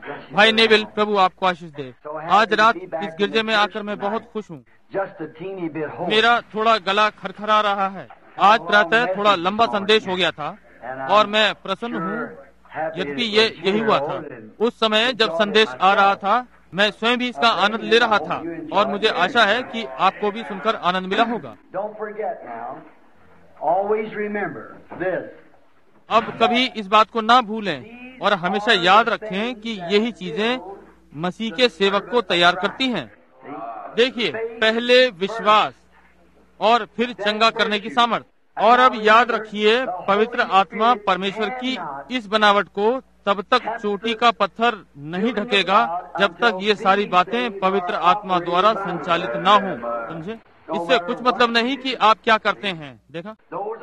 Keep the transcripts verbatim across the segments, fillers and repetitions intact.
भाई नेविल, प्रभु आपको आशीष दे। आज रात इस गिरजे में आकर मैं बहुत खुश हूँ। मेरा थोड़ा गला खरखरा रहा है। आज प्रातः थोड़ा लंबा संदेश हो गया था और मैं प्रसन्न हूँ, यद्यपि ये यही हुआ था। उस समय जब संदेश आ रहा था मैं स्वयं भी इसका आनंद ले रहा था और मुझे आशा है कि आपको भी सुनकर आनंद मिला होगा। अब कभी इस बात को ना भूलें और हमेशा याद रखें कि यही चीजें मसीह के सेवक को तैयार करती हैं। देखिए, पहले विश्वास और फिर चंगा करने की सामर्थ। और अब याद रखिए, पवित्र आत्मा परमेश्वर की इस बनावट को तब तक चोटी का पत्थर नहीं ढकेगा जब तक ये सारी बातें पवित्र आत्मा द्वारा संचालित ना हो। समझे? इससे कुछ मतलब नहीं कि आप क्या करते हैं। देखा,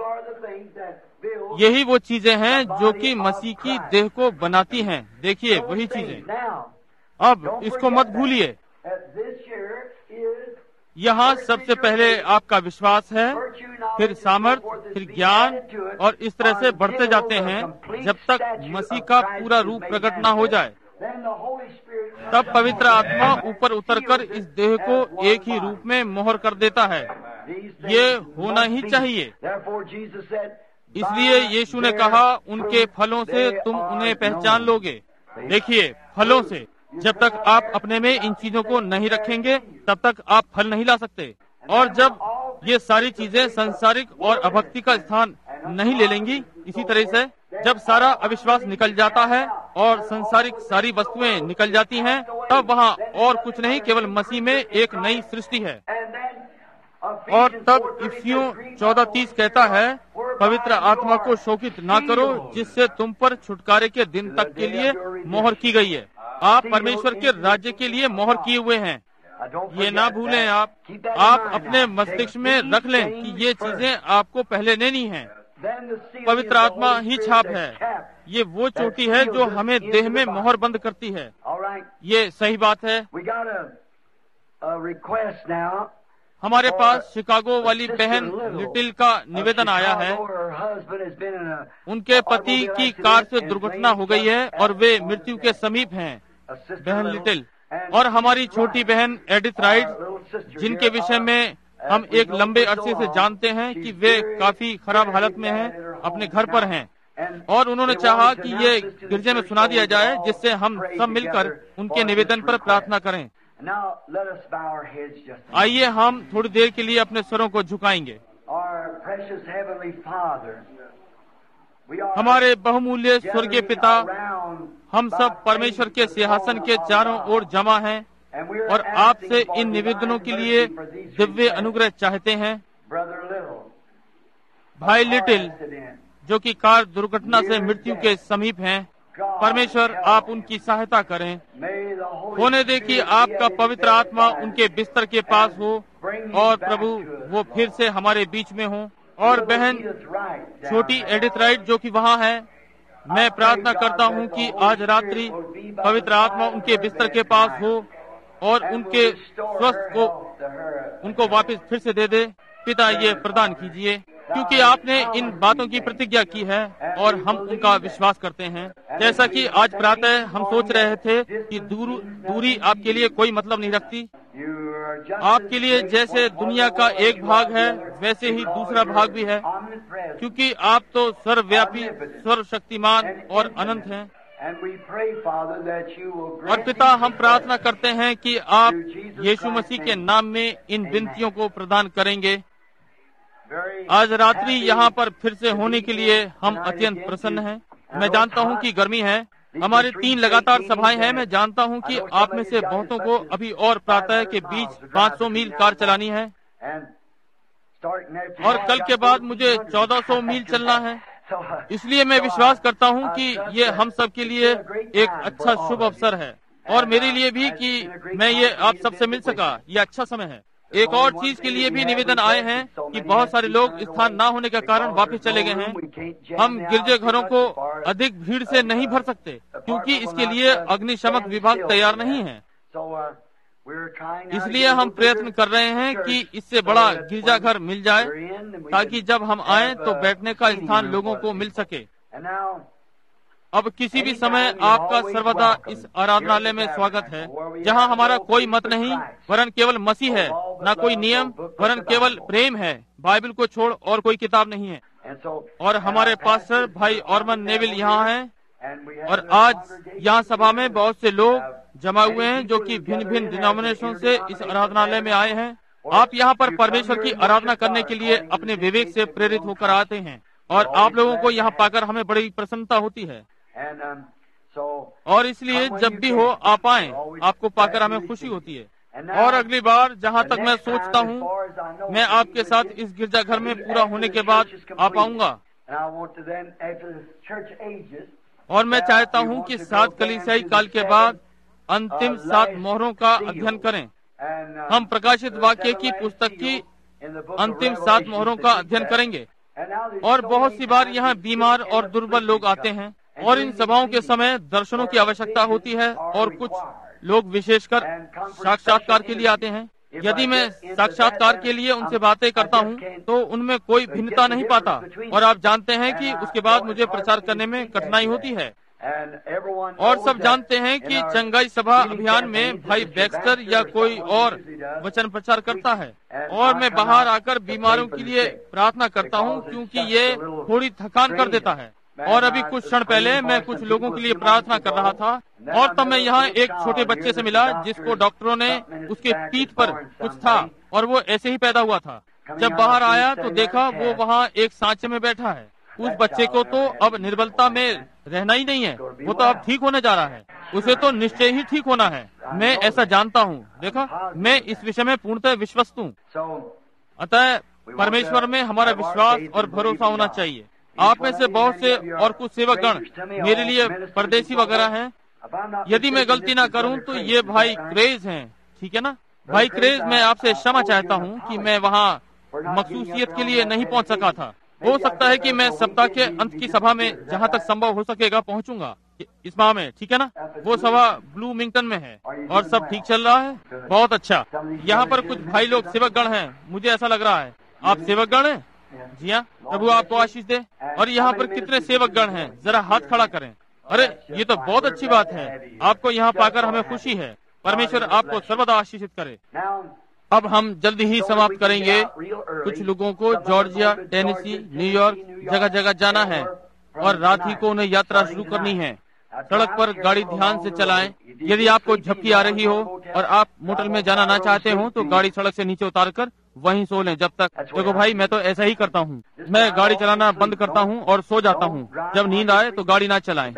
यही वो चीजें हैं जो कि मसीह की देह को बनाती हैं। देखिए, वही चीजें। अब इसको मत भूलिए, यहाँ सबसे पहले आपका विश्वास है, फिर सामर्थ, फिर ज्ञान, और इस तरह से बढ़ते जाते हैं जब तक मसीह का पूरा रूप प्रकट ना हो जाए। तब पवित्र आत्मा ऊपर उतरकर इस देह को एक ही रूप में मोहर कर देता है। ये होना ही चाहिए। इसलिए यीशु ने कहा, उनके फलों से तुम उन्हें पहचान लोगे। देखिए, फलों से। जब तक आप अपने में इन चीजों को नहीं रखेंगे तब तक आप फल नहीं ला सकते। और जब ये सारी चीजें संसारिक और अभक्ति का स्थान नहीं ले लेंगी, इसी तरह से जब सारा अविश्वास निकल जाता है और संसारिक सारी वस्तुएं निकल जाती हैं, तब वहाँ और कुछ नहीं, केवल मसीह में एक नई सृष्टि है। और तब इफिसियों चौदह तीस कहता है, पवित्र आत्मा को शोकित ना करो जिससे तुम पर छुटकारे के दिन तक के लिए मोहर की गई है। आप परमेश्वर के राज्य के लिए मोहर किए हुए हैं। ये ना भूलें। आप आप अपने मस्तिष्क में रख लें कि ये चीजें आपको पहले लेनी हैं। पवित्र आत्मा ही छाप है। ये वो चोटी है जो हमें देह में मोहर बंद करती है। ये सही बात है। हमारे पास शिकागो वाली बहन लिटिल का निवेदन आया है। उनके पति की कार से दुर्घटना हो गई है और वे मृत्यु के समीप हैं, बहन लिटिल। और हमारी छोटी बहन एडिथ राइट, जिनके विषय में हम एक लंबे अरसे से जानते हैं कि वे काफी खराब हालत में हैं, अपने घर पर हैं। और उन्होंने चाहा कि ये गिरजे में सुना दिया जाए, जिससे हम सब मिलकर उनके निवेदन पर प्रार्थना करें। आइए हम थोड़ी देर के लिए अपने स्वरों को झुकाएंगे। हमारे बहुमूल्य स्वर्गीय पिता, हम सब परमेश्वर के सिंहासन के चारों ओर जमा हैं और आपसे इन निवेदनों के लिए दिव्य अनुग्रह चाहते हैं। भाई लिटिल, जो कि कार दुर्घटना से मृत्यु के समीप हैं, परमेश्वर आप उनकी सहायता करें। होने दे कि आपका पवित्र आत्मा उनके बिस्तर के पास हो और प्रभु वो फिर से हमारे बीच में हो। और बहन छोटी एडिथ राइट जो कि वहाँ है, मैं प्रार्थना करता हूँ कि आज रात्रि पवित्र आत्मा उनके बिस्तर के पास हो और उनके स्वस्थ को उनको वापस फिर से दे दे। पिता, ये प्रदान कीजिए, क्योंकि आपने इन बातों की प्रतिज्ञा की है और हम उनका विश्वास करते हैं। जैसा कि आज प्रातः हम सोच रहे थे कि दूर, दूरी आपके लिए कोई मतलब नहीं रखती। आपके लिए जैसे दुनिया का एक भाग है, वैसे ही दूसरा भाग भी है, क्योंकि आप तो सर्वव्यापी, सर्वशक्तिमान और अनंत हैं। और पिता, हम प्रार्थना करते हैं कि आप यीशु मसीह के नाम में इन विनतियों को प्रदान करेंगे। आज रात्रि यहाँ पर फिर से होने के लिए हम अत्यंत प्रसन्न हैं। मैं जानता हूँ कि गर्मी है। हमारी तीन लगातार सभाएं हैं। मैं जानता हूँ कि आप में से बहुतों को अभी और प्रातः के बीच पाँच सौ मील कार चलानी है और कल के बाद मुझे चौदह सौ मील चलना है। इसलिए मैं विश्वास करता हूँ कि ये हम सब के लिए एक अच्छा शुभ अवसर है और मेरे लिए भी कि मैं ये आप सबसे मिल सका। ये अच्छा समय है। एक और चीज के लिए भी निवेदन आए हैं कि बहुत सारे लोग स्थान ना होने के कारण वापस चले गए हैं। हम गिरजे घरों को अधिक भीड़ से नहीं भर सकते क्योंकि इसके लिए अग्निशमक विभाग तैयार नहीं है। इसलिए हम प्रयत्न कर रहे हैं कि इससे बड़ा गिरजाघर मिल जाए ताकि जब हम आए तो बैठने का स्थान लोगों को मिल सके। अब किसी भी समय आपका सर्वदा इस आराधनालय में स्वागत है, जहां हमारा कोई मत नहीं वरन केवल मसीह है, न कोई नियम वरन केवल प्रेम है, बाइबल को छोड़ और कोई किताब नहीं है। और हमारे पास्टर भाई ऑर्मन नेविल यहाँ हैं, और आज यहाँ सभा में बहुत से लोग जमा हुए हैं जो कि भिन्न भिन्न डिनोमिनेशन से इस आराधनालय में आए हैं। आप यहाँ पर परमेश्वर की आराधना करने के लिए अपने विवेक से प्रेरित होकर आते हैं, और आप लोगों को यहाँ पाकर हमें बड़ी प्रसन्नता होती है। और इसलिए जब भी हो आप आए, आपको पाकर हमें खुशी होती है। और अगली बार जहाँ तक मैं सोचता हूँ, मैं आपके साथ इस गिरजाघर में पूरा होने के बाद आ पाऊंगा, और मैं चाहता हूँ कि सात कलीसियाई काल के बाद अंतिम सात मोहरों का अध्ययन करें। हम प्रकाशित वाक्य की पुस्तक की अंतिम सात मोहरों का अध्ययन करेंगे। और बहुत सी बार यहाँ बीमार और दुर्बल लोग आते हैं, और इन सभाओं के समय दर्शनों की आवश्यकता होती है, और कुछ लोग विशेषकर साक्षात्कार के लिए आते हैं। यदि मैं साक्षात्कार के लिए उनसे बातें करता हूँ तो उनमें कोई भिन्नता नहीं पाता, और आप जानते हैं कि उसके बाद मुझे प्रचार करने में कठिनाई होती है। और सब जानते हैं कि चंगाई सभा अभियान में भाई बैक्स्टर या कोई और वचन प्रचार करता है, और मैं बाहर आकर बीमारों के लिए प्रार्थना करता हूँ, क्योंकि ये थोड़ी थकान कर देता है। और अभी कुछ क्षण पहले मैं कुछ लोगों के लिए प्रार्थना कर रहा था, और तब मैं यहाँ एक छोटे बच्चे से मिला जिसको डॉक्टरों ने उसके पीठ पर कुछ था, और वो ऐसे ही पैदा हुआ था। जब बाहर आया तो देखा वो वहाँ एक सांचे में बैठा है। उस बच्चे को तो अब निर्बलता में रहना ही नहीं है, वो तो अब ठीक होने जा रहा है। उसे तो निश्चय ही ठीक होना है, मैं ऐसा जानता हूँ। देखा, मैं इस विषय में पूर्णतः विश्वस्त हूँ। अतः परमेश्वर में हमारा विश्वास और भरोसा होना चाहिए। आप में से बहुत से और कुछ सेवकगण मेरे लिए परदेसी वगैरह हैं। यदि मैं गलती ना करूं तो ये भाई क्रेज हैं, ठीक है ना? भाई क्रेज, मैं आपसे क्षमा चाहता हूं कि मैं वहां मखसूसियत के लिए नहीं पहुंच सका था। हो सकता है कि मैं सप्ताह के अंत की सभा में जहां तक संभव हो सकेगा पहुंचूंगा इस माह में, ठीक है ना? वो सभा ब्लूमिंगटन में है, और सब ठीक चल रहा है। बहुत अच्छा। यहाँ पर कुछ भाई लोग सेवकगण हैं, मुझे ऐसा लग रहा है। आप सेवकगण हैं? जी हाँ, प्रभु आपको आशीष दे। और यहाँ पर कितने सेवकगण हैं, जरा हाथ खड़ा करें। अरे, ये तो बहुत अच्छी बात है। आपको यहाँ पाकर हमें खुशी है। परमेश्वर आपको सर्वदा आशीषित करे। अब हम जल्दी ही समाप्त करेंगे। कुछ लोगों को जॉर्जिया, टेनेसी, न्यूयॉर्क जगह जगह जाना है, और रात ही को उन्हें यात्रा शुरू करनी है। सड़क पर गाड़ी ध्यान से चलाएं। यदि आपको झपकी आ रही हो और आप मोटल में जाना ना चाहते हो तो गाड़ी सड़क से नीचे उतारकर वहीं सो लें जब तक। देखो भाई, मैं तो ऐसा ही करता हूँ। मैं गाड़ी चलाना बंद करता हूँ और सो जाता हूँ। जब नींद आए तो गाड़ी ना चलाएं।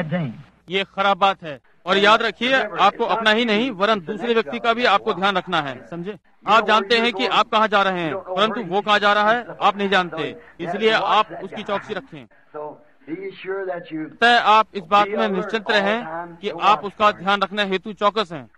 ये खराब बात है। और याद रखिए, आपको अपना ही नहीं वरन दूसरे व्यक्ति का भी आपको ध्यान रखना है, समझे? आप जानते हैं कि आप कहाँ जा रहे हैं, परंतु वो कहाँ जा रहा है आप नहीं जानते, इसलिए आप उसकी चौकसी रखें। तय आप इस बात में निश्चिंत रहें कि आप उसका ध्यान रखने हेतु चौकस हैं।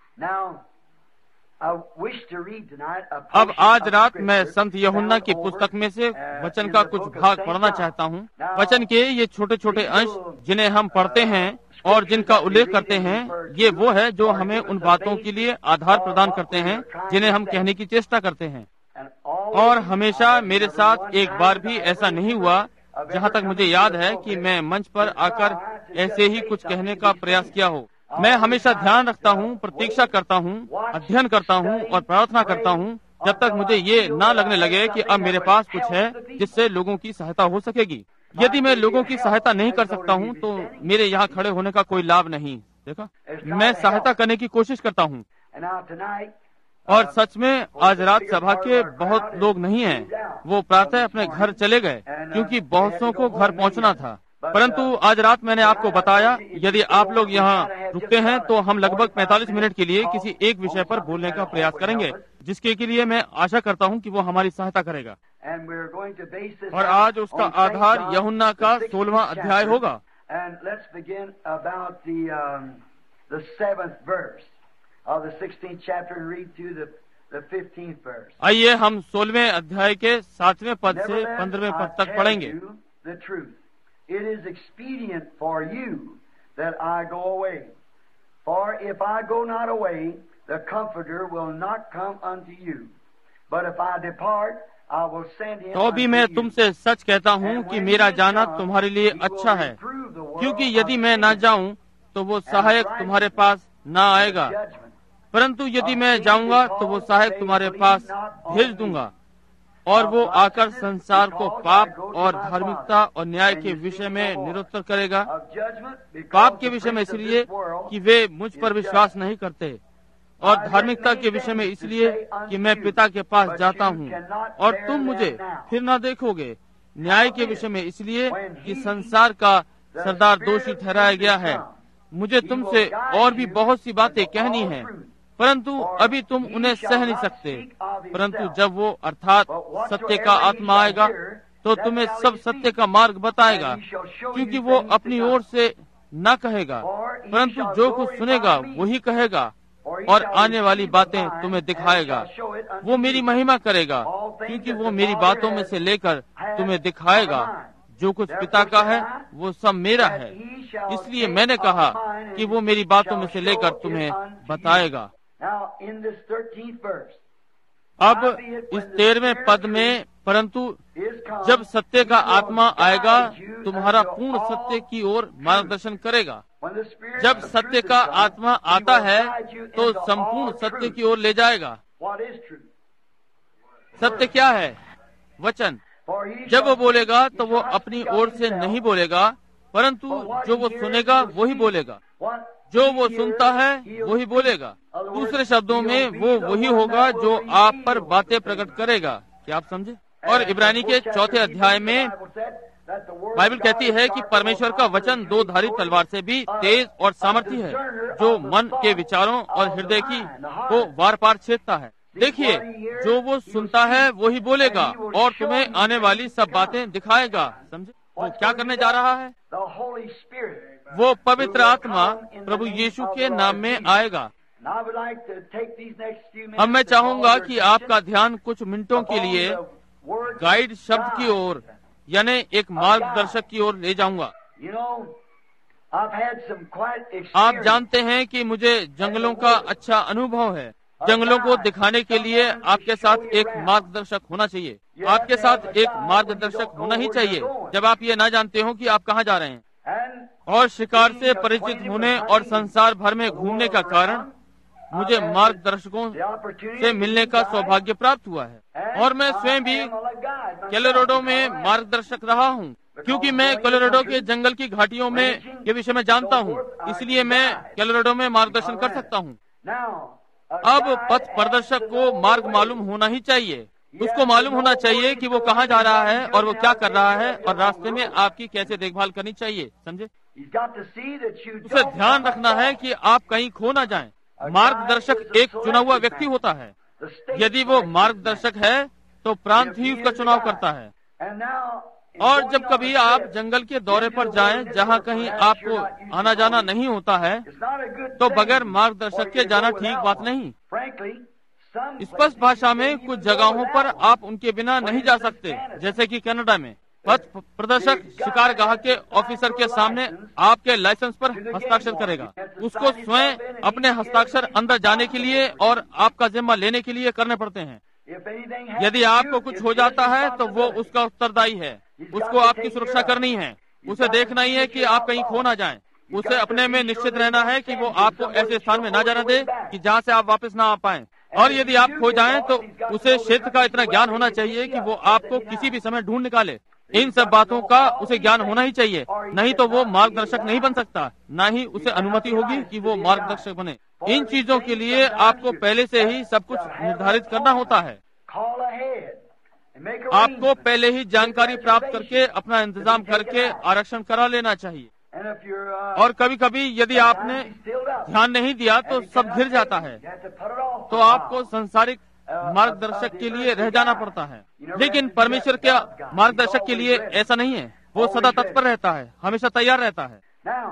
अब आज रात मैं संत यूहन्ना की पुस्तक में से वचन का कुछ भाग पढ़ना चाहता हूँ। वचन के ये छोटे छोटे अंश जिन्हें हम पढ़ते हैं और जिनका उल्लेख करते हैं, ये वो है जो हमें उन बातों के लिए आधार प्रदान करते हैं जिन्हें हम कहने की चेष्टा करते हैं। और हमेशा मेरे साथ एक बार भी ऐसा नहीं हुआ, जहाँ तक मुझे याद है, कि मैं मंच पर आकर ऐसे ही कुछ कहने का प्रयास किया हो। मैं हमेशा ध्यान रखता हूँ, प्रतीक्षा करता हूँ, अध्ययन करता हूँ और प्रार्थना करता हूँ जब तक मुझे ये ना लगने लगे कि अब मेरे पास कुछ है जिससे लोगों की सहायता हो सकेगी। यदि मैं लोगों की सहायता नहीं कर सकता हूँ तो मेरे यहाँ खड़े होने का कोई लाभ नहीं। देखा, मैं सहायता करने की कोशिश करता हूँ। और सच में आज रात सभा के बहुत लोग नहीं हैं। वो प्रातः अपने घर चले गए क्योंकि बहुतों को घर पहुँचना था। परंतु आज रात मैंने आपको बताया, यदि आप लोग यहाँ रुकते हैं तो हम लगभग पैंतालीस मिनट के लिए किसी एक विषय पर बोलने का प्रयास करेंगे, जिसके के लिए मैं आशा करता हूँ कि वो हमारी सहायता करेगा। और आज उसका आधार यूहन्ना का सोलहवां अध्याय होगा। आइए हम सोलहवें अध्याय के सातवें पद से पंद्रहवें पद तक पढ़ेंगे। It is expedient for you that I go away. For if I go not away, the Comforter will not come unto you. But if I depart, I will send him तो भी मैं unto you. तुमसे सच कहता हूँ And कि when मेरा he जाना comes, तुम्हारे लिए he will अच्छा है, reprove the world क्योंकि of यदि मैं न sin जाऊँ तो वो सहायक तुम्हारे पास न and आएगा, judgment. परंतु यदि मैं जाऊंगा तो वो सहायक तुम्हारे पास भेज दूंगा, और वो आकर संसार को पाप और धार्मिकता और न्याय के विषय में निरुत्तर करेगा। Of judgment, because पाप के the विषय में prince of इसलिए this world कि वे मुझ पर विश्वास नहीं करते, और धार्मिकता के विषय में इसलिए कि मैं पिता के पास जाता हूँ और तुम मुझे फिर न देखोगे। न्याय के विषय में इसलिए कि संसार का सरदार दोषी ठहराया गया है। मुझे तुमसे और भी बहुत सी बातें कहनी हैं, परंतु अभी तुम उन्हें सह नहीं सकते। परंतु जब वो अर्थात सत्य का आत्मा आएगा तो तुम्हें सब सत्य का मार्ग बताएगा, क्योंकि वो अपनी ओर से न कहेगा, परंतु जो कुछ सुनेगा वही कहेगा, और आने वाली बातें तुम्हें दिखाएगा। वो मेरी महिमा करेगा, क्योंकि वो मेरी बातों में से लेकर तुम्हें दिखाएगा। जो कुछ पिता का है वो सब मेरा है, इसलिए मैंने कहा कि वो मेरी बातों में से लेकर तुम्हें बताएगा। अब इस तेरहवें पद में, परंतु जब सत्य का आत्मा आएगा तुम्हारा पूर्ण सत्य की ओर मार्गदर्शन करेगा। जब सत्य का आत्मा आता है तो संपूर्ण सत्य की ओर ले जाएगा। सत्य क्या है? वचन। जब वो बोलेगा तो वो अपनी ओर से नहीं बोलेगा, परंतु जो वो सुनेगा वही बोलेगा। जो वो सुनता है वही बोलेगा। दूसरे शब्दों में वो वही होगा जो आप पर बातें प्रकट करेगा। क्या आप समझे? और इब्रानी के चौथे अध्याय में बाइबल कहती है कि परमेश्वर का वचन दो धारी तलवार से भी तेज और सामर्थी है, जो मन के विचारों और हृदय की को वार पार छेदता है। देखिए, जो वो सुनता है वही बोलेगा और तुम्हें आने वाली सब बातें दिखाएगा। समझे? वो क्या करने जा रहा है? वो पवित्र आत्मा प्रभु यीशु के नाम में आएगा। अब मैं चाहूंगा कि आपका ध्यान कुछ मिनटों के लिए गाइड शब्द की ओर, यानी एक मार्गदर्शक की ओर ले जाऊंगा। आप जानते हैं कि मुझे जंगलों का अच्छा अनुभव है। जंगलों को दिखाने के लिए आपके साथ एक मार्गदर्शक होना चाहिए। आपके साथ एक मार्गदर्शक होना ही चाहिए जब आप ये ना जानते हो कि आप कहाँ जा रहे हैं। और शिकार से परिचित होने और संसार भर में घूमने का कारण मुझे मार्गदर्शकों से मिलने का सौभाग्य प्राप्त हुआ है। और मैं स्वयं भी कोलोराडो में मार्गदर्शक रहा हूँ, क्योंकि मैं कोलोराडो के जंगल की घाटियों में के विषय में जानता हूँ, इसलिए मैं कोलोराडो में मार्गदर्शन कर सकता हूँ। अब पथ प्रदर्शक को मार्ग मालूम होना ही चाहिए। उसको मालूम होना चाहिए कि वो कहाँ जा रहा है और वो क्या कर रहा है और रास्ते में आपकी कैसे देखभाल करनी चाहिए। समझे? उसे ध्यान रखना है कि आप कहीं खो ना जाएं। मार्गदर्शक एक चुना हुआ व्यक्ति होता है। यदि वो मार्गदर्शक है तो प्रांत ही उसका चुनाव करता है। और जब कभी आप जंगल के दौरे पर जाएं जहां कहीं आपको आना जाना नहीं होता है, तो बगैर मार्गदर्शक के जाना ठीक बात नहीं। स्पष्ट भाषा में कुछ जगहों पर आप उनके बिना नहीं जा सकते, जैसे कि कनाडा में पथ प्रदर्शक शिकारगाह के ऑफिसर के सामने आपके लाइसेंस पर हस्ताक्षर करेगा। उसको स्वयं अपने हस्ताक्षर अंदर जाने के लिए और आपका जिम्मा लेने के लिए करने पड़ते हैं। यदि आपको कुछ हो जाता है तो वो उसका उत्तरदायी है। उसको आपकी सुरक्षा करनी है। उसे देखना ही है कि आप कहीं खो ना जाएं। उसे अपने में निश्चित रहना है कि वो आपको ऐसे स्थान में ना जाने दे कि जहाँ से आप वापस ना आ पाएं। और यदि आप खो जाएं तो उसे क्षेत्र का इतना ज्ञान होना चाहिए कि वो आपको किसी भी समय ढूंढ निकाले। इन सब बातों का उसे ज्ञान होना ही चाहिए, नहीं तो वो मार्गदर्शक नहीं बन सकता, न ही उसे अनुमति होगी कि वो मार्गदर्शक बने। इन चीजों के लिए आपको पहले से ही सब कुछ निर्धारित करना होता है। आपको पहले ही जानकारी प्राप्त करके अपना इंतजाम करके आरक्षण करा लेना चाहिए। और कभी कभी यदि आपने ध्यान नहीं दिया तो सब घिर जाता है, तो आपको संसारिक मार्गदर्शक के लिए रह जाना पड़ता है। लेकिन परमेश्वर के मार्गदर्शक के लिए ऐसा नहीं है। वो सदा तत्पर रहता है, हमेशा तैयार रहता है।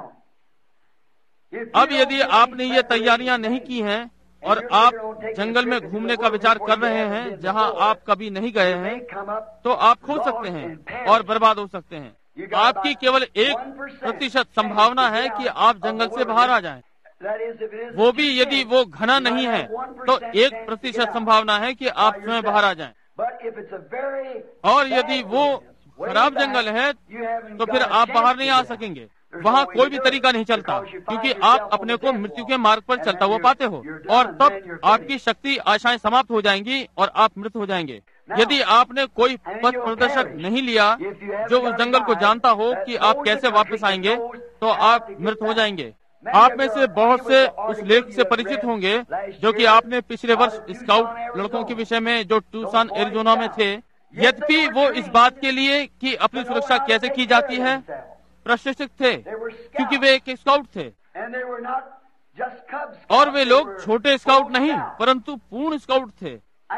अब यदि आपने ये तैयारियां नहीं की हैं और आप जंगल में घूमने का विचार कर रहे हैं जहां आप कभी नहीं गए हैं, तो आप खो सकते हैं और बर्बाद हो सकते हैं। आपकी केवल एक प्रतिशत संभावना है कि आप जंगल से बाहर आ जाएं। वो भी यदि वो घना नहीं है तो एक प्रतिशत संभावना है कि आप स्वयं बाहर आ जाएं। और यदि वो खराब जंगल है तो फिर आप बाहर नहीं आ सकेंगे। वहाँ कोई भी तरीका नहीं चलता, क्योंकि आप अपने को मृत्यु के मार्ग पर चलता हुआ पाते हो, और तब आपकी शक्ति आशाएं समाप्त हो जाएंगी और आप मृत हो जाएंगे। यदि आपने कोई पथ प्रदर्शक नहीं लिया जो उस जंगल को जानता हो कि आप कैसे वापस आएंगे, तो आप मृत हो जाएंगे। आप में से बहुत से उस लेख से परिचित होंगे जो कि आपने पिछले वर्ष स्काउट लड़कों के विषय में जो टूसान एरिजोना में थे। यद्यपि वो इस बात के लिए कि अपनी सुरक्षा कैसे की जाती है प्रशिक्षित थे, क्योंकि वे एक स्काउट थे, और वे लोग छोटे स्काउट नहीं परंतु पूर्ण स्काउट थे।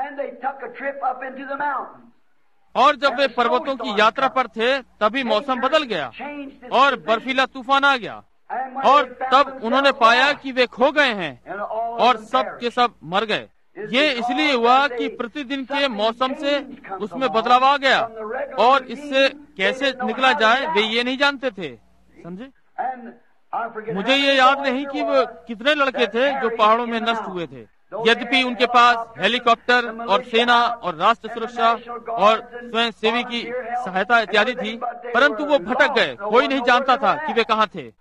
और जब वे पर्वतों की यात्रा पर थे तभी मौसम बदल गया और बर्फीला तूफान आ गया, और तब उन्होंने पाया कि वे खो गए हैं और सब के सब मर गए। ये इसलिए हुआ कि प्रतिदिन के मौसम से उसमें बदलाव आ गया, और इससे कैसे निकला जाए वे ये नहीं जानते थे। समझे? मुझे ये याद नहीं कि वो कितने लड़के थे जो पहाड़ों में नष्ट हुए थे। यद्यपि उनके पास हेलीकॉप्टर और सेना और राष्ट्र सुरक्षा और स्वयं सेवी की सहायता इत्यादि थी, परंतु वो भटक गए। कोई नहीं जानता था कि वे कहाँ थे,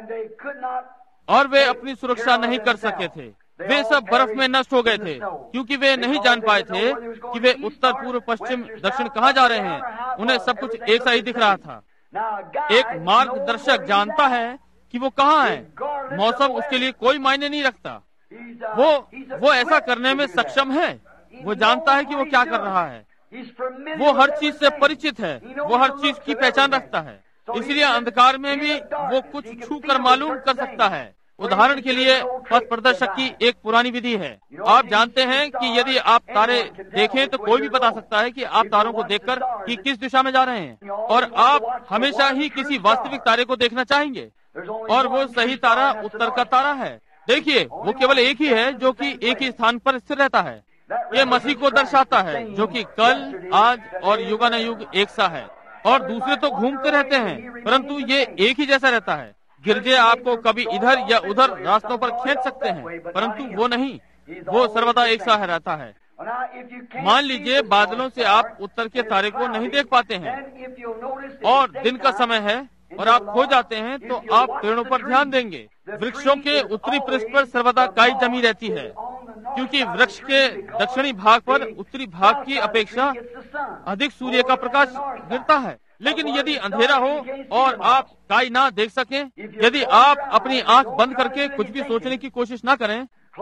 और वे अपनी सुरक्षा नहीं कर सके थे। वे सब बर्फ में नष्ट हो गए थे, क्योंकि वे नहीं जान पाए थे कि वे उत्तर पूर्व पश्चिम दक्षिण कहाँ जा रहे हैं। उन्हें सब कुछ एक सा ही दिख रहा था। एक मार्गदर्शक जानता है कि वो कहाँ है। मौसम उसके लिए कोई मायने नहीं रखता। वो वो ऐसा करने में सक्षम है। वो जानता है कि वो क्या कर रहा है। वो हर चीज से परिचित है। वो हर चीज की पहचान रखता है। इसलिए अंधकार में भी वो कुछ छू कर मालूम कर सकता है। उदाहरण के लिए पथ प्रदर्शक की एक पुरानी विधि है। आप जानते हैं कि यदि आप तारे देखें तो कोई भी बता सकता है कि आप तारों को देखकर कि किस दिशा में जा रहे हैं, और आप हमेशा ही किसी वास्तविक तारे को देखना चाहेंगे, और वो सही तारा उत्तर का तारा है। देखिए, वो केवल एक ही है जो कि एक ही स्थान पर स्थिर रहता है। ये मसीह को दर्शाता है, जो कि कल, आज और युगानुयुग एक सा है। और दूसरे तो घूमते रहते हैं, परंतु ये एक ही जैसा रहता है। गिरजे आपको कभी इधर या उधर रास्तों पर खींच सकते हैं, परंतु वो नहीं, वो सर्वदा एक सा रहता है। मान लीजिए बादलों से आप उत्तर के तारे को नहीं देख पाते हैं, और दिन का समय है और आप खो जाते हैं, तो आप पेड़ों पर ध्यान देंगे। वृक्षों के उत्तरी पृष्ठ पर सर्वदा काई जमी रहती है, क्योंकि वृक्ष के दक्षिणी भाग पर उत्तरी भाग की अपेक्षा अधिक सूर्य का प्रकाश गिरता है। लेकिन यदि अंधेरा हो और आप काई ना देख सकें, यदि आप अपनी आंख बंद करके कुछ भी सोचने की कोशिश ना करें,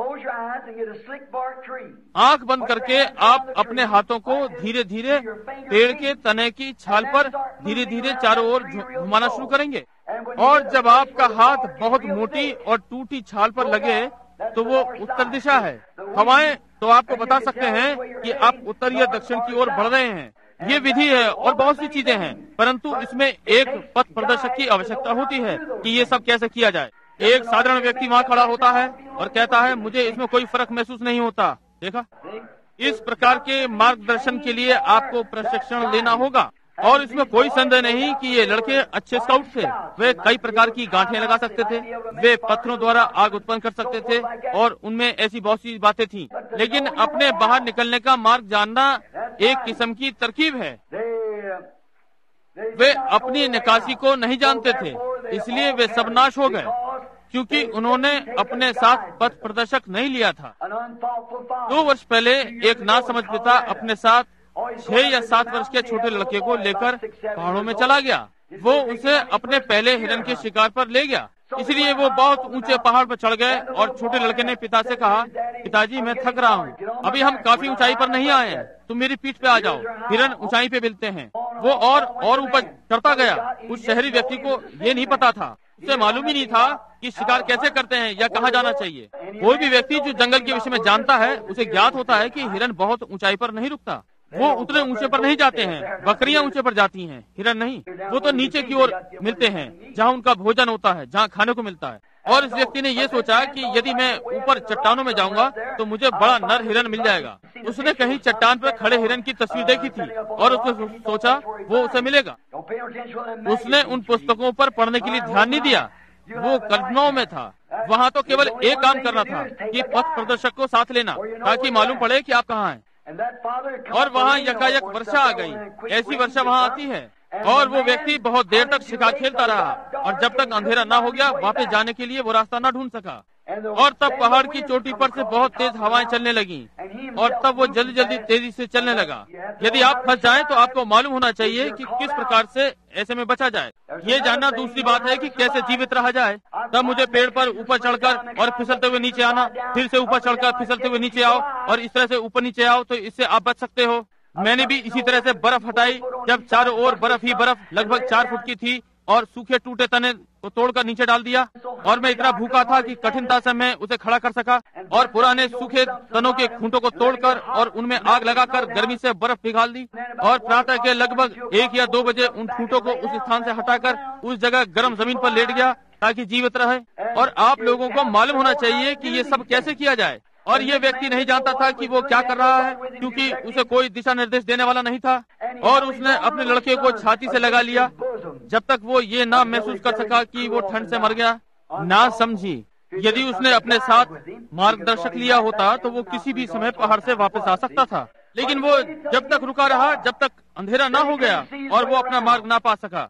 आंख बंद करके आप अपने हाथों को धीरे धीरे पेड़ के तने की छाल पर धीरे धीरे चारों ओर घुमाना शुरू करेंगे, और जब आपका हाथ बहुत मोटी और टूटी छाल पर लगे तो वो उत्तर दिशा है। हवाएं तो आपको बता सकते हैं कि आप उत्तर या दक्षिण की ओर बढ़ रहे हैं। ये विधि है और बहुत सी चीजें हैं, परंतु इसमें एक पथ प्रदर्शक की आवश्यकता होती है कि ये सब कैसे किया जाए। एक साधारण व्यक्ति वहाँ खड़ा होता है और कहता है मुझे इसमें कोई फर्क महसूस नहीं होता। देखा, इस प्रकार के मार्गदर्शन के लिए आपको प्रशिक्षण लेना होगा, और इसमें कोई संदेह नहीं कि ये लड़के अच्छे स्काउट थे। वे कई प्रकार की गांठें लगा सकते थे, वे पत्थरों द्वारा आग उत्पन्न कर सकते थे, और उनमें ऐसी बहुत सी बातें थीं। लेकिन अपने बाहर निकलने का मार्ग जानना एक किस्म की तरकीब है। वे अपनी निकासी को नहीं जानते थे, इसलिए वे सब नाश हो गए, क्योंकि उन्होंने अपने साथ पथ प्रदर्शक नहीं लिया था। दो वर्ष पहले एक नासमझ पिता अपने साथ छह या सात वर्ष के छोटे लड़के को लेकर पहाड़ों में चला गया। वो उसे अपने पहले हिरन के शिकार पर ले गया, इसलिए वो बहुत ऊंचे पहाड़ पर चढ़ गए, और छोटे लड़के ने पिता से कहा, पिताजी मैं थक रहा हूँ, अभी हम काफी ऊंचाई पर नहीं आए हैं, तुम मेरी पीठ पे आ जाओ। हिरन ऊंचाई पे मिलते हैं। वो और और ऊपर चढ़ता गया। उस शहरी व्यक्ति को ये नहीं पता था, उसे मालूम ही नहीं था कि शिकार कैसे करते हैं या कहाँ जाना चाहिए। कोई भी व्यक्ति जो जंगल के विषय में जानता है, उसे ज्ञात होता है कि हिरन बहुत ऊंचाई पर नहीं रुकता। वो उतने ऊंचे पर नहीं जाते हैं। बकरियां ऊंचे पर जाती हैं, हिरन नहीं। वो तो नीचे की ओर मिलते हैं, जहाँ उनका भोजन होता है, जहाँ खाने को मिलता है। और इस व्यक्ति ने ये सोचा कि यदि मैं ऊपर चट्टानों में जाऊंगा तो मुझे बड़ा नर हिरन मिल जाएगा। उसने कहीं चट्टान पर खड़े हिरन की तस्वीर देखी थी, और उसने सोचा वो उसे मिलेगा। उसने उन पुस्तकों पर पढ़ने के लिए ध्यान नहीं दिया, वो कल्पनाओं में था। वहाँ तो केवल एक काम करना था कि पथ प्रदर्शक को साथ लेना, ताकि मालूम पड़े कि आप कहाँ हैं। और वहाँ यकायक वर्षा आ गई। ऐसी वर्षा वहाँ आती है और वो व्यक्ति बहुत देर तक शिकार खेलता रहा और जब तक अंधेरा ना हो गया वापस जाने के लिए वो रास्ता ना ढूंढ सका। और तब पहाड़ की चोटी पर से बहुत तेज हवाएं चलने लगी और तब वो जल्दी जल्दी तेजी से चलने लगा। यदि आप फंस जाएं तो आपको मालूम होना चाहिए कि किस प्रकार से ऐसे में बचा जाए। ये जानना दूसरी बात है कि कैसे जीवित रहा जाए। तब मुझे पेड़ पर ऊपर चढ़कर और फिसलते हुए नीचे आना, फिर से ऊपर चढ़कर फिसलते हुए नीचे आओ और इस तरह से ऊपर नीचे आओ तो इससे आप बच सकते हो। मैंने भी इसी तरह से बर्फ हटाई जब चारों ओर बर्फ ही बर्फ लगभग चार फुट की थी और सूखे टूटे तने को तोड़कर नीचे डाल दिया और मैं इतना भूखा था कि कठिनता से मैं उसे खड़ा कर सका और पुराने सूखे तनों के खूंटों को तोड़कर और उनमें आग लगाकर गर्मी से बर्फ पिघाल दी और प्रातः के लगभग एक या दो बजे उन खूंटों को उस स्थान से हटाकर उस जगह गर्म जमीन पर लेट गया ताकि जीवित रहे। और आप लोगों को मालूम होना चाहिए कि ये सब कैसे किया जाए। और ये व्यक्ति नहीं जानता था कि वो क्या कर रहा है क्योंकि उसे कोई दिशा निर्देश देने वाला नहीं था और उसने अपने लड़के को छाती से लगा लिया जब तक वो ये ना महसूस कर सका कि वो ठंड से मर गया। ना समझी, यदि उसने अपने साथ मार्गदर्शक लिया होता तो वो किसी भी समय पहाड़ से वापस आ सकता था, लेकिन वो जब तक रुका रहा जब तक अंधेरा ना हो गया और वो अपना मार्ग ना पा सका।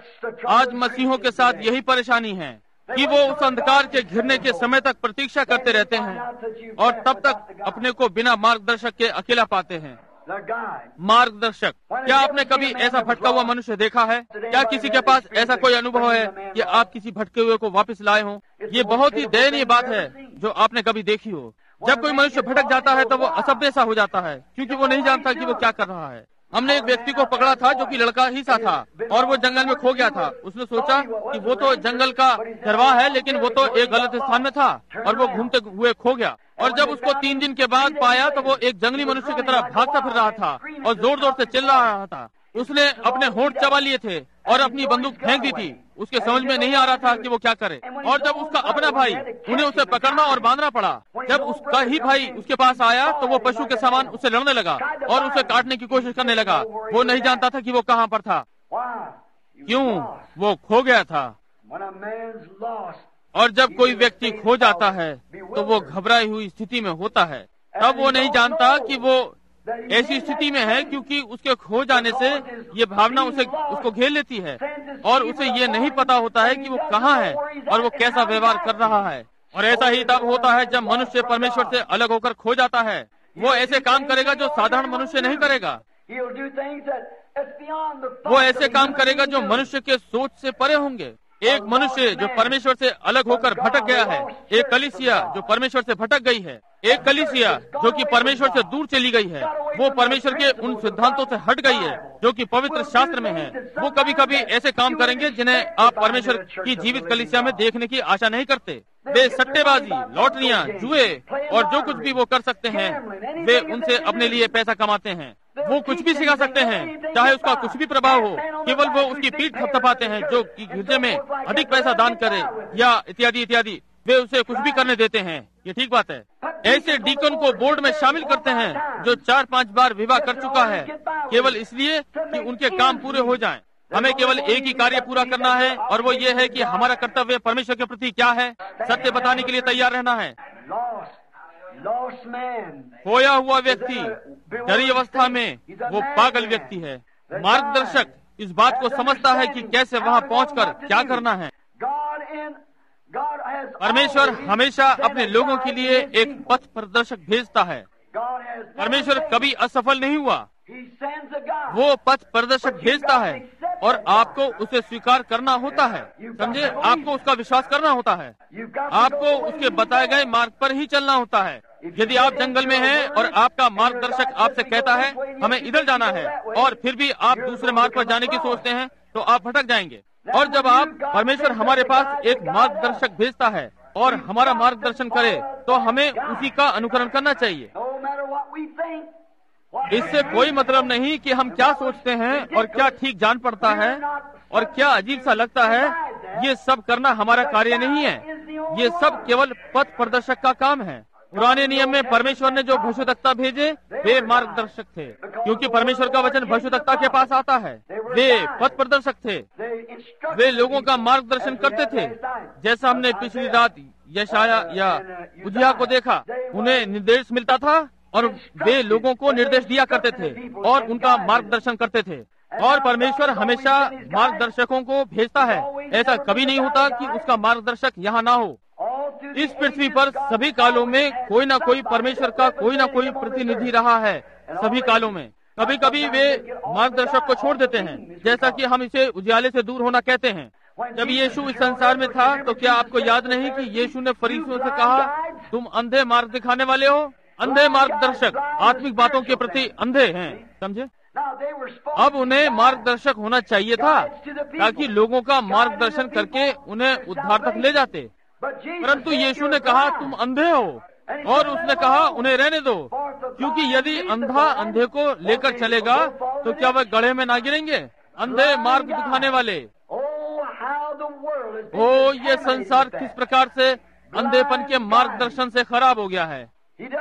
आज मसीहों के साथ यही परेशानी है कि वो उस अंधकार के घिरने के समय तक प्रतीक्षा करते रहते हैं और तब तक अपने को बिना मार्गदर्शक के अकेला पाते हैं। मार्गदर्शक, क्या आपने कभी ऐसा भटका हुआ मनुष्य देखा है? क्या किसी के पास ऐसा कोई अनुभव है कि आप किसी भटके हुए को वापस लाए हों? ये बहुत ही दयनीय बात है जो आपने कभी देखी हो। जब कोई मनुष्य भटक जाता है तो वो असभ्य सा हो जाता है क्योंकि वो नहीं जानता कि वो क्या कर रहा है। हमने एक व्यक्ति को पकड़ा था जो कि लड़का ही सा था और वो जंगल में खो गया था। उसने सोचा कि वो तो जंगल का चरवाहा है, लेकिन वो तो एक गलत स्थान में था और वो घूमते हुए खो गया। और जब उसको तीन दिन के बाद पाया तो वो एक जंगली मनुष्य की तरह भागता फिर रहा था और जोर जोर से चिल्ला रहा था। उसने अपने होंठ चबा लिए थे और अपनी बंदूक फेंक दी थी। उसके समझ में नहीं आ रहा था कि वो क्या करे। और जब उसका अपना भाई, उन्हें उसे पकड़ना और बांधना पड़ा। जब उसका ही भाई उसके पास आया तो वो पशु के समान उससे लड़ने लगा और उसे काटने की कोशिश करने लगा। वो नहीं जानता था कि वो कहाँ पर था। क्यों? वो खो गया था। और जब कोई व्यक्ति खो जाता है तो वो घबराई हुई स्थिति में होता है। तब वो नहीं जानता कि वो ऐसी स्थिति में है क्योंकि उसके खो जाने से ये भावना उसे उसको घेर लेती है और उसे ये नहीं पता होता है कि वो कहाँ है और वो कैसा व्यवहार कर रहा है। और ऐसा ही तब होता है जब मनुष्य परमेश्वर से अलग होकर खो जाता है। वो ऐसे काम करेगा जो साधारण मनुष्य नहीं करेगा। वो ऐसे काम करेगा जो मनुष्य के सोच से परे होंगे। एक मनुष्य जो परमेश्वर से अलग होकर भटक गया है, एक कलीसिया जो परमेश्वर से भटक गई है, एक कलीसिया जो कि परमेश्वर से दूर चली गई है, वो परमेश्वर के उन सिद्धांतों से हट गई है जो कि पवित्र शास्त्र में है। वो कभी कभी ऐसे काम करेंगे जिन्हें आप परमेश्वर की जीवित कलीसिया में देखने की आशा नहीं करते। वे सट्टेबाजी, लॉटरियां, जुए और जो कुछ भी वो कर सकते हैं, वे उनसे अपने लिए पैसा कमाते हैं। वो कुछ भी सिखा सकते हैं, चाहे उसका कुछ भी प्रभाव हो। केवल वो उसकी पीठ थपथपाते हैं जो कि गिरजे में अधिक पैसा दान करे या इत्यादि इत्यादि। वे उसे कुछ भी करने देते हैं। ये ठीक बात है। ऐसे डीकन को बोर्ड में शामिल करते हैं जो चार पांच बार विवाह कर चुका है, केवल इसलिए कि उनके काम पूरे हो जाएं। हमें केवल एक ही कार्य पूरा करना है और वो ये है कि हमारा कर्तव्य परमेश्वर के प्रति क्या है, सत्य बताने के लिए तैयार रहना है। खोया हुआ व्यक्ति डरी अवस्था में वो पागल व्यक्ति है। मार्गदर्शक इस बात को समझता है कि कैसे वहाँ पहुंचकर क्या करना है। परमेश्वर हमेशा अपने लोगों के लिए एक पथ प्रदर्शक भेजता है। परमेश्वर कभी असफल नहीं हुआ। वो पथ प्रदर्शक भेजता है और आपको उसे स्वीकार करना होता है। समझे? आपको उसका विश्वास करना होता है। आपको उसके बताए गए मार्ग पर ही चलना होता है। यदि आप जंगल में हैं और आपका मार्गदर्शक आपसे कहता है हमें इधर जाना है और फिर भी आप दूसरे मार्ग पर जाने की सोचते हैं तो आप भटक जाएंगे। और जब आप परमेश्वर हमारे पास एक मार्गदर्शक भेजता है और हमारा मार्गदर्शन करे तो हमें उसी का अनुकरण करना चाहिए। इससे कोई मतलब नहीं कि हम क्या सोचते हैं और क्या ठीक जान पड़ता है और क्या अजीब सा लगता है। ये सब करना हमारा कार्य नहीं है। ये सब केवल पथ प्रदर्शक का काम है। पुराने नियम में परमेश्वर ने जो भविष्यवक्ता भेजे वे मार्गदर्शक थे, क्योंकि परमेश्वर का वचन भविष्यवक्ता के पास आता है। वे पथ प्रदर्शक थे। वे लोगों का मार्गदर्शन करते थे। जैसा हमने पिछली रात यशाया या उजिया को देखा, उन्हें निर्देश मिलता था और वे लोगों को निर्देश दिया करते थे और उनका मार्गदर्शन करते थे। और परमेश्वर हमेशा मार्गदर्शकों को भेजता है। ऐसा कभी नहीं होता कि उसका मार्गदर्शक यहाँ ना हो। इस पृथ्वी पर सभी कालों में कोई ना कोई परमेश्वर का कोई ना कोई प्रतिनिधि रहा है। सभी कालों में कभी कभी वे मार्गदर्शक को छोड़ देते हैं, जैसा कि हम इसे उजाले से दूर होना कहते हैं। जब यीशु इस संसार में था तो क्या आपको याद नहीं कि यीशु ने फरीसियों से कहा, तुम अंधे मार्ग दिखाने वाले हो। अंधे मार्गदर्शक आत्मिक बातों के प्रति अंधे हैं, समझे। अब उन्हें मार्गदर्शक होना चाहिए था ताकि लोगों का मार्गदर्शन करके उन्हें उद्धार तक ले जाते, परंतु यीशु ने कहा तुम अंधे हो, और उसने कहा उन्हें रहने दो, क्योंकि यदि अंधा अंधे को लेकर चलेगा तो क्या वह गड्ढे में ना गिरेंगे। अंधे मार्ग दिखाने वाले। ओ, ये संसार किस प्रकार से अंधेपन के मार्गदर्शन से खराब हो गया है।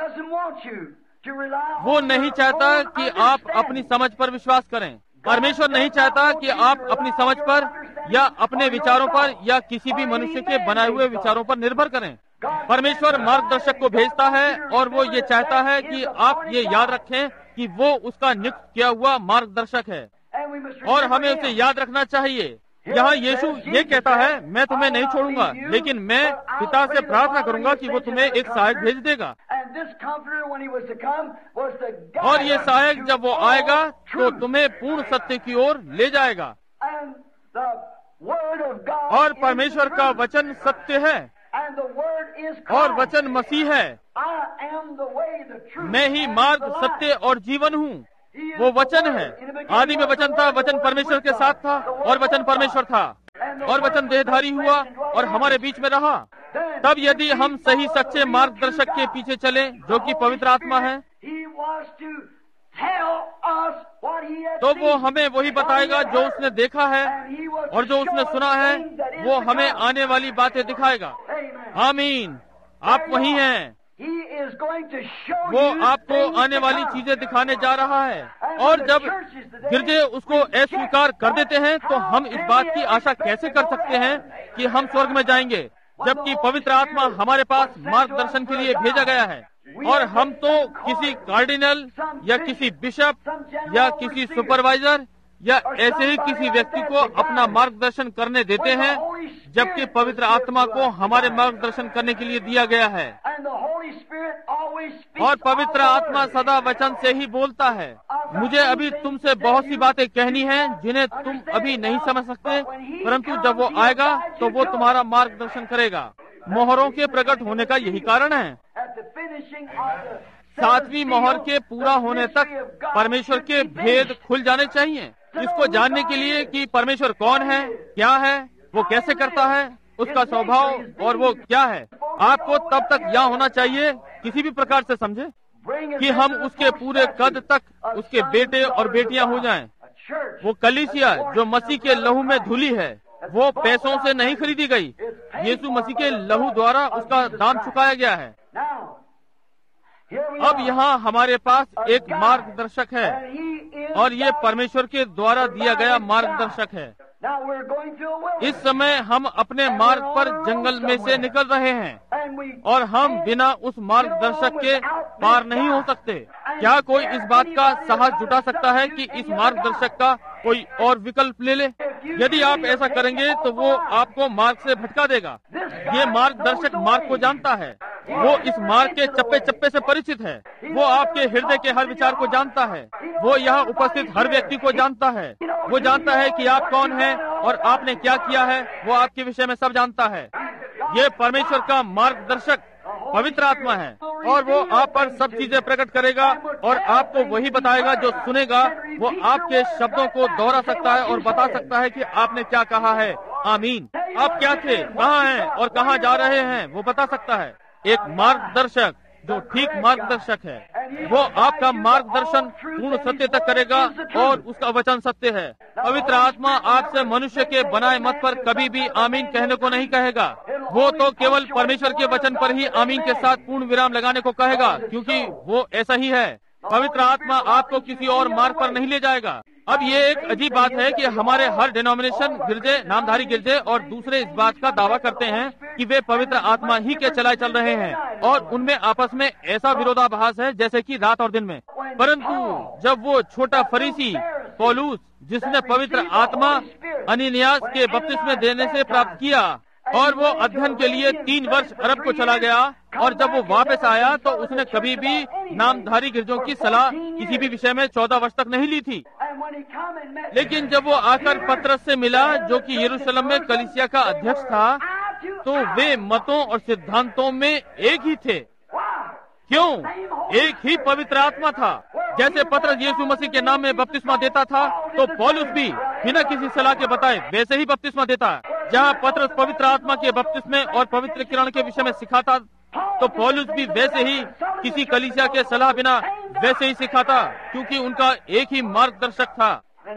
वो नहीं चाहता कि आप अपनी समझ पर विश्वास करें। परमेश्वर नहीं चाहता कि आप अपनी समझ पर या अपने विचारों पर या किसी भी मनुष्य के बनाए हुए विचारों पर निर्भर करें। परमेश्वर मार्गदर्शक को भेजता है और वो ये चाहता है कि आप ये याद रखें कि वो उसका नियुक्त किया हुआ मार्गदर्शक है, और हमें उसे याद रखना चाहिए। यहाँ यीशु ये कहता है, मैं तुम्हें नहीं छोड़ूंगा, लेकिन मैं पिता से प्रार्थना करूंगा कि वो तुम्हें एक सहायक भेज देगा। और ये सहायक जब वो आएगा तो तुम्हें पूर्ण सत्य की ओर ले जाएगा। और परमेश्वर का वचन सत्य है, और वचन मसीह है। मैं ही मार्ग, सत्य और जीवन हूँ। वो वचन है। आदि में वचन था, वचन परमेश्वर के साथ था, और वचन परमेश्वर था, और वचन देहधारी हुआ और हमारे बीच में रहा। तब यदि हम सही सच्चे मार्गदर्शक के पीछे चलें, जो कि पवित्र आत्मा है, तो वो हमें वही बताएगा जो उसने देखा है, और जो उसने सुना है वो हमें आने वाली बातें दिखाएगा। आमीन। आप वही हैं। वो आपको आने वाली चीजें दिखाने जा रहा है। और जब गिरजे उसको अस्वीकार कर देते हैं तो हम इस बात की आशा कैसे कर सकते हैं कि हम स्वर्ग में जाएंगे, जबकि पवित्र आत्मा हमारे पास मार्गदर्शन के लिए भेजा गया है। और हम तो किसी कार्डिनल या किसी बिशप या किसी सुपरवाइजर या ऐसे ही किसी व्यक्ति को अपना मार्गदर्शन करने देते हैं, जबकि पवित्र आत्मा को हमारे मार्गदर्शन करने के लिए दिया गया है। और पवित्र आत्मा सदा वचन से ही बोलता है। मुझे अभी तुमसे बहुत सी बातें कहनी हैं जिन्हें तुम अभी नहीं समझ सकते, परंतु जब वो आएगा तो वो तुम्हारा मार्गदर्शन करेगा। मोहरों के प्रकट होने का यही कारण है। सातवीं मोहर के पूरा होने तक परमेश्वर के भेद खुल जाने चाहिए, इसको जानने के लिए कि परमेश्वर कौन है, क्या है, वो कैसे करता है, उसका स्वभाव और वो क्या है। आपको तब तक यह होना चाहिए, किसी भी प्रकार से समझे, कि हम उसके पूरे कद तक उसके बेटे और बेटियां हो जाएं। वो कलीसिया जो मसीह के लहू में धुली है, वो पैसों से नहीं खरीदी गई। यीशु मसीह के लहू द्वारा उसका दाम चुकाया गया है। अब यहाँ हमारे पास एक मार्गदर्शक है, और ये परमेश्वर के द्वारा दिया गया मार्गदर्शक है। इस समय हम अपने मार्ग पर जंगल में से निकल रहे हैं, और हम बिना उस मार्गदर्शक के पार नहीं हो सकते। क्या कोई इस बात का साहस जुटा सकता है कि इस मार्गदर्शक का कोई और विकल्प ले ले? यदि आप ऐसा करेंगे तो वो आपको मार्ग से भटका देगा। ये मार्गदर्शक मार्ग को जानता है। वो इस मार्ग के चप्पे चप्पे से परिचित है। वो आपके हृदय के हर विचार को जानता है। वो यहाँ उपस्थित हर व्यक्ति को जानता है। वो जानता है कि आप कौन हैं और आपने क्या किया है। वो आपके विषय में सब जानता है। ये परमेश्वर का मार्गदर्शक पवित्र आत्मा है, और वो आप पर सब चीजें प्रकट करेगा और आपको वही बताएगा जो सुनेगा। वो आपके शब्दों को दोहरा सकता है और बता सकता है कि आपने क्या कहा है। आमीन। आप क्या थे, कहाँ हैं और कहाँ जा रहे हैं, वो बता सकता है। एक मार्गदर्शक जो ठीक मार्गदर्शक है, वो आपका मार्गदर्शन पूर्ण सत्य तक करेगा, और उसका वचन सत्य है। पवित्र आत्मा आपसे मनुष्य के बनाए मत पर कभी भी आमीन कहने को नहीं कहेगा। वो तो केवल परमेश्वर के वचन पर ही आमीन के साथ पूर्ण विराम लगाने को कहेगा, क्योंकि वो ऐसा ही है। पवित्र आत्मा आपको किसी और मार्ग पर नहीं ले जाएगा। अब ये एक अजीब बात है कि हमारे हर डिनोमिनेशन गिरजे, नामधारी गिरजे और दूसरे इस बात का दावा करते हैं कि वे पवित्र आत्मा ही के चलाए चल रहे हैं और उनमें आपस में ऐसा विरोधाभास है जैसे कि रात और दिन में। परंतु जब वो छोटा फरीसी पौलुस, जिसने पवित्र आत्मा अनिनियास के बपतिस्मे देने से प्राप्त किया और वो अध्ययन के लिए तीन वर्ष अरब को चला गया, और जब वो वापस आया तो उसने कभी भी नामधारी गिरजों की सलाह किसी भी विषय में चौदह वर्ष तक नहीं ली थी। लेकिन जब वो आकर पतरस से मिला, जो कि यरूशलेम में कलीसिया का अध्यक्ष था, तो वे मतों और सिद्धांतों में एक ही थे। क्यों? एक ही पवित्र आत्मा था। जैसे पतरस यीशु मसीह के नाम में बपतिस्मा देता था, तो पौलुस भी बिना किसी सलाह के बताए वैसे ही बपतिस्मा देता है। जहाँ पतरस पवित्र आत्मा के बपतिस्मे और पवित्रीकरण के विषय में सिखाता, तो पौलुस भी वैसे ही किसी कलीसिया के सलाह बिना वैसे ही सिखाता, क्योंकि उनका एक ही मार्गदर्शक था।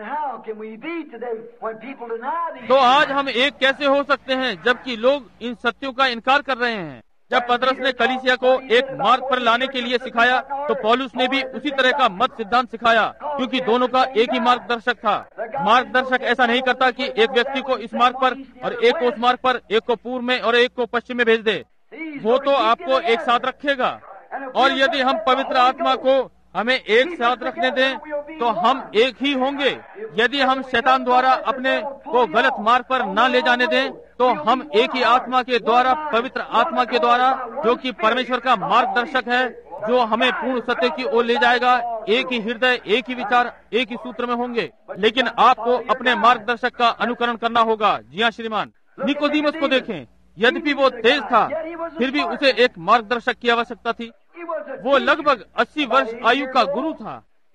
तो आज हम एक कैसे हो सकते हैं जबकि लोग इन सत्यों का इनकार कर रहे हैं? जब पतरस ने कलीसिया को एक मार्ग पर लाने के लिए सिखाया, तो पौलुस ने भी उसी तरह का मत सिद्धांत सिखाया, क्योंकि दोनों का एक ही मार्गदर्शक था। मार्गदर्शक ऐसा नहीं करता कि एक व्यक्ति को इस मार्ग पर और एक को उस मार्ग पर, एक को पूर्व में और एक को पश्चिम में भेज दे। वो तो आपको एक साथ रखेगा, और यदि हम पवित्र आत्मा को हमें एक साथ रखने दें तो हम एक ही होंगे। यदि हम शैतान द्वारा अपने को गलत मार्ग पर न ले जाने दें, तो हम एक ही आत्मा के द्वारा, पवित्र आत्मा के द्वारा, जो कि परमेश्वर का मार्गदर्शक है, जो हमें पूर्ण सत्य की ओर ले जाएगा, एक ही हृदय, एक ही विचार, एक ही सूत्र में होंगे। लेकिन आपको अपने मार्गदर्शक का अनुकरण करना होगा। जी हाँ श्रीमान, निकोदीमस को देखें, यद्यपि वो तेज था, फिर भी उसे एक मार्गदर्शक की आवश्यकता थी। वो लगभग अस्सी वर्ष आयु का गुरु था।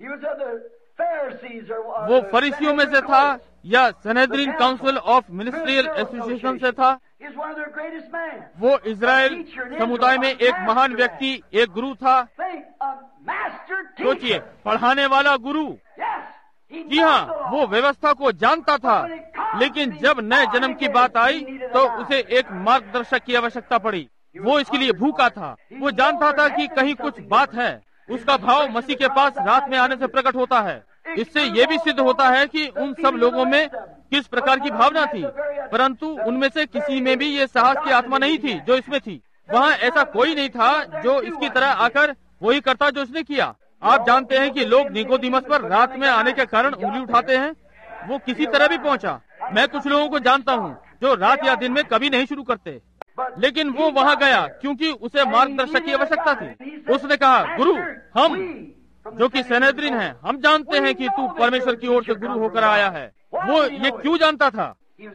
वो फरीसियों में से था या Sanhedrin council of ministerial association से था। वो इजराइल समुदाय में एक महान व्यक्ति, एक गुरु था। सोचिए, पढ़ाने वाला गुरु। जी हाँ, वो व्यवस्था को जानता था, लेकिन जब नए जन्म की बात आई तो उसे एक मार्गदर्शक की आवश्यकता पड़ी। वो इसके लिए भूखा था। वो जानता था कि कहीं कुछ बात है। उसका भाव मसीह के पास रात में आने से प्रकट होता है। इससे ये भी सिद्ध होता है कि उन सब लोगों में किस प्रकार की भावना थी, परंतु उनमें से किसी में भी ये साहस की आत्मा नहीं थी जो इसमें थी। वहाँ ऐसा कोई नहीं था जो इसकी तरह आकर वही करता जो इसने किया। आप जानते हैं कि लोग निकोदीमस पर रात में आने के कारण उंगली उठाते हैं। वो किसी तरह भी पहुंचा। मैं कुछ लोगों को जानता हूँ जो रात या दिन में कभी नहीं शुरू करते, लेकिन वो वहाँ गया क्योंकि उसे मार्गदर्शक की आवश्यकता थी। उसने कहा, गुरु, हम जो कि सनेद्रीन हैं, हम जानते हैं कि तू परमेश्वर की ओर से गुरु होकर आया है। वो ये क्यों जानता था?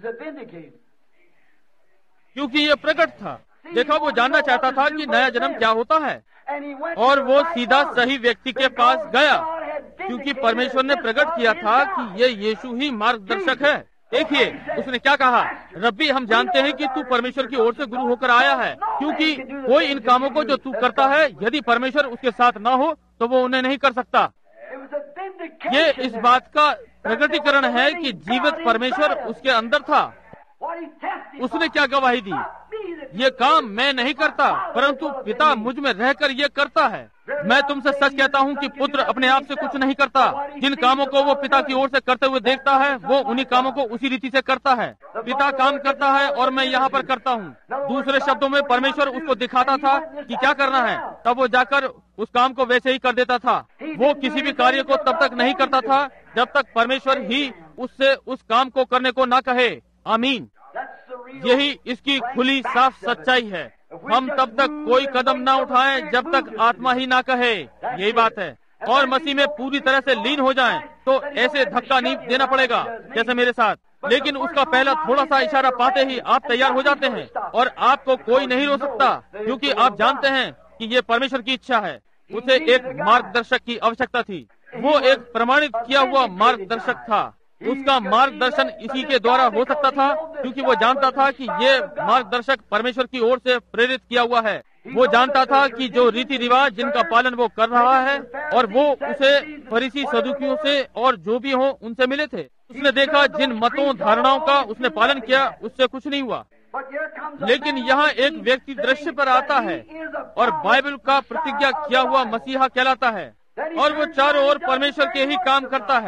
क्योंकि ये प्रकट था। देखा, वो जानना चाहता था कि नया जन्म क्या होता है, और वो सीधा सही व्यक्ति के पास गया, क्योंकि परमेश्वर ने प्रकट किया था कि ये यीशु ही मार्गदर्शक है। देखिए, उसने क्या कहा, रब्बी, हम जानते हैं कि तू परमेश्वर की ओर से गुरु होकर आया है, क्योंकि कोई इन कामों को जो तू करता है, यदि परमेश्वर उसके साथ ना हो तो वो उन्हें नहीं कर सकता। ये इस बात का प्रकटीकरण है कि जीवित परमेश्वर उसके अंदर था। उसने क्या गवाही दी? ये काम मैं नहीं करता, परंतु पिता मुझ में रहकर ये करता है। मैं तुमसे सच कहता हूँ कि पुत्र अपने आप से कुछ नहीं करता। जिन कामों को वो पिता की ओर से करते हुए देखता है, वो उन्हीं कामों को उसी रीति से करता है। पिता काम करता है और मैं यहाँ पर करता हूँ। दूसरे शब्दों में, परमेश्वर उसको दिखाता था कि क्या करना है, तब वो जाकर उस काम को वैसे ही कर देता था। वो किसी भी कार्य को तब तक नहीं करता था जब तक परमेश्वर ही उससे उस काम को करने को ना कहे। आमीन। यही इसकी खुली साफ सच्चाई है। हम तब तक कोई कदम ना उठाएं जब तक आत्मा ही ना कहे। यही बात है। और मसीह में पूरी तरह से लीन हो जाएं, तो ऐसे धक्का नहीं देना पड़ेगा जैसे मेरे साथ। लेकिन उसका पहला थोड़ा सा इशारा पाते ही आप तैयार हो जाते हैं, और आपको कोई नहीं रोक सकता, क्योंकि आप जानते हैं कि ये परमेश्वर की इच्छा है। उसे एक मार्गदर्शक की आवश्यकता थी। वो एक प्रमाणित किया हुआ मार्गदर्शक था। उसका मार्गदर्शन इसी के द्वारा हो सकता था, क्योंकि वो जानता था कि ये मार्गदर्शक परमेश्वर की ओर से प्रेरित किया हुआ है। वो जानता था कि जो रीति रिवाज जिनका पालन वो कर रहा है, और वो उसे फरीसी सदुकियों से और जो भी हो उनसे मिले थे। उसने देखा जिन मतों धारणाओं का उसने पालन किया, उससे कुछ नहीं हुआ। लेकिन यहाँ एक व्यक्ति दृश्य पर आता है और बाइबल का प्रतिज्ञा किया हुआ मसीहा कहलाता है, और वो चारों ओर परमेश्वर के ही काम करता है।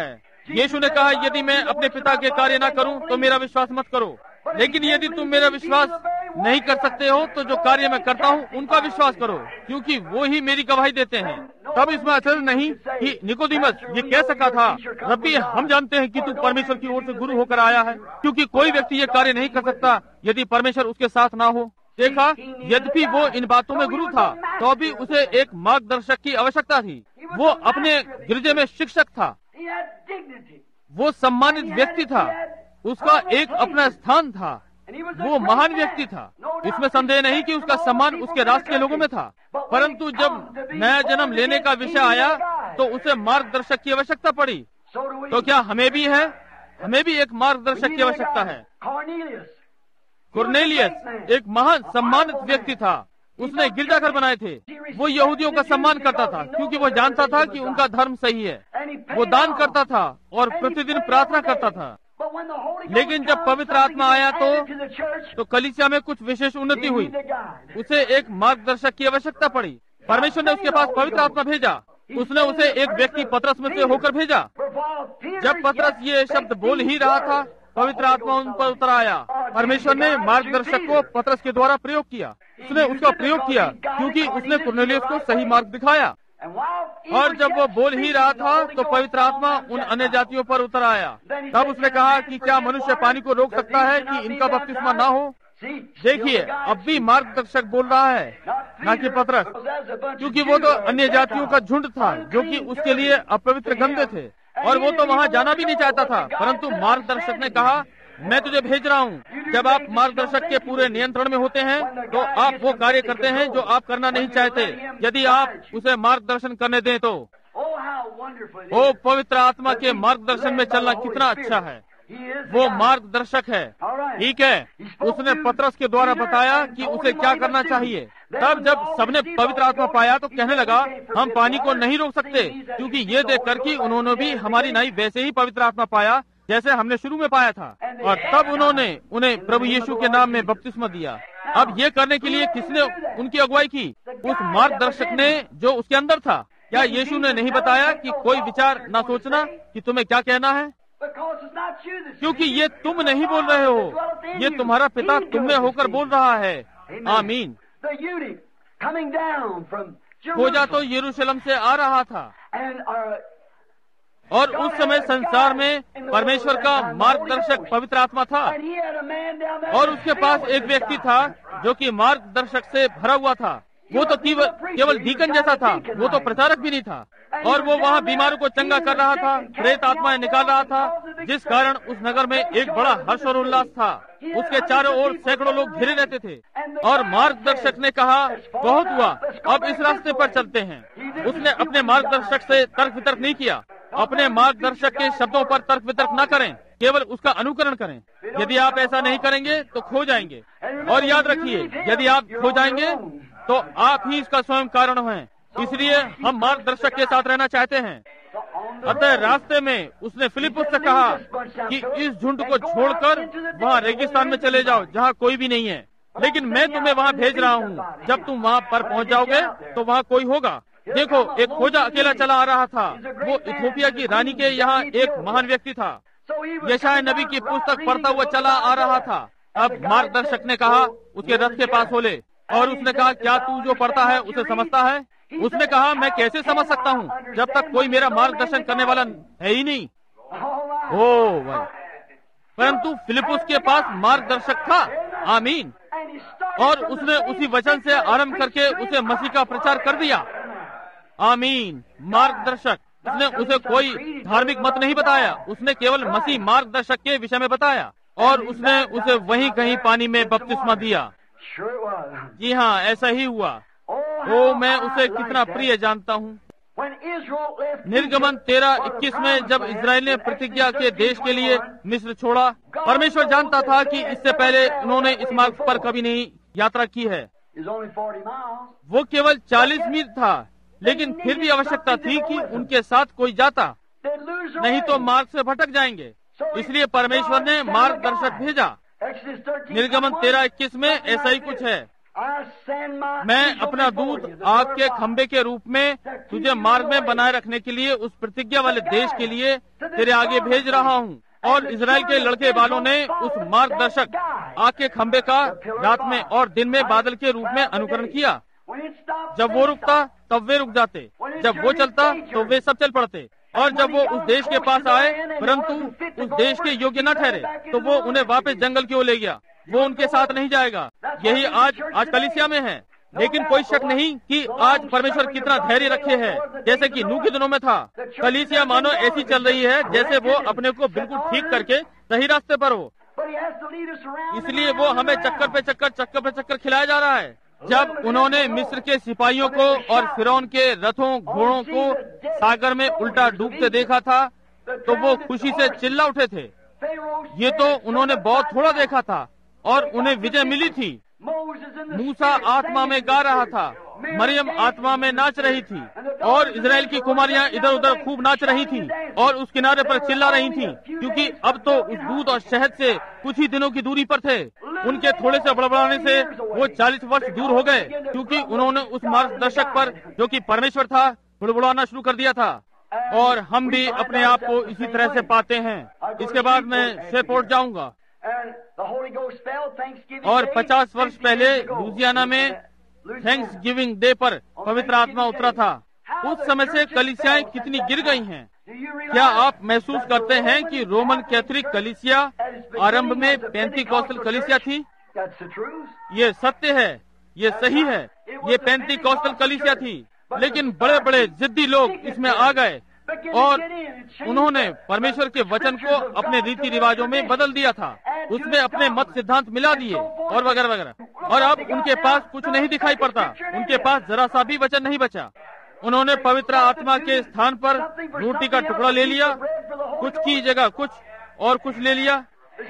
यीशु ने कहा, यदि मैं अपने पिता के कार्य ना करूं तो मेरा विश्वास मत करो, लेकिन यदि तुम मेरा विश्वास नहीं कर सकते हो तो जो कार्य मैं करता हूँ उनका विश्वास करो, क्योंकि वो ही मेरी गवाही देते हैं। तब इसमें आश्चर्य नहीं कि निकोदेमस ये कह सका था, रब्बी हम जानते हैं कि तू परमेश्वर की ओर से गुरु होकर आया है, क्योंकि कोई व्यक्ति ये कार्य नहीं कर सकता यदि परमेश्वर उसके साथ ना हो। देखा, यद्यपि वो इन बातों में गुरु था तो भी उसे एक मार्गदर्शक की आवश्यकता थी। वो अपने गिरजे में शिक्षक था, वो सम्मानित व्यक्ति था, उसका एक अपना स्थान था, वो महान व्यक्ति था। इसमें संदेह नहीं कि उसका सम्मान उसके राष्ट्र के लोगों में था, परंतु जब नया जन्म लेने का विषय आया तो उसे मार्गदर्शक की आवश्यकता पड़ी। तो क्या हमें भी है? हमें भी एक मार्गदर्शक की आवश्यकता है। कुरनेलियस एक महान सम्मानित व्यक्ति था, उसने गिरजाघर बनाए थे। वो यहूदियों का सम्मान करता था क्योंकि वो जानता था कि उनका धर्म सही है। वो दान करता था और प्रतिदिन प्रार्थना करता था। लेकिन जब पवित्र आत्मा आया तो तो कलीसिया में कुछ विशेष उन्नति हुई। उसे एक मार्गदर्शक की आवश्यकता पड़ी। परमेश्वर ने उसके पास पवित्र आत्मा भेजा। उसने उसे एक व्यक्ति पतरस में से होकर भेजा। जब पतरस ये शब्द बोल ही रहा था, पवित्र आत्मा उन पर उतर आया। परमेश्वर ने मार्गदर्शक को पतरस के द्वारा प्रयोग किया। उसने उसका प्रयोग किया क्योंकि उसने कुरनेलियस को सही मार्ग दिखाया। और जब वो बोल ही रहा था तो पवित्र आत्मा उन अन्य जातियों पर उतर आया। तब उसने कहा कि क्या मनुष्य पानी को रोक सकता है कि इनका बपतिस्मा ना हो? देखिए, अब भी मार्गदर्शक बोल रहा है, न कि पतरस, क्योंकि वो तो अन्य जातियों का झुंड था जो कि उसके लिए अपवित्र गंदे थे और वो तो वहाँ जाना भी नहीं चाहता था। परंतु मार्गदर्शक ने कहा, मैं तुझे भेज रहा हूँ। जब आप मार्गदर्शक के पूरे नियंत्रण में होते हैं तो आप वो कार्य करते हैं जो आप करना नहीं चाहते, यदि आप उसे मार्गदर्शन करने दें तो। ओ पवित्र आत्मा के मार्गदर्शन में चलना कितना अच्छा है। वो मार्गदर्शक है। ठीक है, उसने पतरस के द्वारा बताया कि उसे क्या करना चाहिए। तब जब सबने पवित्र आत्मा पाया तो कहने लगा, हम पानी को नहीं रोक सकते, क्योंकि ये देख कर कि उन्होंने भी हमारी नाई वैसे ही पवित्र आत्मा पाया जैसे हमने शुरू में पाया था। और तब उन्होंने उन्हें प्रभु यीशु के नाम में बपतिस्मा दिया। अब ये करने के लिए किसने उनकी अगुवाई की? उस मार्गदर्शक ने जो उसके अंदर था। क्या यीशु ने नहीं बताया कि कोई विचार ना सोचना कि तुम्हें क्या कहना है, क्योंकि ये तुम नहीं बोल रहे हो, ये तुम्हारा पिता तुम में होकर बोल रहा है। आमीन। खोजा तो यरूशलेम से आ रहा था और उस समय संसार में परमेश्वर का मार्गदर्शक पवित्र आत्मा था और उसके पास एक व्यक्ति था जो कि मार्गदर्शक से भरा हुआ था। वो तो केवल केवल डीकन जैसा था, वो तो प्रचारक भी नहीं था। और वो वहाँ बीमारों को चंगा कर रहा था, प्रेत आत्माएं निकाल रहा था, जिस कारण उस नगर में एक बड़ा हर्ष और उल्लास था। उसके चारों ओर सैकड़ों लोग घिरे रहते थे और मार्गदर्शक ने कहा, बहुत हुआ, अब इस रास्ते पर चलते हैं। उसने अपने मार्गदर्शक से तर्क वितर्क नहीं किया। अपने मार्गदर्शक के शब्दों पर तर्क वितर्क न करें, केवल उसका अनुकरण करें। यदि आप ऐसा नहीं करेंगे तो खो जाएंगे। और याद रखिए, यदि आप खो जाएंगे तो आप ही इसका स्वयं कारण हैं। इसलिए हम मार्गदर्शक के साथ रहना चाहते हैं। अतः रास्ते में उसने फिलिपुस से कहा कि इस झुंड को छोड़कर वहाँ रेगिस्तान में चले जाओ जहाँ कोई भी नहीं है, लेकिन मैं तुम्हें वहाँ भेज रहा हूँ। जब तुम वहाँ पर पहुँच जाओगे तो वहाँ कोई होगा। देखो, एक खोजा अकेला चला आ रहा था। वो इथियोपिया की रानी के यहाँ एक महान व्यक्ति था। यशायाह नबी की पुस्तक पढ़ता हुआ चला आ रहा था। अब मार्गदर्शक ने कहा, उसके रथ के पास हो ले। और उसने कहा, क्या तू जो पढ़ता है उसे समझता है? उसने कहा, मैं कैसे समझ सकता हूँ जब तक कोई मेरा मार्गदर्शन करने वाला है ही नहीं। ओ भाई, परंतु फिलिपुस के पास मार्गदर्शक था। आमीन। और उसने उसी वचन से आरंभ करके उसे मसीह का प्रचार कर दिया। आमीन। मार्गदर्शक, उसने उसे कोई धार्मिक मत नहीं बताया, उसने केवल मसीह मार्गदर्शक के विषय में बताया और उसने उसे वहीं कहीं पानी में बपतिस्मा दिया। जी हाँ, ऐसा ही हुआ। ओ, मैं उसे कितना प्रिय जानता हूँ। निर्गमन तेरह इक्कीस में जब इजराइल ने प्रतिज्ञा के देश के लिए मिस्र छोड़ा, परमेश्वर जानता था कि इससे पहले उन्होंने इस मार्ग पर कभी नहीं यात्रा की है। वो केवल चालीस मील था, लेकिन फिर भी आवश्यकता थी कि उनके साथ कोई जाता, नहीं तो मार्ग से भटक जाएंगे। इसलिए परमेश्वर ने मार्गदर्शक भेजा। निर्गमन तेरह इक्कीस में ऐसा ही कुछ है। मैं अपना दूत आग के खंबे के रूप में तुझे मार्ग में बनाए रखने के लिए उस प्रतिज्ञा वाले देश के लिए तेरे आगे भेज रहा हूँ। और इजराइल के लड़के वालों ने उस मार्गदर्शक आग के खंबे का रात में और दिन में बादल के रूप में अनुकरण किया। जब वो रुकता तब वे रुक जाते, जब वो चलता तो वे सब चल पड़ते। और जब वो उस देश के पास आए परंतु उस देश के योग्य न ठहरे तो वो उन्हें वापस जंगल की ओर ले गया। वो उनके साथ नहीं जाएगा। यही आज आज कलीसिया में है। लेकिन कोई शक नहीं कि आज परमेश्वर कितना धैर्य रखे है, जैसे कि नूह के दिनों में था। कलीसिया मानो ऐसी चल रही है जैसे वो अपने को बिल्कुल ठीक करके सही रास्ते पर हो, इसलिए वो हमें चक्कर पे चक्कर चक्कर पे चक्कर खिलाया जा रहा है। जब उन्होंने मिस्र के सिपाहियों को और फिरौन के रथों घोड़ों को सागर में उल्टा डूबते देखा था तो वो खुशी से चिल्ला उठे थे। ये तो उन्होंने बहुत थोड़ा देखा था और उन्हें विजय मिली थी। मूसा आत्मा में गा रहा था, मरियम आत्मा में नाच रही थी और इजराइल की कुमारियां इधर उधर खूब नाच रही थी और उस किनारे पर चिल्ला रही थी, क्योंकि अब तो उस दूध और शहद से कुछ ही दिनों की दूरी पर थे। उनके थोड़े से बड़बड़ाने से वो चालीस वर्ष दूर हो गए, क्योंकि उन्होंने उस मार्गदर्शक पर जो कि परमेश्वर था बड़बड़ाना शुरू कर दिया था। और हम भी अपने आप को इसी तरह से पाते हैं। इसके बाद मैं शेपोर्ट जाऊंगा। और पचास वर्ष पहले लुजियाना में थैंक्स गिविंग डे पर पवित्र आत्मा उतरा था। उस समय से कलीसियाएं कितनी गिर गई हैं। क्या आप महसूस करते हैं कि रोमन कैथोलिक कलीसिया आरंभ में पेंतीकॉस्टल कलीसिया थी? ये सत्य है, ये सही है। ये पेंतीकॉस्टल कलीसिया थी, लेकिन बड़े बड़े जिद्दी लोग इसमें आ गए और उन्होंने परमेश्वर के वचन को अपने रीति रिवाजों में बदल दिया था। उसमें अपने मत सिद्धांत मिला दिए और वगैरह वगैरह। और अब उनके पास कुछ नहीं दिखाई पड़ता, उनके पास जरा सा भी वचन नहीं बचा। उन्होंने पवित्र आत्मा के स्थान पर रोटी का टुकड़ा ले लिया, कुछ की जगह कुछ और कुछ ले लिया,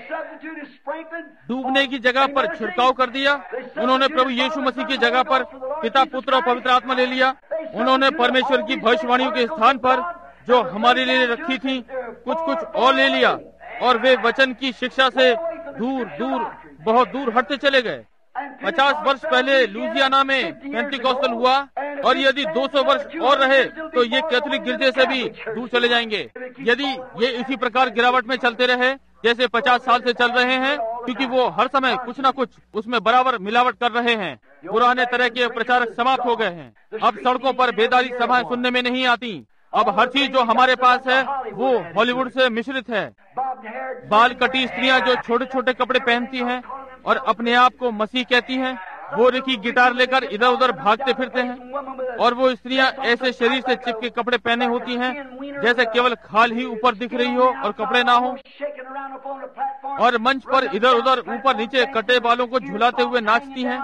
डूबने की जगह पर छिड़काव कर दिया। उन्होंने प्रभु यीशु मसीह की जगह पर पिता पुत्र और पवित्र आत्मा ले लिया। उन्होंने परमेश्वर की भविष्यवाणियों के स्थान पर जो हमारे लिए रखी थी कुछ कुछ और ले लिया और वे वचन की शिक्षा से दूर दूर बहुत दूर हटते चले गए। पचास वर्ष पहले लुजियाना में पेंटीकॉस्टल हुआ और यदि दो सौ वर्ष और रहे तो ये कैथोलिक गिरजे से भी दूर चले जाएंगे। यदि ये इसी प्रकार गिरावट में चलते रहे जैसे पचास साल से चल रहे हैं, क्योंकि वो हर समय कुछ न कुछ उसमें बराबर मिलावट कर रहे हैं। पुराने तरह के प्रचारक समाप्त हो गए हैं। अब सड़कों पर बेदारी सभाएं सुनने में नहीं आती। अब हर चीज जो हमारे पास है वो हॉलीवुड से मिश्रित है। बाल कटी स्त्रियां जो छोटे छोटे कपड़े पहनती हैं और अपने आप को मसीह कहती हैं, वो रिकी गिटार लेकर इधर उधर भागते फिरते हैं। और वो स्त्रियां ऐसे शरीर से चिपके कपड़े पहने होती हैं जैसे केवल खाल ही ऊपर दिख रही हो और कपड़े ना हो। और मंच पर इधर उधर ऊपर नीचे कटे बालों को झुलाते हुए नाचती हैं।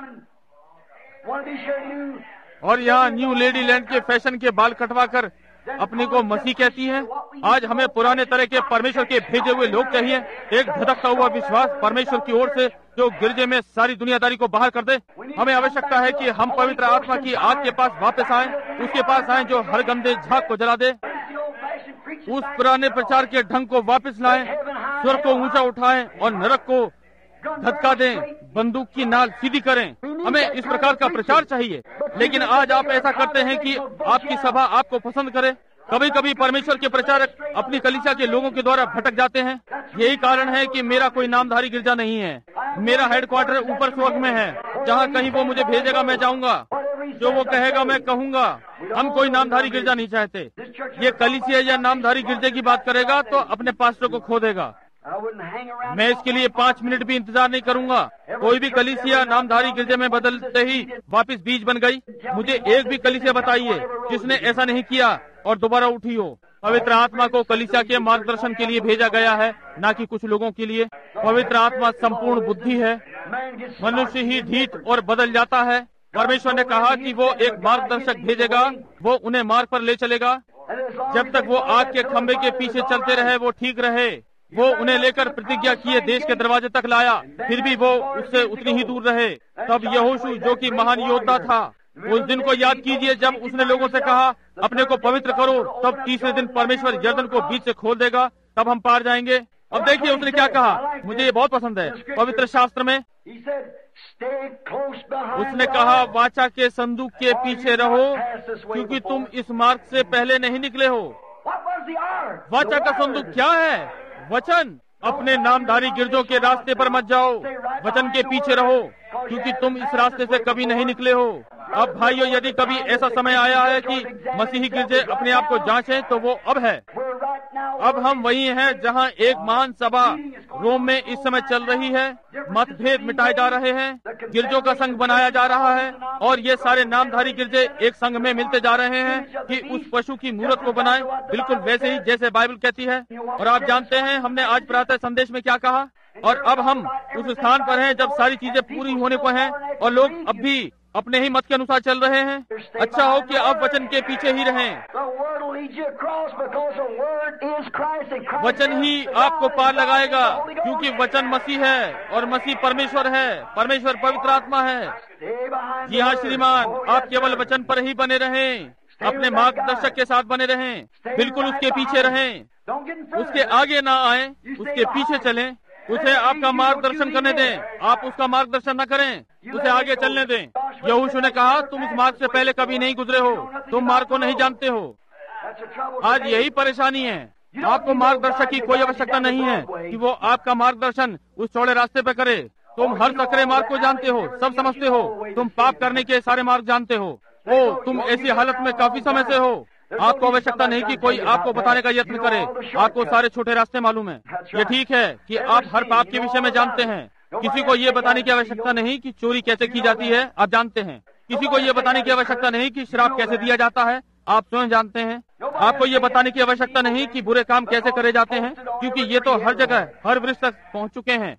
और यहाँ न्यू लेडी लैंड के फैशन के बाल कटवा कर अपने को मसीह कहती हैं। आज हमें पुराने तरह के परमेश्वर के भेजे हुए लोग चाहिए, एक धधकता हुआ विश्वास परमेश्वर की ओर से जो गिरजे में सारी दुनियादारी को बाहर कर दे। हमें आवश्यकता है कि हम पवित्र आत्मा की आग के पास वापस आएं, उसके पास आएं जो हर गंदे झाग को जला दे, उस पुराने प्रचार के ढंग को वापस लाएं, स्वर को ऊंचा उठाएं और नरक को धक्का दें, बंदूक की नाल सीधी करें। हमें इस प्रकार का प्रचार चाहिए। लेकिन आज आप ऐसा करते हैं कि आपकी सभा आपको पसंद करे। कभी कभी परमेश्वर के प्रचारक अपनी कलीसिया के लोगों के द्वारा भटक जाते हैं। यही कारण है कि मेरा कोई नामधारी गिरजा नहीं है। मेरा हेडक्वार्टर ऊपर स्वर्ग में है। जहाँ कहीं वो मुझे भेजेगा मैं जाऊंगा, जो वो कहेगा मैं कहूंगा। हम कोई नामधारी गिरजा नहीं चाहते। ये कलीसिया या नामधारी गिरजे की बात करेगा तो अपने पास्टर को खो देगा। मैं इसके लिए पाँच मिनट भी इंतजार नहीं करूंगा। कोई भी कलीसिया नामधारी गिरजे में बदलते ही वापस बीज बन गई। मुझे एक भी कलीसिया बताइए जिसने ऐसा नहीं किया और दोबारा उठी हो। पवित्र आत्मा को कलीसिया के मार्गदर्शन के लिए भेजा गया है, न कि कुछ लोगों के लिए। पवित्र आत्मा संपूर्ण बुद्धि है। मनुष्य ही ढीठ और बदल जाता है। परमेश्वर ने कहा कि वो एक मार्गदर्शक भेजेगा, वो उन्हें मार्ग पर ले चलेगा। जब तक वो आग के खंभे के पीछे चलते रहे वो ठीक रहे। वो उन्हें लेकर प्रतिज्ञा किए देश के दरवाजे तक लाया, फिर भी वो उससे उतनी ही दूर रहे। तब यहोशू जो कि महान योद्धा था, उस दिन को याद कीजिए जब उसने लोगों से कहा अपने को पवित्र करो। तब तीसरे दिन परमेश्वर यरदन को बीच से खोल देगा, तब हम पार जाएंगे। अब देखिए उसने क्या कहा, मुझे ये बहुत पसंद है। पवित्र शास्त्र में उसने कहा, वाचा के संदूक के पीछे रहो, क्योंकि तुम इस मार्ग से पहले नहीं निकले हो। वाचा का संदूक क्या है? वचन। अपने नामधारी गिरजों के रास्ते पर मत जाओ, वचन के पीछे रहो, क्योंकि तुम इस रास्ते से कभी नहीं निकले हो। अब भाइयों, यदि कभी ऐसा समय आया है कि मसीही गिरजे अपने आप को जांचें, तो वो अब है। अब हम वही हैं जहां एक महान सभा रोम में इस समय चल रही है। मतभेद मिटाए जा रहे हैं, गिरजों का संघ बनाया जा रहा है, और ये सारे नामधारी गिरजे एक संघ में मिलते जा रहे हैं कि उस पशु की मूर्त को बनाएं, बिल्कुल वैसे ही जैसे बाइबल कहती है। और आप जानते हैं हमने आज प्रातः संदेश में क्या कहा, और अब हम उस स्थान पर हैं जब सारी चीजें पूरी होने को हैं और लोग अब भी अपने ही मत के अनुसार चल रहे हैं। अच्छा हो कि आप वचन के पीछे ही रहें। वचन ही आपको पार लगाएगा, क्योंकि वचन मसीह है और मसीह परमेश्वर है, परमेश्वर पवित्र आत्मा है। जी हाँ श्रीमान, आप केवल वचन पर ही बने रहें, अपने मार्गदर्शक के साथ बने रहें, बिल्कुल उसके पीछे रहें, उसके आगे ना आए, उसके पीछे चलें, उसे आपका मार्गदर्शन करने दें, आप उसका मार्गदर्शन न करें, उसे आगे चलने दें। यहोशू ने कहा, तुम इस मार्ग से पहले कभी नहीं गुजरे हो, तुम मार्ग को नहीं जानते हो। आज यही परेशानी है, आपको मार्गदर्शक की कोई आवश्यकता नहीं है कि वो आपका मार्गदर्शन उस चौड़े रास्ते पे करे। तुम हर सकरे मार्ग को जानते हो, सब समझते हो, तुम पाप करने के सारे मार्ग जानते हो। ओ, तुम ऐसी हालत में काफी समय से हो, आपको आवश्यकता नहीं कि कोई आपको बताने का यत्न करे, आपको सारे छोटे रास्ते मालूम है। ये ठीक है कि आप हर पाप के विषय में जानते हैं, किसी को ये बताने की आवश्यकता नहीं कि चोरी कैसे की जाती है, आप जानते हैं। किसी को ये बताने की आवश्यकता नहीं कि श्राप कैसे दिया जाता है, आप स्वयं जानते हैं। आपको ये बताने की आवश्यकता नहीं कि बुरे काम कैसे करे जाते हैं, क्योंकि ये तो हर जगह हर वृक्ष तक पहुंच चुके हैं।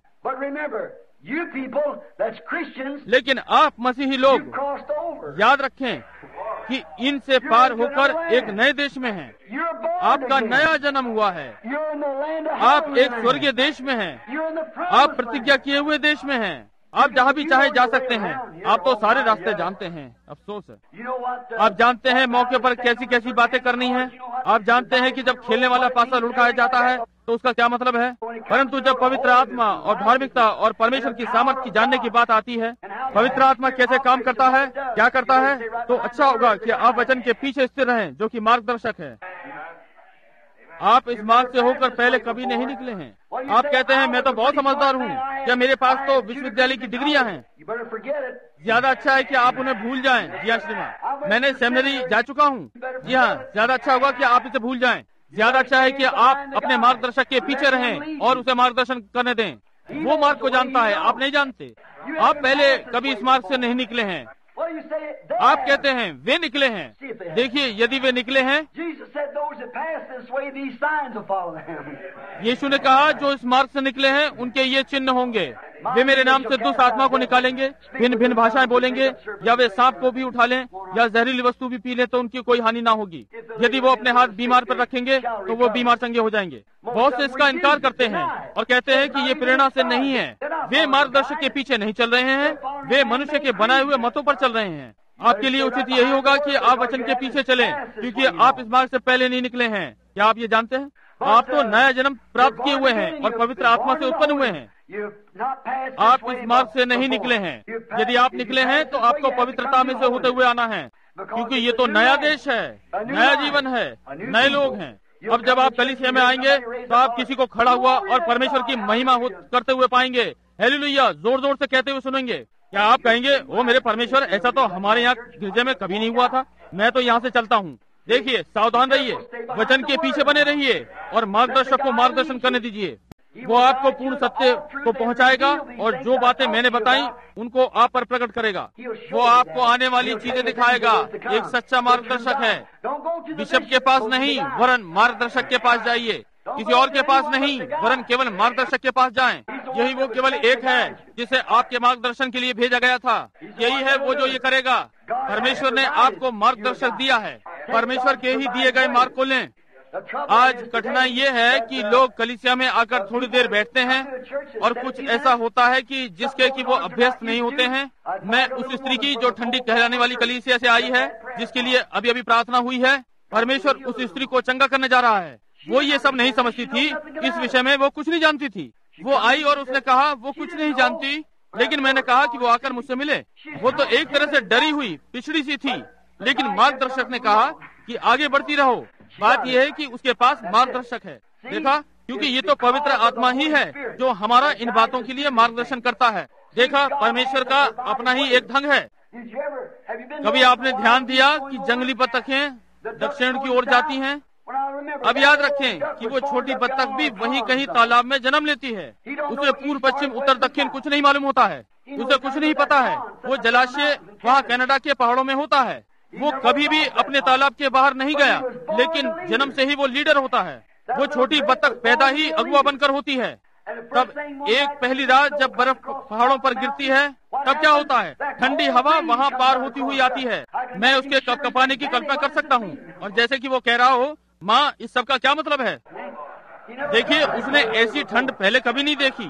लेकिन आप मसीही लोग याद रखें कि इनसे पार होकर एक नए देश में हैं। आपका नया जन्म हुआ है, आप एक स्वर्गीय देश में हैं, आप प्रतिज्ञा किए हुए देश में हैं, आप जहाँ भी चाहे जा सकते हैं। आप तो सारे रास्ते जानते हैं, अफसोस है। आप जानते हैं मौके पर कैसी कैसी बातें करनी है। आप जानते हैं कि जब खेलने वाला पासा लुढ़काया जाता है तो उसका क्या मतलब है, परंतु जब पवित्र आत्मा और धार्मिकता और परमेश्वर की सामर्थ की जानने की बात आती है, पवित्र आत्मा कैसे काम करता है, क्या करता है, तो अच्छा होगा कि आप वचन के पीछे स्थिर रहें, जो कि मार्गदर्शक है। आप इस मार्ग से होकर पहले कभी नहीं निकले हैं। आप कहते हैं मैं तो बहुत समझदार हूँ, क्या मेरे पास तो विश्वविद्यालय की डिग्रियां हैं। ज्यादा अच्छा है कि आप उन्हें भूल जाएं। जी हाँ श्रीमान, मैंने सेमिनरी जा चुका हूँ। जी हाँ, ज्यादा अच्छा होगा कि आप इसे भूल जाएं। ज्यादा अच्छा है कि आप अपने मार्गदर्शक के पीछे रहें और उसे मार्गदर्शन करने दें। वो मार्ग को जानता है, आप नहीं जानते। आप पहले कभी इस मार्ग से नहीं निकले हैं। आप कहते हैं वे निकले हैं। देखिए, यदि वे निकले हैं, यीशु ने कहा जो इस मार्ग से निकले हैं उनके ये चिन्ह होंगे, वे मेरे नाम से दुष्ट आत्मा को निकालेंगे, भिन्न भिन्न भाषाएं बोलेंगे, या वे सांप को भी उठा लें या जहरीली वस्तु भी पी लें तो उनकी कोई हानि ना होगी। यदि वो अपने हाथ बीमार पर रखेंगे तो वो बीमार चंगे हो जाएंगे। बहुत से इसका इनकार करते हैं और कहते हैं कि ये प्रेरणा से नहीं है। वे मार्गदर्शक के पीछे नहीं चल रहे हैं, वे मनुष्य के बनाए हुए मतों पर चल रहे हैं। आपके लिए उचित यही होगा कि आप वचन के पीछे चलें, क्योंकि आप इस मार्ग से पहले नहीं निकले हैं। क्या आप ये जानते हैं? आप तो नया जन्म प्राप्त किए हुए हैं और पवित्र आत्मा से उत्पन्न हुए हैं। आप इस मार्ग से नहीं निकले हैं। यदि आप निकले हैं तो आपको पवित्रता में से होते हुए आना है, क्योंकि ये तो नया देश है, नया जीवन है, नए लोग हैं। अब जब आप कलीसिया में आएंगे तो आप किसी को खड़ा हुआ और परमेश्वर की महिमा करते हुए पाएंगे, हालेलुया जोर जोर से कहते हुए सुनेंगे। क्या आप कहेंगे ओ मेरे परमेश्वर, ऐसा तो हमारे यहाँ गिरजे में कभी नहीं हुआ था, मैं तो यहाँ से चलता हूँ। देखिए, सावधान रहिए, वचन के पीछे बने रहिए और मार्गदर्शक को मार्गदर्शन करने दीजिए। वो आपको पूर्ण सत्य को पहुंचाएगा और जो बातें मैंने बताई उनको आप पर प्रकट करेगा। वो आपको आने वाली चीजें दिखाएगा। एक सच्चा मार्गदर्शक है। बिशप के पास नहीं, वरन मार्गदर्शक के पास जाइए। किसी और के पास नहीं, वरन केवल मार्गदर्शक के पास जाएं। यही वो केवल एक है जिसे आपके मार्गदर्शन के लिए भेजा गया था। यही है वो जो ये करेगा। परमेश्वर ने आपको मार्गदर्शक दिया है, परमेश्वर के ही दिए गए मार्ग को लें। आज कठिनाई ये है कि लोग कलीसिया में आकर थोड़ी देर बैठते हैं और कुछ ऐसा होता है कि जिसके कि वो अभ्यस्त नहीं होते हैं। मैं उस स्त्री की जो ठंडी कहलाने वाली कलीसिया से आई है, जिसके लिए अभी अभी प्रार्थना हुई है, परमेश्वर उस स्त्री को चंगा करने जा रहा है। वो ये सब नहीं समझती थी, इस विषय में वो कुछ नहीं जानती थी। वो आई और उसने कहा वो कुछ नहीं जानती, लेकिन मैंने कहा कि वो आकर मुझसे मिले। वो तो एक तरह से डरी हुई पिछड़ी सी थी, लेकिन मार्गदर्शक ने कहा कि आगे बढ़ती रहो। बात यह है कि उसके पास मार्गदर्शक है। देखा, क्योंकि ये तो पवित्र आत्मा ही है जो हमारा इन बातों के लिए मार्गदर्शन करता है। देखा, परमेश्वर का अपना ही एक ढंग है। कभी आपने ध्यान दिया कि जंगली बत्तखें दक्षिण की ओर जाती हैं? अब याद रखें कि वो छोटी बत्तख भी वहीं कहीं तालाब में जन्म लेती है। उसे पूर्व पश्चिम उत्तर दक्षिण कुछ नहीं मालूम होता है, उसे कुछ नहीं पता है। वो जलाशय वहाँ कनाडा के पहाड़ों में होता है। वो कभी भी अपने तालाब के बाहर नहीं गया, लेकिन जन्म से ही वो लीडर होता है। वो छोटी बत्तख पैदा ही अगुआ बनकर होती है। तब एक पहली रात जब बर्फ पहाड़ों पर गिरती है, तब क्या होता है? ठंडी हवा वहाँ पार होती हुई आती है। मैं उसके कपकपाने की कल्पना कर सकता हूँ। और जैसे कि वो कह रहा हो, माँ इस सब का क्या मतलब है? देखिए, उसने ऐसी ठंड पहले कभी नहीं देखी।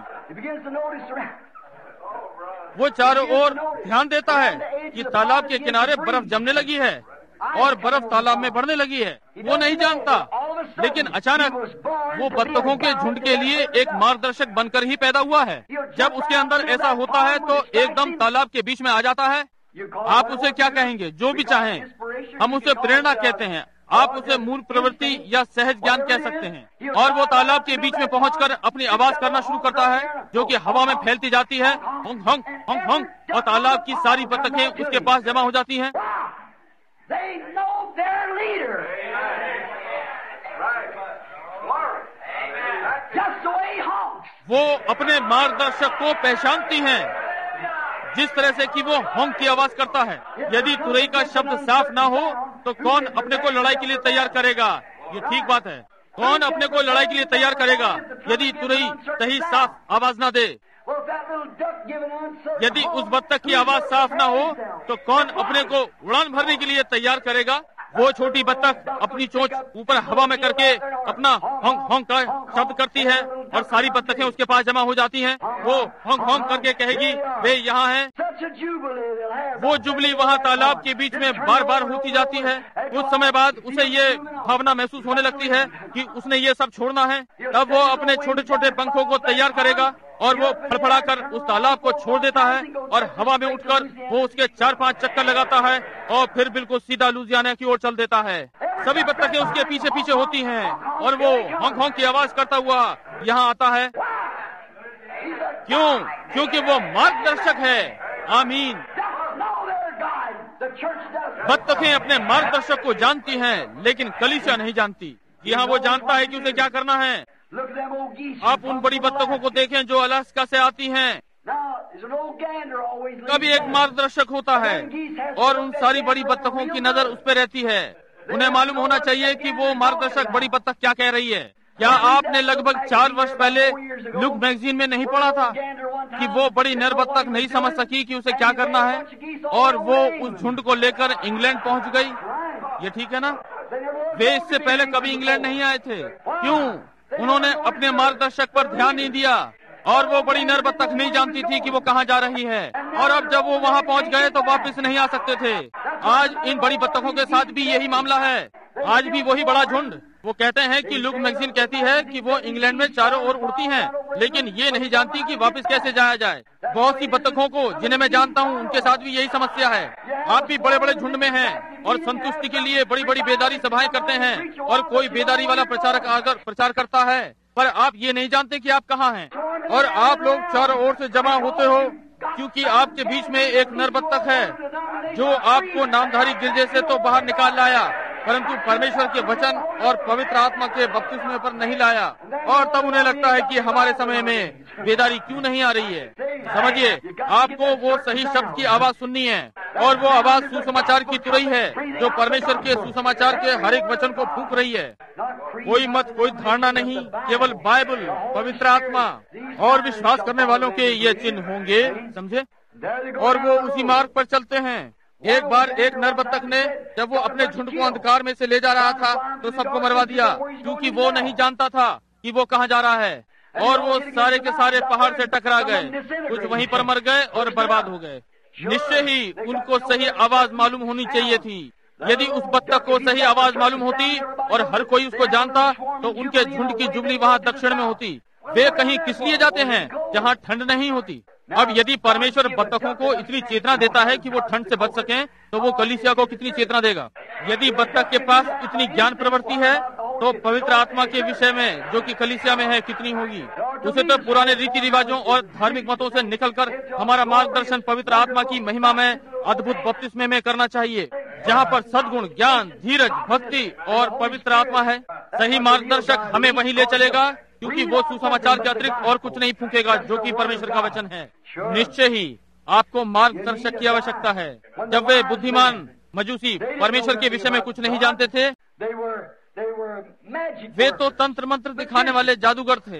वो चारों ओर ध्यान देता है कि तालाब के किनारे बर्फ जमने लगी है और बर्फ तालाब में बढ़ने लगी है। वो नहीं जानता, लेकिन अचानक वो बत्तखों के झुंड के लिए एक मार्गदर्शक बनकर ही पैदा हुआ है। जब उसके अंदर ऐसा होता है तो एकदम तालाब के बीच में आ जाता है। आप उसे क्या कहेंगे? जो भी चाहें, हम उसे प्रेरणा कहते हैं, आप उसे मूल प्रवृत्ति या सहज ज्ञान कह सकते हैं। और वो तालाब के बीच में पहुंचकर अपनी आवाज करना शुरू करता है, जो कि हवा में फैलती जाती है, होंग होंग होंग होंग, और तालाब की सारी बत्तखें उसके पास जमा हो जाती हैं। वो अपने मार्गदर्शक को पहचानती हैं, जिस तरह से कि वो होंग की आवाज करता है। यदि तुरई का शब्द साफ ना हो तो कौन अपने को लड़ाई के लिए तैयार करेगा? ये ठीक बात है। कौन अपने को लड़ाई के लिए तैयार करेगा यदि तुरई सही साफ आवाज ना दे? यदि उस बत्तख की आवाज साफ ना हो तो कौन अपने को उड़ान भरने के लिए तैयार करेगा? वो छोटी बत्तख अपनी चोंच ऊपर हवा में करके अपना होंग होंग का शब्द करती है और सारी बत्तखें उसके पास जमा हो जाती हैं। वो होंग होंग करके कहेगी, वे यहाँ हैं। वो जुबली वहाँ तालाब के बीच में बार बार होती जाती है। कुछ समय बाद उसे ये भावना महसूस होने लगती है कि उसने ये सब छोड़ना है। तब वो अपने छोटे छोटे पंखों को तैयार करेगा और वो फड़फड़ाकर उस तालाब को छोड़ देता है और हवा में उठकर वो उसके चार पांच चक्कर लगाता है और फिर बिल्कुल सीधा लुधियाना की ओर चल देता है। सभी बत्तखें उसके पीछे पीछे होती हैं और वो होंग होंग की आवाज करता हुआ यहाँ आता है। क्यों? क्योंकि वो मार्गदर्शक है। आमीन। बत्तखें अपने मार्गदर्शक को जानती हैं, लेकिन कलीसिया नहीं जानती। यहाँ वो जानता है कि उसे क्या करना है। आप उन बड़ी बत्तखों को देखें जो अलास्का से आती हैं। कभी एक मार्गदर्शक होता है और उन सारी बड़ी बत्तखों की नजर उस पर रहती है। उन्हें मालूम होना चाहिए कि वो मार्गदर्शक बड़ी बत्तख क्या कह रही है। क्या आपने लगभग चार वर्ष पहले लुक मैगजीन में नहीं पढ़ा था कि वो बड़ी नर बत्तख नहीं समझ सकी कि उसे क्या करना है और वो उस झुंड को लेकर इंग्लैंड पहुंच गई? ये ठीक है ना? वे इससे पहले कभी इंग्लैंड नहीं आए थे। क्यों? उन्होंने अपने मार्गदर्शक पर ध्यान नहीं दिया और वो बड़ी नर बत्तख नहीं जानती थी कि वो कहाँ जा रही है। और अब जब वो वहाँ पहुँच गए तो वापस नहीं आ सकते थे। आज इन बड़ी बत्तखों के साथ भी यही मामला है। आज भी वही बड़ा झुंड। वो कहते हैं कि लुक मैगजीन कहती है कि वो इंग्लैंड में चारों ओर उड़ती हैं, लेकिन ये नहीं जानती कि वापस कैसे जाया जाए। बहुत सी बत्तखों को जिन्हें मैं जानता हूँ उनके साथ भी यही समस्या है। आप भी बड़े बड़े झुंड में हैं और संतुष्टि के लिए बड़ी बड़ी बेदारी सभाएं करते हैं और कोई बेदारी वाला प्रचारक आकर प्रचार करता है, पर आप ये नहीं जानते कि आप कहाँ हैं। और आप लोग चारों ओर से जमा होते हो क्योंकि आपके बीच में एक नर बत्तख है जो आपको नामधारी गिरजे से तो बाहर निकाल लाया, परंतु परमेश्वर के वचन और पवित्र आत्मा के बपतिस्मे पर नहीं लाया। और तब उन्हें लगता है कि हमारे समय में बेदारी क्यों नहीं आ रही है। समझिए, आपको वो सही शब्द की आवाज सुननी है और वो आवाज सुसमाचार की तुरई है जो परमेश्वर के सुसमाचार के हर एक वचन को फूंक रही है। कोई मत, कोई धारणा नहीं, केवल बाइबल, पवित्र आत्मा और विश्वास करने वालों के ये चिन्ह होंगे। समझे? और वो उसी मार्ग पर चलते हैं। एक बार एक नर बत्तख ने जब वो अपने झुंड को अंधकार में से ले जा रहा था तो सबको मरवा दिया, क्योंकि वो नहीं जानता था कि वो कहाँ जा रहा है। और वो सारे के सारे पहाड़ से टकरा गए, कुछ वहीं पर मर गए और बर्बाद हो गए। निश्चय ही उनको सही आवाज मालूम होनी चाहिए थी। यदि उस बत्तख को सही आवाज मालूम होती और हर कोई उसको जानता, तो उनके झुंड की जुगली वहाँ दक्षिण में होती। वे कहीं किस लिए जाते हैं जहाँ ठंड नहीं होती। अब यदि परमेश्वर बत्तखों को इतनी चेतना देता है कि वो ठंड से बच सकें, तो वो कलीसिया को कितनी चेतना देगा। यदि बत्तख के पास इतनी ज्ञान प्रवृत्ति है, तो पवित्र आत्मा के विषय में जो कि कलीसिया में है कितनी होगी। उसे तो पुराने रीति रिवाजों और धार्मिक मतों से निकलकर हमारा मार्गदर्शन पवित्र आत्मा की महिमा में अद्भुत बपतिस्मे में करना चाहिए, जहाँ पर सद्गुण, ज्ञान, धीरज, भक्ति और पवित्र आत्मा है। सही मार्गदर्शक हमें वहीं ले चलेगा, क्योंकि वो सुसमाचार के अतिरिक्त और कुछ नहीं फूकेगा, जो कि परमेश्वर का वचन है। निश्चय ही आपको मार्गदर्शक की आवश्यकता है। जब वे बुद्धिमान मजूसी परमेश्वर के विषय में कुछ नहीं जानते थे, वे तो तंत्र मंत्र दिखाने वाले जादूगर थे।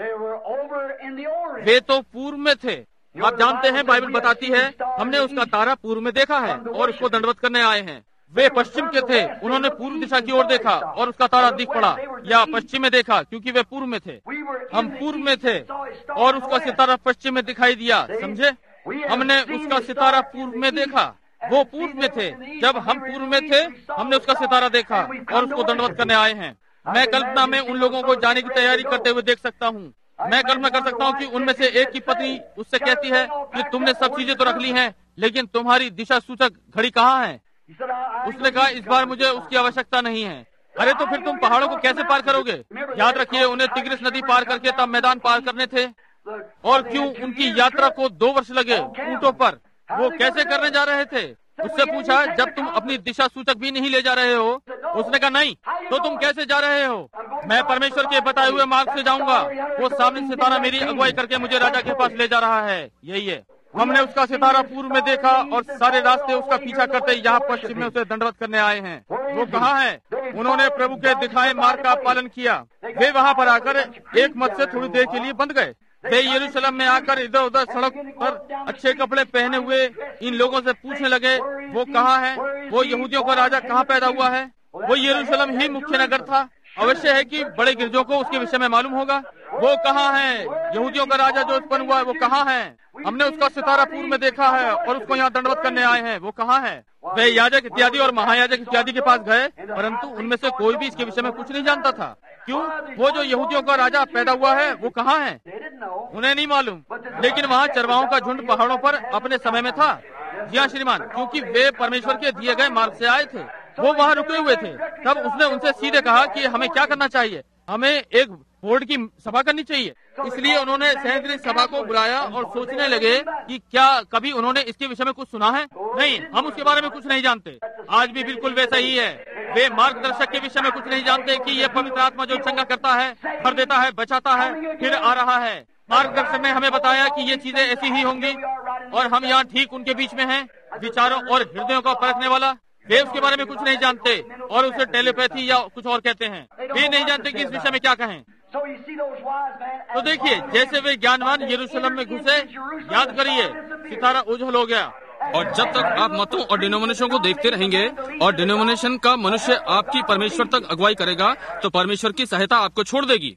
वे तो पूर्व में थे। आप जानते हैं, बाइबल बताती है हमने उसका तारा पूर्व में देखा है और उसको दंडवत करने आए हैं। वे पश्चिम के थे, उन्होंने पूर्व दिशा की ओर देखा और उसका तारा दिख पड़ा, या पश्चिम में देखा, क्योंकि वे पूर्व में थे। हम पूर्व में थे और उसका सितारा पश्चिम में दिखाई दिया, समझे। हमने उसका सितारा पूर्व में देखा, वो पूर्व में थे। जब हम पूर्व में थे, हमने उसका सितारा देखा और उसको दंडवत करने आए हैं। मैं कल्पना में उन लोगों को जाने की तैयारी करते हुए देख सकता हूँ। मैं कल्पना कर सकता हूँ कि उनमें से एक की पत्नी उससे कहती है कि तुमने सब चीजें तो रख ली हैं, लेकिन तुम्हारी दिशा सूचक घड़ी कहाँ है। उसने कहा, इस बार मुझे उसकी आवश्यकता नहीं है। अरे तो फिर तुम पहाड़ों को कैसे पार करोगे। याद रखिए, उन्हें तिग्रिस नदी पार करके तब मैदान पार करने थे। और क्यों उनकी यात्रा को दो वर्ष लगे ऊंटों पर। वो कैसे करने जा रहे थे। उससे पूछा, जब तुम अपनी दिशा सूचक भी नहीं ले जा रहे हो। उसने कहा, नहीं, तो तुम कैसे जा रहे हो। मैं परमेश्वर के बताए हुए मार्ग से जाऊंगा। वो सामने सितारा मेरी अगुवाई करके मुझे राजा के पास ले जा रहा है। यही है, हमने उसका सितारा पूर्व में देखा और सारे रास्ते उसका पीछा करते यहाँ पश्चिम में उसे दंडवत करने आए हैं। वो कहाँ है। उन्होंने प्रभु के दिखाए मार्ग का पालन किया। वे वहाँ पर आकर एक मत से थोड़ी देर के लिए बंध गए। वे यरूशलेम में आकर इधर उधर सड़क पर अच्छे कपड़े पहने हुए इन लोगों से पूछने लगे, वो कहाँ है, वो यहूदियों का राजा कहाँ पैदा हुआ है। वो यरूशलेम ही मुख्य नगर था। अवश्य है कि बड़े गिरजों को उसके विषय में मालूम होगा। वो कहाँ है, यहूदियों का राजा जो उत्पन्न हुआ है, वो कहाँ है। हमने उसका सितारा पूर्व में देखा है और उसको यहाँ दंडवत करने आए हैं। वो कहाँ है। वे याजक इत्यादि और महायाजक इत्यादि के पास गए, परंतु उनमें से कोई भी इसके विषय में कुछ नहीं जानता था। क्यों। वो जो यहूदियों का राजा पैदा हुआ है, वो कहाँ है, उन्हें नहीं मालूम। लेकिन वहाँ चरवाहों का झुंड पहाड़ों पर अपने समय में था। जी हाँ श्रीमान, क्योंकि वे परमेश्वर के दिए गए मार्ग से आए थे। वो वहाँ रुके हुए थे। तब उसने उनसे सीधे कहा कि हमें क्या करना चाहिए। हमें एक बोर्ड की सभा करनी चाहिए। इसलिए उन्होंने सहस्त्री सभा को बुलाया और सोचने लगे कि क्या कभी उन्होंने इसके विषय में कुछ सुना है। नहीं, हम उसके बारे में कुछ नहीं जानते। आज भी बिल्कुल वैसा ही है। वे मार्गदर्शक के विषय में कुछ नहीं जानते कि यह पवित्र आत्मा जो चंगा करता है, भर देता है, बचाता है, फिर आ रहा है। मार्गदर्शक ने हमें बताया कि ये चीजें ऐसी ही होंगी और हम यहाँ ठीक उनके बीच में हैं, विचारों और हृदयों को परखने वाला। वे उसके बारे में कुछ नहीं जानते और उसे टेलीपैथी या कुछ और कहते हैं। वे नहीं जानते कि इस विषय में क्या कहें। तो देखिए, जैसे वे ज्ञानवान यरूशलेम में घुसे, याद करिए, सितारा उज्जवल हो गया। और जब तक आप मतों और डिनोमिनेशन को देखते रहेंगे और डिनोमिनेशन का मनुष्य आपकी परमेश्वर तक अगुवाई करेगा, तो परमेश्वर की सहायता आपको छोड़ देगी।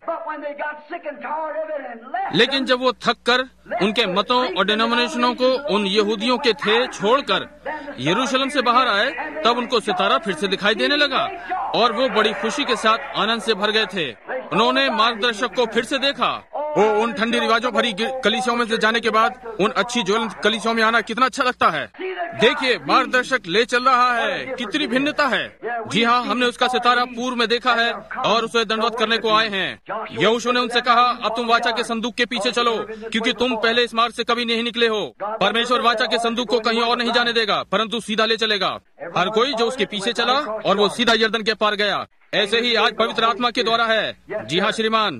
लेकिन जब वो थक कर उनके मतों और डिनोमिनेशनों को उन यहूदियों के थे छोड़कर यरूशलेम से बाहर आए, तब उनको सितारा फिर से दिखाई देने लगा और वो बड़ी खुशी के साथ आनंद से भर गए थे। उन्होंने मार्गदर्शक को फिर से देखा। वो उन ठंडी रिवाजों भरी कलीसियाओं में से जाने के बाद उन अच्छी ज्वलंत कलीसियाओं में आना कितना अच्छा लगता है। देखिए, मार्गदर्शक ले चल रहा है, कितनी भिन्नता है। जी हाँ, हमने उसका सितारा पूर्व में देखा है और उसे दंडवत करने को आए हैं। यहोशू ने उनसे कहा, अब तुम वाचा के संदूक के पीछे चलो, क्योंकि तुम पहले इस मार्ग से कभी नहीं निकले हो। परमेश्वर वाचा के संदूक को कहीं और नहीं जाने देगा, परंतु सीधा ले चलेगा। हर कोई जो उसके पीछे चला और वो सीधा यर्दन के पार गया। ऐसे ही आज पवित्र आत्मा के द्वारा है। जी हाँ श्रीमान,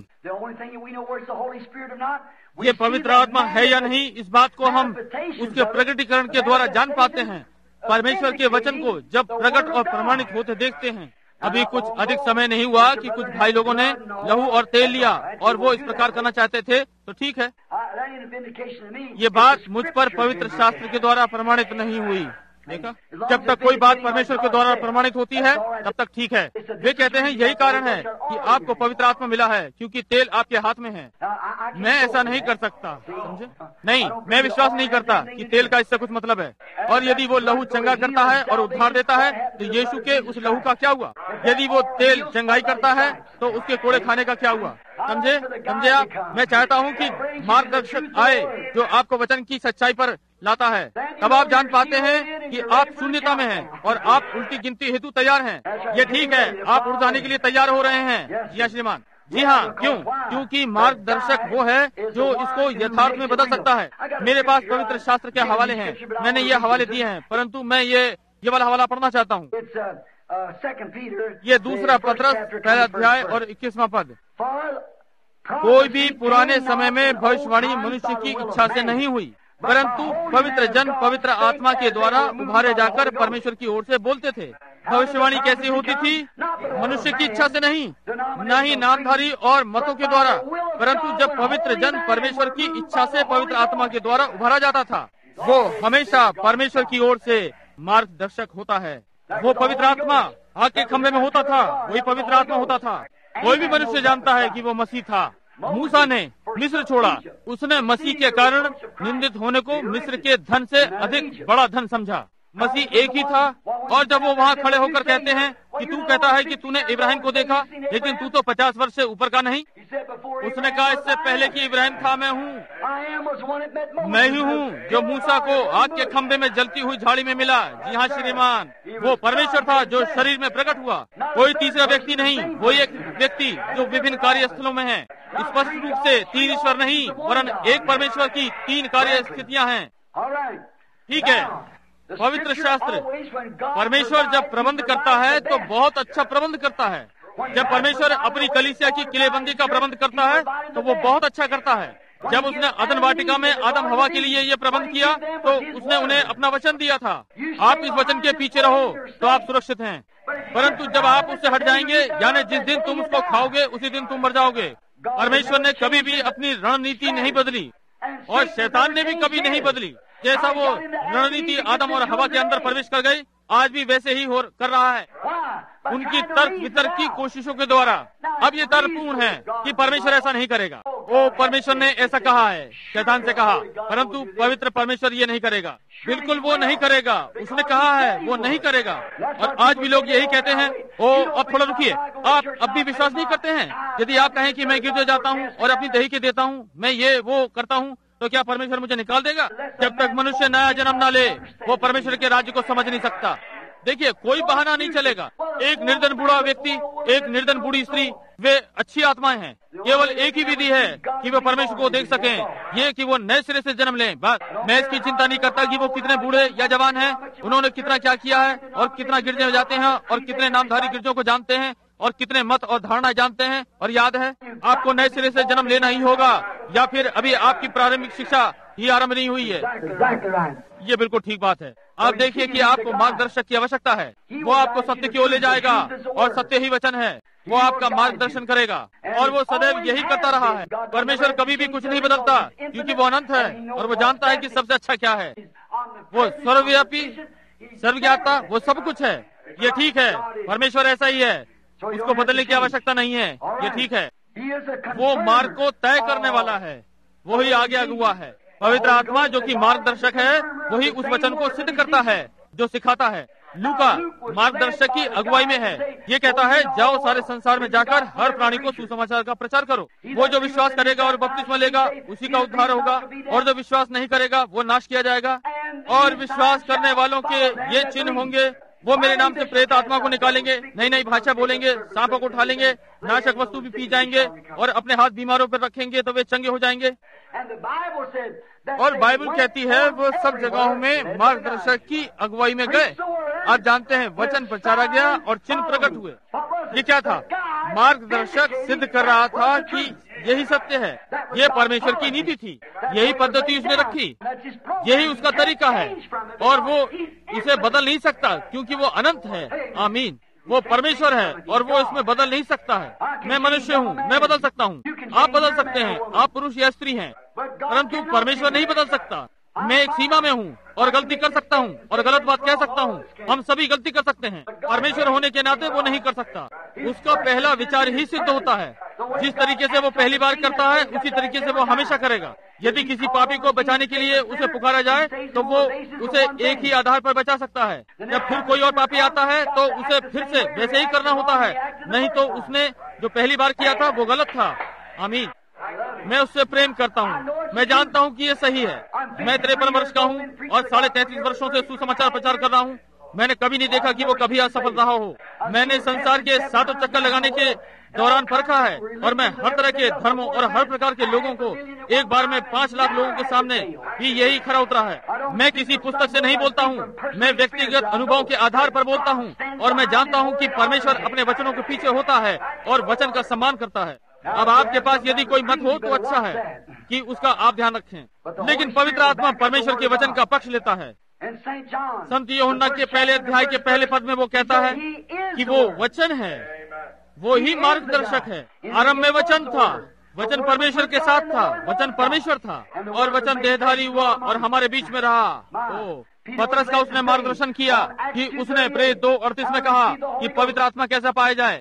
ये पवित्र आत्मा है या नहीं, इस बात को हम उसके प्रकटीकरण के द्वारा जान पाते हैं। परमेश्वर के वचन को जब प्रकट और प्रमाणित होते देखते हैं। अभी कुछ अधिक समय नहीं हुआ कि कुछ भाई लोगों ने लहू और तेल लिया और वो इस प्रकार करना चाहते थे, तो ठीक है। ये बात मुझ पर पवित्र शास्त्र के द्वारा प्रमाणित नहीं हुई। देखा, जब तक कोई बात परमेश्वर के द्वारा प्रमाणित होती है तब तक ठीक है। वे कहते हैं यही कारण है कि आपको पवित्र आत्मा मिला है, क्योंकि तेल आपके हाथ में है। मैं ऐसा नहीं कर सकता, समझे? नहीं, मैं विश्वास नहीं करता कि तेल का इससे कुछ मतलब है। और यदि वो लहू चंगा करता है और उद्धार देता है तो यीशु के उस लहू का क्या हुआ? यदि वो तेल चंगाई करता है तो उसके कोड़े खाने का क्या हुआ? समझे समझे आप? मैं चाहता हूँ कि मार्गदर्शक आए जो आपको वचन की सच्चाई पर लाता है। तब आप जान पाते हैं कि आप शून्यता में हैं और आप उल्टी गिनती हेतु तैयार हैं। ये ठीक है, आप उड़ जाने के लिए तैयार हो रहे हैं। जी हाँ श्रीमान, जी हाँ। क्यों? क्योंकि मार्गदर्शक वो है जो इसको यथार्थ में बदल सकता है। मेरे पास पवित्र शास्त्र के हवाले हैं, मैंने ये हवाले दिए हैं, परंतु मैं ये ये वाला हवाला पढ़ना चाहता हूँ। ये दूसरा पत्रस पहला अध्याय और इक्कीसवां पद। कोई भी पुराने समय में भविष्यवाणी मनुष्य की इच्छा से नहीं हुई, परंतु पवित्र जन पवित्र आत्मा के द्वारा उभारे जाकर परमेश्वर की ओर से बोलते थे। भविष्यवाणी कैसी होती थी? मनुष्य की इच्छा से नहीं, न ही नामधारी और मतों के द्वारा, परंतु जब पवित्र जन परमेश्वर की इच्छा से पवित्र आत्मा के द्वारा उभारा जाता था। वो हमेशा परमेश्वर की ओर से मार्गदर्शक होता है। वो पवित्र आत्मा आग के खंभे में होता था, वही पवित्र आत्मा होता था। कोई भी मनुष्य जानता है कि वो मसीह था। मूसा ने मिस्र छोड़ा, उसने मसीह के कारण निंदित होने को मिस्र के धन से अधिक बड़ा धन समझा। मसीह एक ही था, और जब वो वहाँ खड़े होकर कहते हैं कि तू कहता है कि तूने इब्राहिम को देखा, लेकिन तू तो पचास वर्ष से ऊपर का नहीं। उसने कहा इससे पहले कि इब्राहिम था, मैं हूँ, मैं ही हूँ जो मूसा को आग के खंभे में जलती हुई झाड़ी में मिला। जी हाँ श्रीमान, वो परमेश्वर था जो शरीर में प्रकट हुआ, कोई तीसरा व्यक्ति नहीं। वो एक व्यक्ति जो विभिन्न कार्य स्थलों में है। स्पष्ट रूप से तीन ईश्वर नहीं, वरन एक परमेश्वर की तीन कार्य स्थितियाँ हैं। ठीक है, पवित्र शास्त्र, परमेश्वर जब प्रबंध करता है तो बहुत अच्छा प्रबंध करता है। जब परमेश्वर अपनी कलीसिया की किलेबंदी का प्रबंध करता है तो वो बहुत अच्छा करता है। जब उसने अदन वाटिका में आदम हवा के लिए ये प्रबंध किया तो उसने उन्हें अपना वचन दिया था, आप इस वचन के पीछे रहो तो आप सुरक्षित हैं। परंतु जब आप उससे हट जाएंगे, यानी जिस दिन तुम उसको खाओगे उसी दिन तुम मर जाओगे। परमेश्वर ने कभी भी अपनी रणनीति नहीं बदली और शैतान ने भी कभी नहीं बदली। जैसा वो रणनीति आदम और हवा के अंदर प्रवेश कर गई, आज भी वैसे ही हो कर रहा है, उनकी तर्क वितर्क की कोशिशों के द्वारा। अब ये तर्कपूर्ण है कि परमेश्वर ऐसा नहीं करेगा। वो परमेश्वर ने ऐसा कहा है, शैतान से कहा, परंतु पवित्र परमेश्वर ये नहीं करेगा। बिल्कुल वो नहीं करेगा, उसने कहा है वो नहीं करेगा। और आज भी लोग यही कहते हैं। ओ अब थोड़ा रुकिए, आप अब भी विश्वास नहीं करते हैं? यदि आप कहें कि मैं गिरजे जाता हूँ और अपनी दही के देता हूँ, मैं ये वो करता हूँ, तो क्या परमेश्वर मुझे निकाल देगा? जब तक मनुष्य नया जन्म न ले, वो परमेश्वर के राज्य को समझ नहीं सकता। देखिए, कोई बहाना नहीं चलेगा। एक निर्धन बूढ़ा व्यक्ति, एक निर्धन बूढ़ी स्त्री, वे अच्छी आत्माएं हैं। केवल एक ही विधि है कि वे परमेश्वर को देख सकें, ये कि वो नए सिरे से जन्म लें। बस मैं इसकी चिंता नहीं करता कि वो कितने बूढ़े या जवान हैं, उन्होंने कितना क्या किया है, और कितना गिरजे में जाते हैं, और कितने नामधारी गिरजों को जानते हैं, और कितने मत और धारणा जानते हैं। और याद है, आपको नए सिरे से जन्म लेना ही होगा, या फिर अभी आपकी प्रारंभिक शिक्षा ही आरंभ नहीं हुई है। ये बिल्कुल ठीक बात है। आप देखिए कि आपको मार्गदर्शक की आवश्यकता है। वो आपको सत्य की ओर ले जाएगा, और सत्य ही वचन है। वो आपका मार्गदर्शन करेगा, और वो सदैव यही करता रहा है। परमेश्वर कभी भी कुछ नहीं बदलता, क्योंकि वो अनंत है और वो जानता है कि सबसे अच्छा क्या है। वो सर्वव्यापी, सर्वज्ञाता, वो सब कुछ है। ये ठीक है, परमेश्वर ऐसा ही है, उसको बदलने की आवश्यकता नहीं है। ये ठीक है, वो मार्ग को तय करने वाला है, वही आगे अगुआ है। पवित्र आत्मा जो कि मार्गदर्शक है, वही उस वचन को सिद्ध करता है जो सिखाता है। लूका मार्गदर्शक की अगुवाई में है। ये कहता है, जाओ सारे संसार में जाकर हर प्राणी को सुसमाचार का प्रचार करो। वो जो विश्वास करेगा और बपतिस्मा लेगा, उसी का उद्धार होगा, और जो विश्वास नहीं करेगा वो नाश किया जाएगा। और विश्वास करने वालों के ये चिन्ह होंगे, वो मेरे नाम से प्रेत आत्मा को निकालेंगे, नई नई भाषा बोलेंगे, सांपों को उठा लेंगे, नाशक वस्तु भी पी जाएंगे, और अपने हाथ बीमारों पर रखेंगे तो वे चंगे हो जाएंगे। और बाइबल कहती है वो सब जगहों में मार्गदर्शक की अगुवाई में गए। आप जानते हैं, वचन प्रचारा गया और चिन्ह प्रकट हुए। ये क्या था? मार्गदर्शक सिद्ध कर रहा था कि यही सत्य है, ये परमेश्वर की नीति थी, यही पद्धति उसने रखी, यही उसका तरीका है, और वो इसे बदल नहीं सकता क्योंकि वो अनंत है। आमीन। वो परमेश्वर है और वो इसमें बदल नहीं सकता है। मैं मनुष्य हूँ, मैं बदल सकता हूँ, आप बदल सकते हैं, आप पुरुष या स्त्री हैं, परंतु परमेश्वर नहीं बदल सकता। मैं एक सीमा में हूँ और गलती कर सकता हूँ और गलत बात कह सकता हूँ। हम सभी गलती कर सकते हैं। परमेश्वर होने के नाते वो नहीं कर सकता। उसका पहला विचार ही सिद्ध होता है। जिस तरीके से वो पहली बार करता है उसी तरीके से वो हमेशा करेगा। यदि किसी पापी को बचाने के लिए उसे पुकारा जाए तो वो उसे एक ही आधार पर बचा सकता है। जब फिर कोई और पापी आता है तो उसे फिर से वैसे ही करना होता है, नहीं तो उसने जो पहली बार किया था वो गलत था। आमीन। मैं उससे प्रेम करता हूँ। मैं जानता हूँ कि ये सही है। मैं तिरपन वर्ष का हूँ और साढ़े तैंतीस वर्षों से सुसमाचार प्रचार कर रहा हूँ। मैंने कभी नहीं देखा कि वो कभी असफल रहा हो। मैंने संसार के सातों चक्कर लगाने के दौरान परखा है और मैं हर तरह के धर्मों और हर प्रकार के लोगों को एक बार में पाँच लाख लोगों के सामने भी यही खरा उतरा है। मैं किसी पुस्तक से नहीं बोलता हूँ, मैं व्यक्तिगत अनुभव के आधार पर बोलता हूँ और मैं जानता हूँ कि परमेश्वर अपने वचनों के पीछे होता है और वचन का सम्मान करता है। अब आपके पास यदि कोई मत हो तो अच्छा है कि उसका आप ध्यान रखें, लेकिन पवित्र आत्मा परमेश्वर के वचन का पक्ष लेता है। संत यूहन्ना के पहले अध्याय के पहले पद में वो कहता है कि वो वचन है, वो ही मार्गदर्शक है। आरंभ में वचन था, वचन परमेश्वर के साथ था, वचन परमेश्वर था और वचन देहधारी हुआ और हमारे बीच में रहा। ओ पतरस का उसने मार्गदर्शन किया कि उसने प्रेरित दो अड़तीस में कहा कि पवित्र आत्मा कैसा पाया जाए।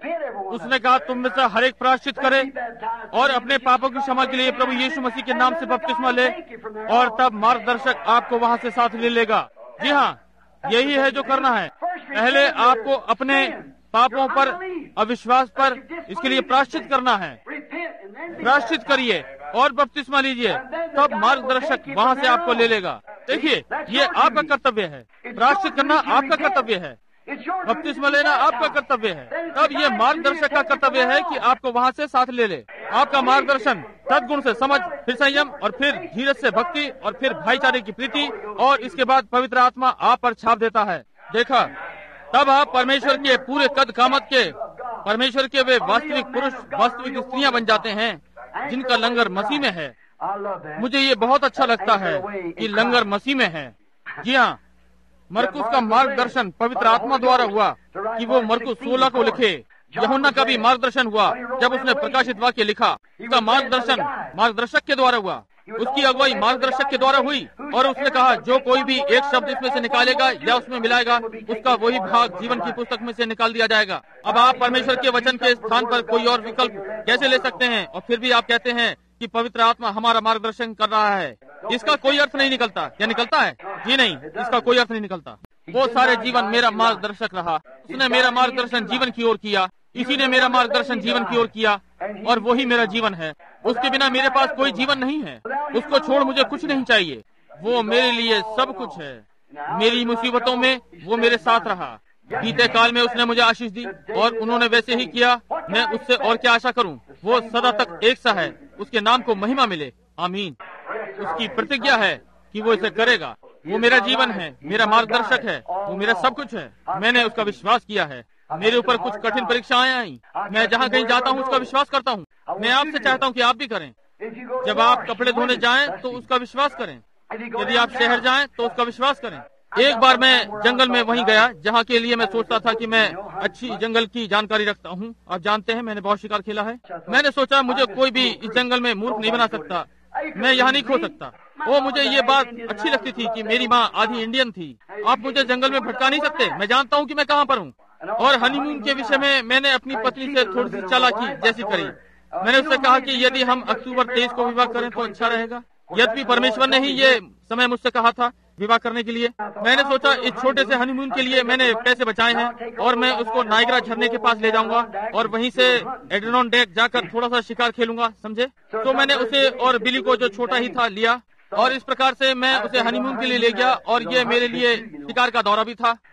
उसने कहा तुम में से हर एक प्रायश्चित करे और अपने पापों की क्षमा के लिए प्रभु यीशु मसीह के नाम से बपतिस्मा ले और तब मार्गदर्शक आपको वहाँ से साथ ले लेगा। जी हाँ, यही है जो करना है। पहले आपको अपने पापों पर, अविश्वास पर, इसके लिए प्रायश्चित करना है। प्रायश्चित करिए और बपतिस्मा लीजिए, तब मार्गदर्शक वहाँ से आपको ले लेगा। देखिए, ये आपका कर्तव्य है। प्रायश्चित करना आपका कर्तव्य है, बपतिस्मा लेना आपका कर्तव्य है। तब ये मार्गदर्शक का कर्तव्य है कि आपको वहाँ से साथ ले ले। आपका मार्गदर्शन सद्गुण से समझ, फिर संयम और फिर धीरज से भक्ति और फिर भाईचारे की प्रीति और इसके बाद पवित्र आत्मा आप पर छाप देता है। देखा, तब आप परमेश्वर के पूरे कद कामत के, परमेश्वर के वे वास्तविक पुरुष, वास्तविक स्त्रियां बन जाते हैं जिनका लंगर मसीह में है। मुझे ये बहुत अच्छा लगता है कि लंगर मसीह में है। जी हाँ, मरकुस का मार्गदर्शन पवित्र आत्मा द्वारा हुआ कि वो मरकुस सोलह को लिखे। यूहन्ना का भी मार्गदर्शन हुआ जब उसने प्रकाशित वाक्य लिखा। उसका मार्गदर्शन मार्गदर्शक के द्वारा हुआ, उसकी अगुवाई मार्गदर्शक के द्वारा हुई और उसने कहा जो कोई भी एक शब्द इसमें से निकालेगा या उसमें मिलाएगा उसका वही भाग जीवन की पुस्तक में से निकाल दिया जाएगा। अब आप परमेश्वर के वचन के स्थान पर कोई और विकल्प कैसे ले सकते हैं और फिर भी आप कहते हैं कि पवित्र आत्मा हमारा मार्गदर्शन कर रहा है। इसका कोई अर्थ नहीं निकलता। क्या निकलता है? जी नहीं, इसका कोई अर्थ नहीं निकलता। वो सारे जीवन मेरा मार्गदर्शक रहा। उसने मेरा मार्गदर्शन जीवन की ओर किया, इसी ने मेरा मार्गदर्शन जीवन की ओर किया और वही मेरा जीवन है। उसके बिना मेरे पास कोई जीवन नहीं है। उसको छोड़ मुझे कुछ नहीं चाहिए। वो मेरे लिए सब कुछ है। मेरी मुसीबतों में वो मेरे साथ रहा। बीते काल में उसने मुझे आशीष दी और उन्होंने वैसे ही किया। मैं उससे और क्या आशा करूं? वो सदा तक एक सा है। उसके नाम को महिमा मिले। आमीन। उसकी प्रतिज्ञा है कि वो इसे करेगा। वो मेरा जीवन है, मेरा मार्गदर्शक है, वो मेरा सब कुछ है। मैंने उसका विश्वास किया है। मेरे ऊपर कुछ कठिन परीक्षाएं आई, मैं जहाँ कहीं जाता हूँ उसका विश्वास करता हूँ। मैं आपसे चाहता हूँ कि आप भी करें। जब आप कपड़े धोने जाएं तो उसका विश्वास करें। यदि आप शहर जाएं तो उसका विश्वास करें। एक बार मैं जंगल में वहीं गया जहाँ के लिए मैं सोचता था कि मैं अच्छी जंगल की जानकारी रखता हूँ। आप जानते हैं मैंने बहुत शिकार खेला है। मैंने सोचा मुझे कोई भी इस जंगल में मूर्ख नहीं बना सकता, मैं यहाँ नहीं खो सकता। वो मुझे ये बात अच्छी लगती थी कि मेरी माँ आधी इंडियन थी। आप मुझे जंगल में भटका नहीं सकते। मैं जानता हूँ कि मैं कहाँ पर हूँ। और हनीमून के विषय में मैंने अपनी पत्नी से थोड़ी सी चालाकी जैसी करी। मैंने उससे कहा कि यदि हम अक्टूबर तेईस को विवाह करें तो अच्छा रहेगा। यद्यपि परमेश्वर ने ही ये समय मुझसे कहा था विवाह करने के लिए। मैंने सोचा इस छोटे से हनीमून के लिए मैंने पैसे बचाए हैं और मैं उसको नायग्रा झरने के पास ले जाऊंगा और वहीं से एडिरोनडेक जाकर थोड़ा सा शिकार खेलूंगा, समझे? तो मैंने उसे और बिली को जो छोटा ही था लिया और इस प्रकार से मैं उसे हनीमून के लिए ले गया और ये मेरे लिए शिकार का दौरा भी था।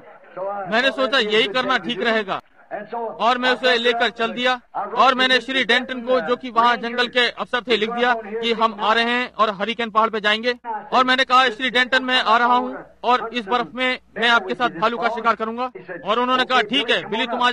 मैंने सोचा यही करना ठीक रहेगा और मैं उसे लेकर चल दिया और मैंने श्री डेंटन को, जो कि वहाँ जंगल के अफसर थे, लिख दिया कि हम आ रहे हैं और हरिकेन पहाड़ पे जाएंगे। और मैंने कहा श्री डेंटन मैं आ रहा हूँ और इस बर्फ में मैं आपके साथ भालू का शिकार करूंगा। और उन्होंने कहा ठीक है बिली तुम आ जाओ।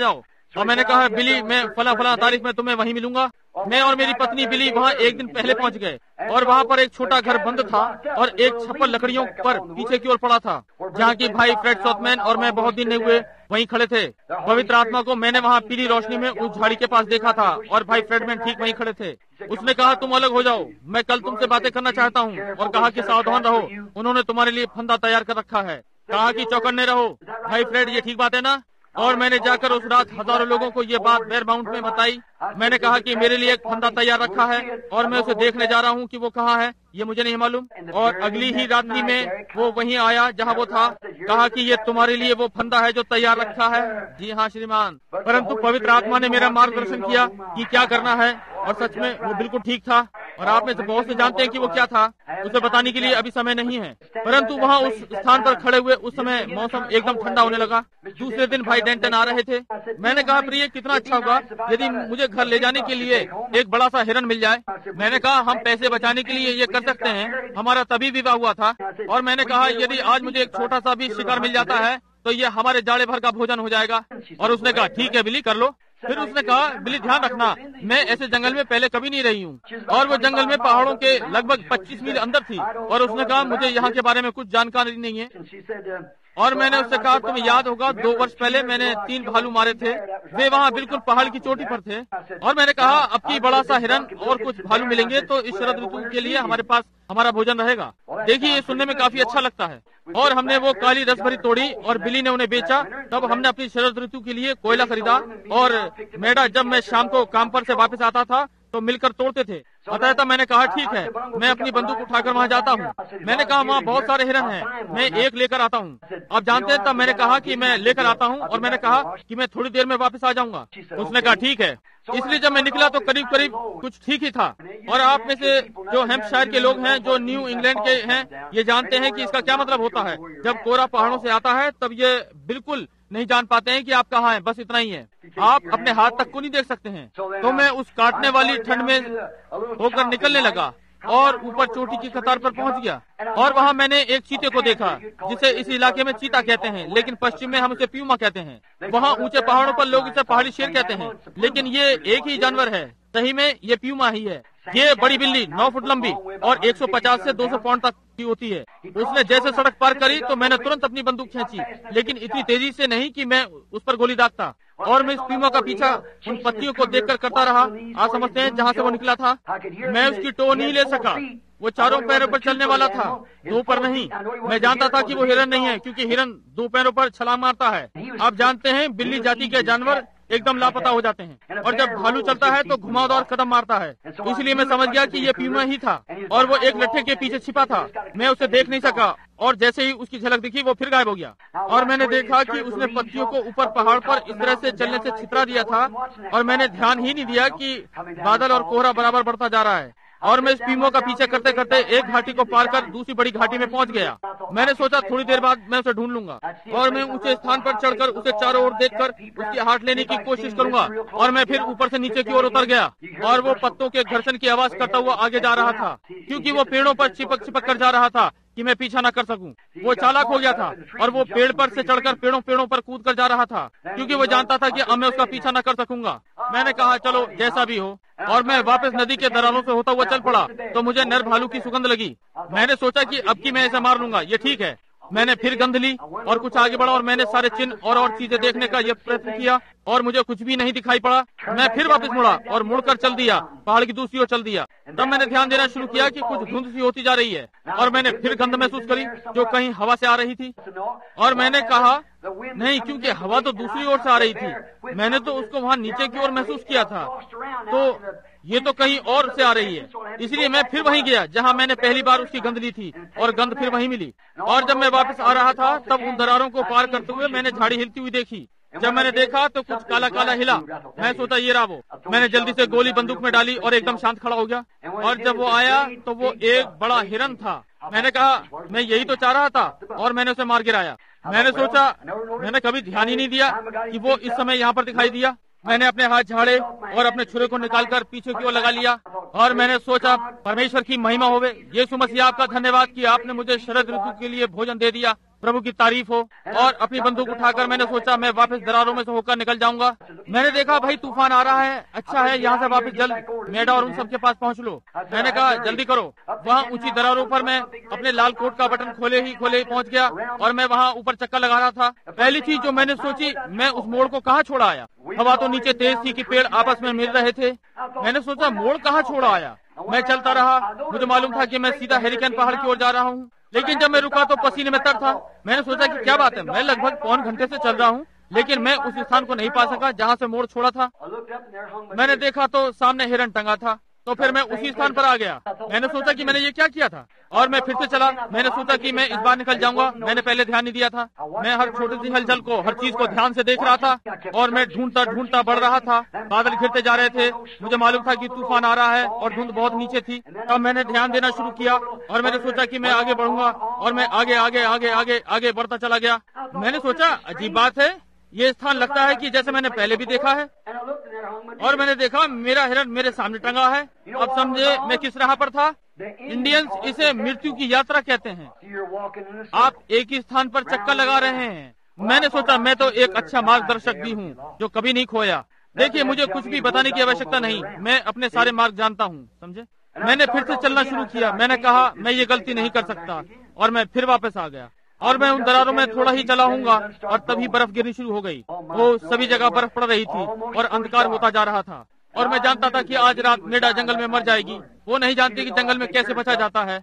और मैंने कहा बिली मैं फला फला तारीख में तुम्हें वहीं मिलूंगा। मैं और मेरी पत्नी बिली वहाँ एक दिन पहले पहुँच गए और वहाँ पर एक छोटा घर बंद था और एक छप्पर लकड़ियों पर पीछे की ओर पड़ा था, जहाँ की भाई फ्रेड सॉथमैन और मैं बहुत दिन हुए वहीं खड़े थे। पवित्र आत्मा को मैंने वहाँ पीली रोशनी में उस झाड़ी के पास देखा था और भाई फ्रेडमैन ठीक वहीं खड़े थे। उसने कहा तुम अलग हो जाओ, मैं कल तुमसे बातें करना चाहता हूँ, और कहा कि सावधान रहो, उन्होंने तुम्हारे लिए फंदा तैयार कर रखा है। कहा कि चौकन्ने रहो। भाई फ्रेड ये ठीक बात है ना? और मैंने जाकर उस रात हजारों लोगों को ये बात फेयरमाउंट में बताई। मैंने कहा कि मेरे लिए एक फंदा तैयार रखा है और मैं उसे देखने जा रहा हूँ कि वो कहाँ है, ये मुझे नहीं मालूम। और अगली ही रात्रि में वो वहीं आया जहाँ वो था। कहा कि ये तुम्हारे लिए वो फंदा है जो तैयार रखा है। जी हाँ श्रीमान। परंतु पवित्र आत्मा ने मेरा मार्गदर्शन किया कि क्या करना है, और सच में वो बिल्कुल ठीक था। और आप में से बहुत से जानते हैं कि वो क्या था, उसे बताने के लिए अभी समय नहीं है। परंतु वहाँ उस स्थान पर खड़े हुए उस समय मौसम एकदम ठंडा होने लगा। दूसरे दिन भाई डेंटन आ रहे थे। मैंने कहा प्रिय कितना अच्छा होगा यदि मुझे घर ले जाने के लिए एक बड़ा सा हिरन मिल जाए। मैंने कहा हम पैसे बचाने के लिए ये कर सकते हैं, हमारा तभी विवाह हुआ था। और मैंने कहा यदि आज मुझे एक छोटा सा भी शिकार मिल जाता है तो ये हमारे जाड़े भर का भोजन हो जाएगा। और उसने कहा ठीक है बिली कर लो। फिर उसने कहा बिली ध्यान रखना, मैं ऐसे जंगल में पहले कभी नहीं रही हूँ। और वो जंगल में पहाड़ों के लगभग पच्चीस मील अंदर थी। और उसने कहा मुझे यहाँ के बारे में कुछ जानकारी नहीं है। और मैंने उससे कहा तुम्हें याद होगा दो वर्ष पहले मैंने तीन भालू मारे थे, वे वहाँ बिल्कुल पहाड़ की चोटी पर थे। और मैंने कहा अब की बड़ा सा हिरन और कुछ भालू मिलेंगे तो इस शरद ऋतु के लिए हमारे पास हमारा भोजन रहेगा। देखिए ये सुनने में काफी अच्छा लगता है। और हमने वो काली रस भरी तोड़ी और बिली ने उन्हें बेचा। तब हमने अपनी शरद ऋतु के लिए कोयला खरीदा। और मेडा जब मैं शाम को काम पर से वापस आता था तो मिलकर तोड़ते थे। अतः मैंने कहा ठीक है मैं अपनी बंदूक उठाकर वहाँ जाता हूँ। मैंने कहा वहाँ बहुत सारे हिरन हैं, मैं एक लेकर आता हूँ। आप जानते हैं तब मैंने कहा कि मैं लेकर आता हूँ और मैंने कहा कि मैं थोड़ी देर में वापस आ जाऊंगा। उसने कहा ठीक है। इसलिए जब मैं निकला तो करीब करीब कुछ ठीक ही था। और आप में से जो हेम्पशायर के लोग हैं जो न्यू इंग्लैंड के हैं ये जानते हैं कि इसका क्या मतलब होता है। जब कोहरा पहाड़ों से आता है तब ये बिल्कुल नहीं जान पाते हैं कि आप कहाँ हैं, बस इतना ही है, आप अपने हाथ तक को नहीं देख सकते हैं। तो मैं उस काटने वाली ठंड में होकर निकलने लगा और ऊपर चोटी की कतार पर पहुंच गया। और वहाँ मैंने एक चीते को देखा जिसे इस इलाके में चीता कहते हैं, लेकिन पश्चिम में हम उसे प्यूमा कहते हैं। वहाँ ऊंचे पहाड़ों पर लोग इसे पहाड़ी शेर कहते हैं, लेकिन ये एक ही जानवर है। सही में ये प्यूमा ही है। ये बड़ी बिल्ली नौ फुट लंबी और एक सौ पचास से दो सौ पाउंड तक की होती है। उसने जैसे सड़क पार करी तो मैंने तुरंत अपनी बंदूक खींची, लेकिन इतनी तेजी से नहीं कि मैं उस पर गोली दागता। और मैं इस प्यूमा का पीछा उन पत्तियों को देखकर करता रहा। आप समझते हैं जहाँ से वो निकला था मैं उसकी टो नहीं ले सका। वो चारों पैरों पर चलने वाला था, दो पर नहीं। मैं जानता था कि वो हिरन नहीं है क्योंकि हिरन दो पैरों पर छलांग मारता है। आप जानते हैं बिल्ली जाति के जानवर एकदम लापता हो जाते हैं, और जब भालू चलता है तो घुमावदार कदम मारता है। इसलिए मैं समझ गया कि ये प्यूमा ही था और वो एक लट्ठे के पीछे छिपा था। मैं उसे देख नहीं सका और जैसे ही उसकी झलक दिखी वो फिर गायब हो गया। और मैंने देखा कि उसने पत्तियों को ऊपर पहाड़ पर इस तरह से चलने से छितरा दिया था और मैंने ध्यान ही नहीं दिया कि बादल और कोहरा बराबर बढ़ता जा रहा है। और मैं इस पीमो का पीछे करते करते एक घाटी को पार कर दूसरी बड़ी घाटी में पहुंच गया। मैंने सोचा थोड़ी देर बाद मैं उसे ढूंढ लूंगा और मैं ऊंचे स्थान पर चढ़कर उसे चारों ओर देखकर उसकी हाथ लेने की कोशिश करूंगा। और मैं फिर ऊपर से नीचे की ओर उतर गया और वो पत्तों के घर्षण की आवाज करता हुआ आगे जा रहा था, क्योंकि वो पेड़ों पर चिपक चिपक कर जा रहा था कि मैं पीछा न कर सकूं। वो चालाक हो गया था और वो पेड़ पर से चढ़कर पेड़ों पेड़ों पर कूद कर जा रहा था, क्योंकि वो जानता था कि अब मैं उसका पीछा न कर सकूंगा। मैंने कहा चलो जैसा भी हो, और मैं वापस नदी के दरारों से होता हुआ चल पड़ा तो मुझे नर भालू की सुगंध लगी। मैंने सोचा कि अब की मैं इसे मार लूंगा, ये ठीक है। मैंने फिर गंध ली और कुछ आगे बढ़ा और मैंने सारे चिन्ह और और चीजें देखने का यह प्रयत्न किया और मुझे कुछ भी नहीं दिखाई पड़ा। मैं फिर वापस मुड़ा और मुड़कर चल दिया, पहाड़ की दूसरी ओर चल दिया। तब मैंने ध्यान देना शुरू किया कि कुछ धुंध सी होती जा रही है और मैंने फिर गंध महसूस करी जो कहीं हवा से आ रही थी। और मैंने कहा नहीं, क्योंकि हवा तो दूसरी ओर से आ रही थी, मैंने तो उसको वहाँ नीचे की ओर महसूस किया था, तो ये तो कहीं और से आ रही है। इसलिए मैं फिर वहीं गया जहाँ मैंने पहली बार उसकी गंध ली थी और गंध फिर वहीं मिली। और जब मैं वापस आ रहा था तब उन दरारों को पार करते हुए मैंने झाड़ी हिलती हुई देखी। जब मैंने देखा तो कुछ काला काला हिला। मैं सोचा ये रहा वो। मैंने जल्दी से गोली बंदूक में डाली और एकदम शांत खड़ा हो गया। और जब वो आया तो वो एक बड़ा हिरन था। मैंने कहा मैं यही तो चाह रहा था और मैंने उसे मार गिराया। मैंने सोचा, मैंने कभी ध्यान ही नहीं दिया कि वो इस समय यहाँ पर दिखाई दिया। मैंने अपने हाथ झाड़े और अपने छुरे को निकालकर पीछे की ओर लगा लिया और मैंने सोचा परमेश्वर की महिमा होवे, यीशु मसीह आपका धन्यवाद कि आपने मुझे शरद ऋतु के लिए भोजन दे दिया प्रभु की तारीफ हो। और अपनी बंदूक उठाकर मैंने सोचा मैं वापस दरारों में से होकर निकल जाऊंगा। मैंने देखा भाई तूफान आ रहा है, अच्छा है यहाँ से वापस जल्द मेडा और उन सबके पास पहुँच लो। मैंने कहा जल्दी करो। वहाँ ऊंची दरारों पर मैं अपने लाल कोट का बटन खोले ही खोले ही पहुँच गया और मैं वहाँ ऊपर चक्कर लगा रहा था। पहली चीज जो मैंने सोची, मैं उस मोड़ को कहाँ छोड़ा आया। हवा तो नीचे तेज थी कि पेड़ आपस में मिल रहे थे। मैंने सोचा मोड़ कहाँ छोड़ा आया। मैं चलता रहा, मुझे मालूम था कि मैं सीधा हेरिकेन पहाड़ की ओर जा रहा हूँ। लेकिन जब मैं रुका तो पसीने में तर था। मैंने सोचा कि क्या बात है, मैं लगभग पौन घंटे से चल रहा हूँ लेकिन मैं उस स्थान को नहीं पा सका जहाँ से मोड़ छोड़ा था। मैंने देखा तो सामने हिरन टंगा था, तो फिर मैं उसी स्थान पर आ गया। मैंने सोचा कि मैंने ये क्या किया था और मैं फिर से चला। मैंने सोचा कि मैं इस बार निकल जाऊंगा। मैंने पहले ध्यान नहीं दिया था। मैं हर छोटी सी हलचल को, हर चीज को ध्यान से देख रहा था और मैं ढूंढता ढूंढता बढ़ रहा था। बादल घिरते जा रहे थे। मुझे मालूम था कि तूफान आ रहा है और धुंध बहुत नीचे थी। तब मैंने ध्यान देना शुरू किया और मैंने सोचा कि मैं आगे बढ़ूंगा और मैं आगे आगे आगे आगे आगे बढ़ता चला गया। मैंने सोचा अजीब बात है, ये स्थान लगता है कि जैसे मैंने पहले भी देखा है। और मैंने देखा मेरा हिरन मेरे सामने टंगा है। अब समझे मैं किस राह पर था। इंडियंस इसे मृत्यु की यात्रा कहते हैं। आप एक ही स्थान पर चक्कर लगा रहे हैं। मैंने सोचा मैं तो एक अच्छा मार्गदर्शक भी हूँ जो कभी नहीं खोया। देखिए मुझे कुछ भी बताने की आवश्यकता नहीं, मैं अपने सारे मार्ग जानता हूँ, समझे। मैंने फिर से चलना शुरू किया। मैंने कहा मैं ये गलती नहीं कर सकता और मैं फिर वापस आ गया और मैं उन दरारों में थोड़ा ही चला हूँगा और तभी बर्फ गिरनी शुरू हो गई। वो सभी जगह बर्फ पड़ रही थी और अंधकार होता जा रहा था और मैं जानता था कि आज रात मेडा जंगल में मर जाएगी। वो नहीं जानती कि जंगल में कैसे बचा जाता है।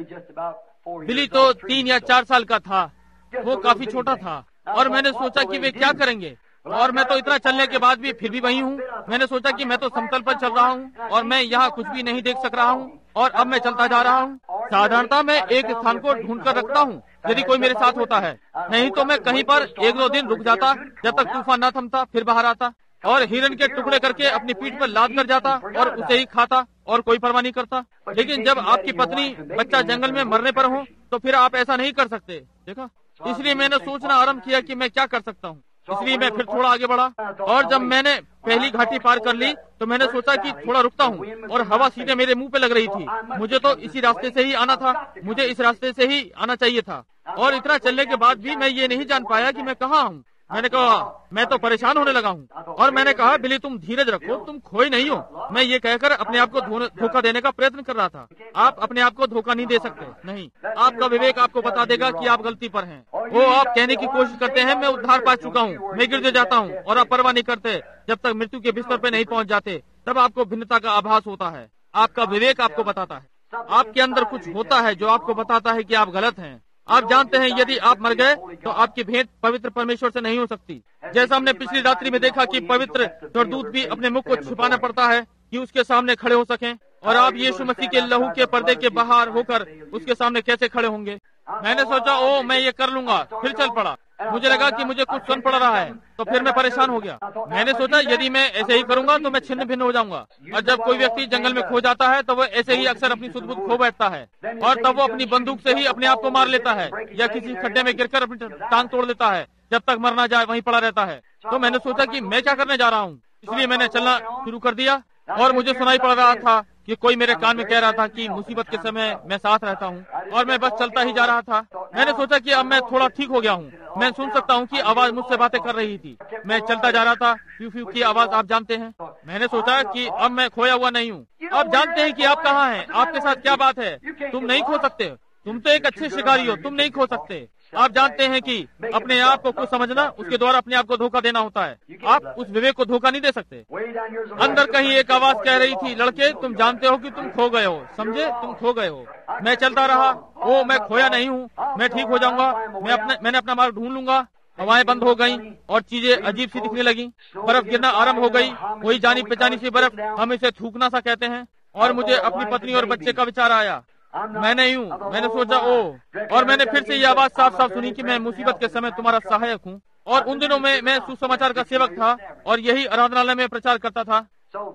बिली तो तीन या चार साल का था, वो काफी छोटा था और मैंने सोचा कि वे क्या करेंगे। और मैं तो इतना चलने के बाद भी फिर भी वही हूँ। मैंने सोचा कि मैं तो समतल पर चल रहा हूँ और मैं यहाँ कुछ भी नहीं देख सक रहा हूँ और अब मैं चलता जा रहा हूँ। साधारणतः मैं एक स्थान को ढूंढ कर रखता हूँ यदि कोई मेरे साथ होता है, नहीं तो मैं कहीं पर एक दो दिन रुक जाता जब तक तूफान न थमता, फिर बाहर आता और हिरन के टुकड़े करके अपनी पीठ पर लाद कर जाता और उसे ही खाता और कोई परवाह नहीं करता। लेकिन जब आपकी पत्नी बच्चा जंगल में मरने पर हो तो फिर आप ऐसा नहीं कर सकते, देखा। इसलिए मैंने सोचना आरम्भ किया कि मैं क्या कर सकता हूँ। इसलिए मैं फिर थोड़ा आगे बढ़ा और जब मैंने पहली घाटी पार कर ली तो मैंने सोचा कि थोड़ा रुकता हूँ और हवा सीधे मेरे मुंह पे लग रही थी। मुझे तो इसी रास्ते से ही आना था, मुझे इस रास्ते से ही आना चाहिए था। और इतना चलने के बाद भी मैं ये नहीं जान पाया कि मैं कहाँ हूँ। मैंने कहा मैं तो परेशान होने लगा हूँ और मैंने कहा बिली तुम धीरज रखो, तुम खोए नहीं हो। मैं ये कहकर अपने आप को धोखा देने का प्रयत्न कर रहा था। आप अपने आप को धोखा नहीं दे सकते, नहीं। आपका विवेक आपको बता देगा कि आप गलती पर हैं। वो आप कहने की कोशिश करते हैं मैं उद्धार पा चुका हूँ, मैं गिर जाता हूँ और आप परवाह नहीं करते। जब तक मृत्यु के बिस्तर पे नहीं पहुँच जाते तब आपको भिन्नता का आभास होता है। आपका विवेक आपको बताता है, आपके अंदर कुछ होता है जो आपको बताता है कि आप गलत हैं। आप जानते हैं यदि आप मर गए तो आपकी भेंट पवित्र परमेश्वर से नहीं हो सकती। जैसा हमने पिछली रात्रि में देखा कि पवित्र स्वर्गदूत भी अपने मुख को छिपाना पड़ता है कि उसके सामने खड़े हो सकें, और आप यीशु मसीह के लहू के पर्दे के बाहर होकर उसके सामने कैसे खड़े होंगे। मैंने सोचा ओ मैं ये कर लूंगा, फिर चल पड़ा। मुझे लगा कि मुझे कुछ सुन पड़ रहा है तो फिर मैं परेशान हो गया। मैंने सोचा यदि मैं ऐसे ही करूंगा तो मैं छिन्न भिन्न हो जाऊंगा। और जब कोई व्यक्ति जंगल में खो जाता है तो वो ऐसे ही अक्सर अपनी सुध बुध खो बैठता है और तब वो अपनी बंदूक से ही अपने आप को मार लेता है या किसी खड्डे में गिरकर अपनी टांग तोड़ लेता है। जब तक मर ना जाए वहीं पड़ा रहता है। तो मैंने सोचा कि मैं क्या करने जा रहा हूँ, इसलिए मैंने चलना शुरू कर दिया। और मुझे सुनाई पड़ रहा था कि कोई मेरे कान में कह रहा था कि मुसीबत के समय मैं साथ रहता हूँ, और मैं बस चलता ही जा रहा था। मैंने सोचा कि अब मैं थोड़ा ठीक हो गया हूँ, मैं सुन सकता हूँ कि आवाज मुझसे बातें कर रही थी। मैं चलता जा रहा था, फ्यू फ्यू की आवाज आप जानते हैं। मैंने सोचा कि अब मैं खोया हुआ नहीं हूँ। आप जानते हैं कि आप कहाँ हैं, आपके साथ क्या बात है। तुम नहीं खो सकते, तुम तो एक अच्छे शिकारी हो, तुम नहीं खो सकते। आप जानते हैं कि अपने आप को कुछ समझना उसके द्वारा अपने आप को धोखा देना होता है। आप उस विवेक को धोखा नहीं दे सकते। अंदर कहीं एक आवाज कह रही थी, लड़के तुम जानते हो कि तुम खो गए हो, समझे, तुम खो गए हो। मैं चलता रहा, ओ मैं खोया नहीं हूँ, मैं ठीक हो जाऊंगा, मैं अपने मैंने अपना मार्ग ढूंढ लूंगा। हवाएं बंद हो गईं और चीजें अजीब सी दिखने लगी। बर्फ गिरना आरंभ हो गई, वही जानी पहचानी सी बर्फ, हम इसे थूकना सा कहते हैं। और मुझे अपनी पत्नी और बच्चे का विचार आया। मैं नहीं हूँ। मैंने सोचा ओ, और मैंने फिर से ये आवाज साफ साफ सुनी कि मैं मुसीबत के समय तुम्हारा सहायक हूँ। और उन दिनों में मैं सुसमाचार का सेवक था और यही आराधनालय में प्रचार करता था।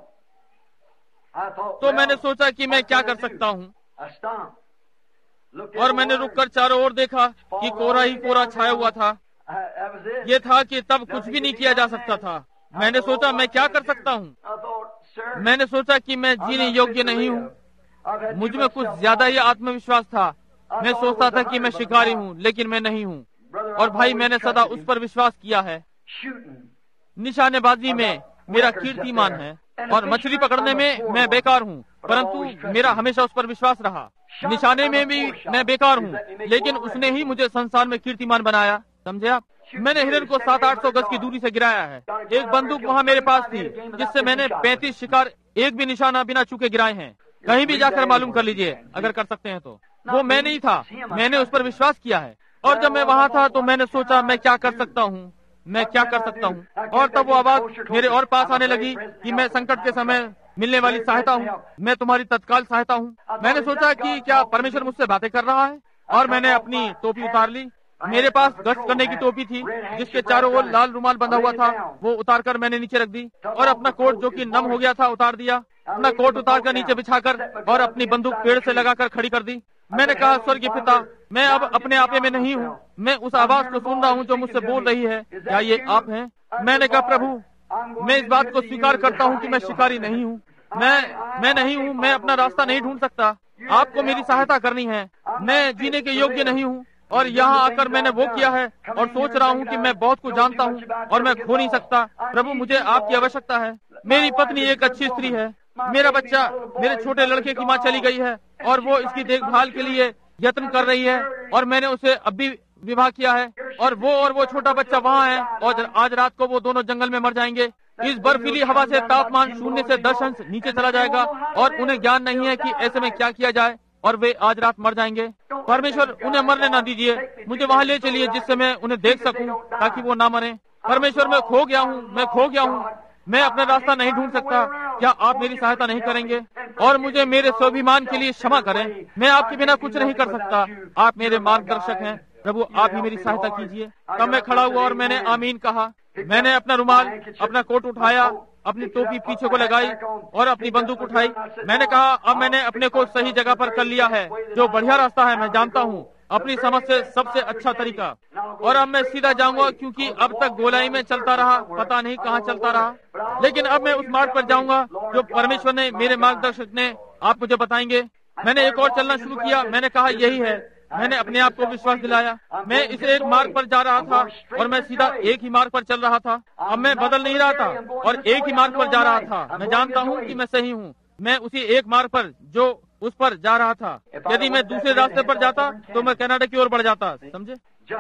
तो मैंने सोचा कि मैं क्या कर सकता हूँ, और मैंने रुककर चारों ओर देखा कि कोहरा ही कोहरा छाया हुआ था। ये था कि तब कुछ भी नहीं किया जा सकता था। मैंने सोचा मैं क्या कर सकता हूँ। मैंने सोचा कि मैं जीने योग्य नहीं हूँ। मुझ में कुछ ज्यादा ही आत्मविश्वास था मैं सोचता था कि मैं शिकारी हूँ, लेकिन मैं नहीं हूँ। और भाई, मैंने सदा उस पर विश्वास किया है। निशानेबाजी में मेरा कीर्तिमान है और मछली पकड़ने में मैं बेकार हूँ, परंतु मेरा हमेशा उस पर विश्वास रहा। निशाने में भी मैं बेकार हूँ, लेकिन उसने ही मुझे संसार में कीर्तिमान बनाया। समझे आप? मैंने हिरन को सात आठ सौ गज की दूरी से गिराया है। एक बंदूक वहाँ मेरे पास थी, जिससे मैंने पैंतीस शिकार एक भी निशाना बिना चूके गिराए हैं। कहीं भी जाकर मालूम कर लीजिए, अगर कर सकते हैं तो। वो मैं नहीं था, मैंने उस पर विश्वास किया है। और जब मैं वहाँ था तो मैंने सोचा, मैं क्या कर सकता हूँ, मैं क्या कर सकता हूँ। और तब वो आवाज मेरे और पास आने लगी कि मैं संकट के समय मिलने वाली सहायता हूँ, मैं तुम्हारी तत्काल सहायता हूँ। मैंने सोचा कि क्या परमेश्वर मुझसे बातें कर रहा है, और मैंने अपनी टोपी उतार ली। मेरे पास गश्त करने की टोपी थी, जिसके चारों ओर लाल रुमाल बंधा हुआ था। वो उतारकर मैंने नीचे रख दी, और अपना कोट जो कि नम हो गया था उतार दिया। अपना कोट उतार कर नीचे बिछाकर और अपनी बंदूक पेड़ से लगाकर खड़ी कर दी। मैंने कहा, स्वर्गीय पिता, मैं अब अपने आपे में नहीं हूँ, मैं उस आवाज को सुन रहा हूँ जो मुझसे बोल रही है। क्या ये आप हैं? मैंने कहा, प्रभु, मैं इस बात को स्वीकार करता हूँ कि मैं शिकारी नहीं हूँ, मैं मैं नहीं हूँ, मैं अपना रास्ता नहीं ढूंढ सकता। आपको मेरी सहायता करनी है। मैं जीने के योग्य नहीं हूँ, और यहाँ आकर मैंने वो किया है और सोच रहा हूँ कि मैं बहुत कुछ जानता हूँ और मैं खो नहीं सकता। प्रभु, मुझे आपकी आवश्यकता है। मेरी पत्नी एक अच्छी स्त्री है, मेरा बच्चा मेरे छोटे लड़के की माँ चली गई है और वो इसकी देखभाल के लिए यत्न कर रही है, और मैंने उसे अब भी विवाह किया है, और वो और वो छोटा बच्चा वहाँ है, और आज रात को वो दोनों जंगल में मर जाएंगे। इस बर्फीली हवा से तापमान शून्य से दस अंश नीचे चला जाएगा, और उन्हें ज्ञान नहीं है कि ऐसे में क्या किया जाए, और वे आज रात मर जाएंगे। परमेश्वर, उन्हें मरने ना दीजिए, मुझे वहाँ ले चलिए जिससे मैं उन्हें देख सकूं, ताकि वो ना मरे। परमेश्वर, मैं खो गया हूँ, मैं खो गया हूँ, मैं अपना रास्ता नहीं ढूंढ सकता। क्या आप मेरी सहायता नहीं करेंगे? और मुझे मेरे स्वाभिमान के लिए क्षमा करें, मैं आपके बिना कुछ नहीं कर सकता। आप मेरे मार्गदर्शक हैं, प्रभु, आप ही मेरी सहायता कीजिए। तब मैं खड़ा हुआ और मैंने आमीन कहा। मैंने अपना रुमाल, अपना कोट उठाया, अपनी टोपी पीछे को लगाई और अपनी बंदूक उठाई। मैंने कहा, अब मैंने अपने को सही जगह पर कर लिया है। जो बढ़िया रास्ता है मैं जानता हूँ, अपनी समझ से सबसे अच्छा तरीका, और अब मैं सीधा जाऊंगा, क्योंकि अब तक गोलाई में चलता रहा, पता नहीं कहाँ चलता रहा। लेकिन अब मैं उस मार्ग पर जाऊंगा जो परमेश्वर ने, मेरे मार्गदर्शक ने, आप मुझे बताएंगे। मैंने एक और चलना शुरू किया। मैंने कहा, यही है। मैंने अपने आप को विश्वास दिलाया। मैं इस एक मार्ग पर जा रहा था और मैं सीधा एक ही मार्ग पर चल रहा था। अब मैं बदल नहीं रहा था और एक ही मार्ग पर जा रहा था। मैं जानता हूँ कि मैं सही हूँ। मैं उसी एक मार्ग पर जो उस पर जा रहा था। यदि मैं दूसरे रास्ते पर जाता तो मैं कनाडा की ओर बढ़ जाता। समझे?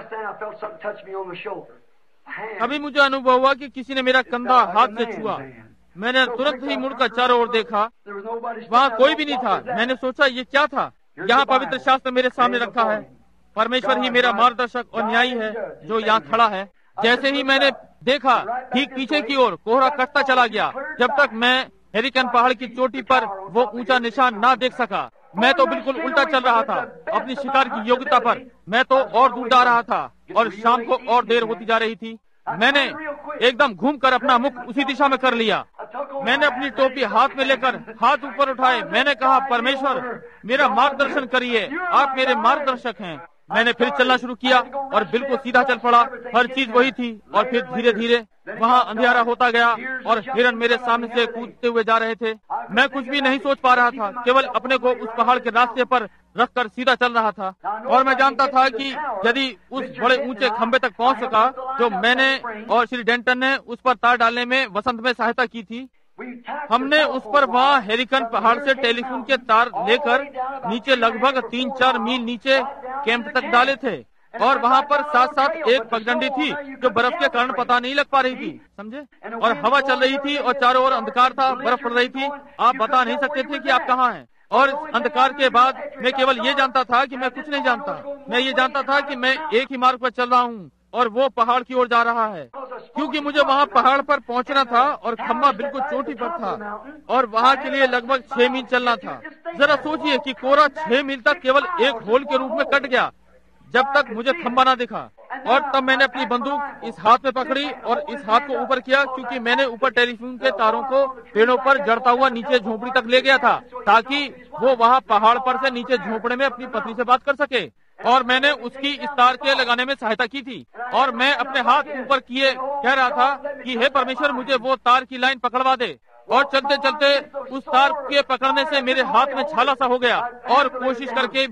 अभी मुझे अनुभव हुआ कि किसी ने मेरा कंधा हाथ से छुआ। मैंने तुरंत ही मुड़कर चारों ओर देखा, वहाँ कोई भी नहीं था। मैंने सोचा, ये क्या था? यहाँ पवित्र शास्त्र मेरे सामने रखा है। परमेश्वर ही मेरा मार्गदर्शक और न्यायी है जो यहाँ खड़ा है। जैसे ही मैंने देखा, ठीक पीछे की ओर कोहरा कटता चला गया, जब तक मैं हेरिकन पहाड़ की चोटी पर वो ऊंचा निशान ना देख सका। मैं तो बिल्कुल उल्टा चल रहा था अपनी शिकार की योग्यता पर। मैं तो और दूर जा रहा था और शाम को और देर होती जा रही थी। मैंने एकदम घूमकर अपना मुख उसी दिशा में कर लिया। मैंने अपनी टोपी हाथ में लेकर हाथ ऊपर उठाए। मैंने कहा, परमेश्वर, मेरा मार्गदर्शन करिए, आप मेरे मार्गदर्शक हैं। मैंने फिर चलना शुरू किया और बिल्कुल सीधा चल पड़ा। हर चीज वही थी। और फिर धीरे धीरे वहाँ अंधेरा होता गया और हिरन मेरे सामने से कूदते हुए जा रहे थे। मैं कुछ भी नहीं सोच पा रहा था, केवल अपने को उस पहाड़ के रास्ते पर रखकर सीधा चल रहा था। और मैं जानता था कि यदि उस बड़े ऊंचे खंबे तक पहुंच सका जो मैंने और श्री डेंटन ने उस पर तार डालने में वसंत में सहायता की थी। हमने उस पर वहाँ हेरिकन पहाड़ से टेलीफोन के तार लेकर नीचे लगभग तीन चार मील नीचे कैंप तक डाले थे। और वहाँ पर साथ साथ एक पगडंडी थी जो बर्फ के कारण पता नहीं लग पा रही थी। समझे? और हवा चल रही थी और चारों ओर अंधकार था, बर्फ पड़ रही थी। आप बता नहीं सकते थे कि आप कहाँ हैं। और अंधकार के बाद मैं केवल ये जानता था कि मैं कुछ नहीं जानता। मैं ये जानता था कि मैं एक ही मार्ग पर चल रहा हूँ और वो पहाड़ की ओर जा रहा है, क्योंकि मुझे वहाँ पहाड़ पर पहुँचना था और खम्बा बिल्कुल चोटी पर था और वहाँ के लिए लगभग छह मील चलना था। जरा सोचिए कि कोरा छह मील तक केवल एक होल के रूप में कट गया जब तक मुझे खम्बा ना दिखा। और तब मैंने अपनी बंदूक इस हाथ में पकड़ी और इस हाथ को ऊपर किया, क्योंकि मैंने ऊपर टेलीफोन के तारों को पेड़ों पर जड़ता हुआ नीचे झोपड़ी तक ले गया था, ताकि वो वहाँ पहाड़ पर से नीचे झोपड़े में अपनी पत्नी से बात कर सके। और मैंने उसकी इस तार के लगाने में सहायता की थी। और मैं अपने हाथ ऊपर किए कह रहा था कि हे परमेश्वर, मुझे वो तार की लाइन पकड़वा दे। और चलते चलते उस तार के पकड़ने से मेरे हाथ में छाला सा हो गया और कोशिश करके भी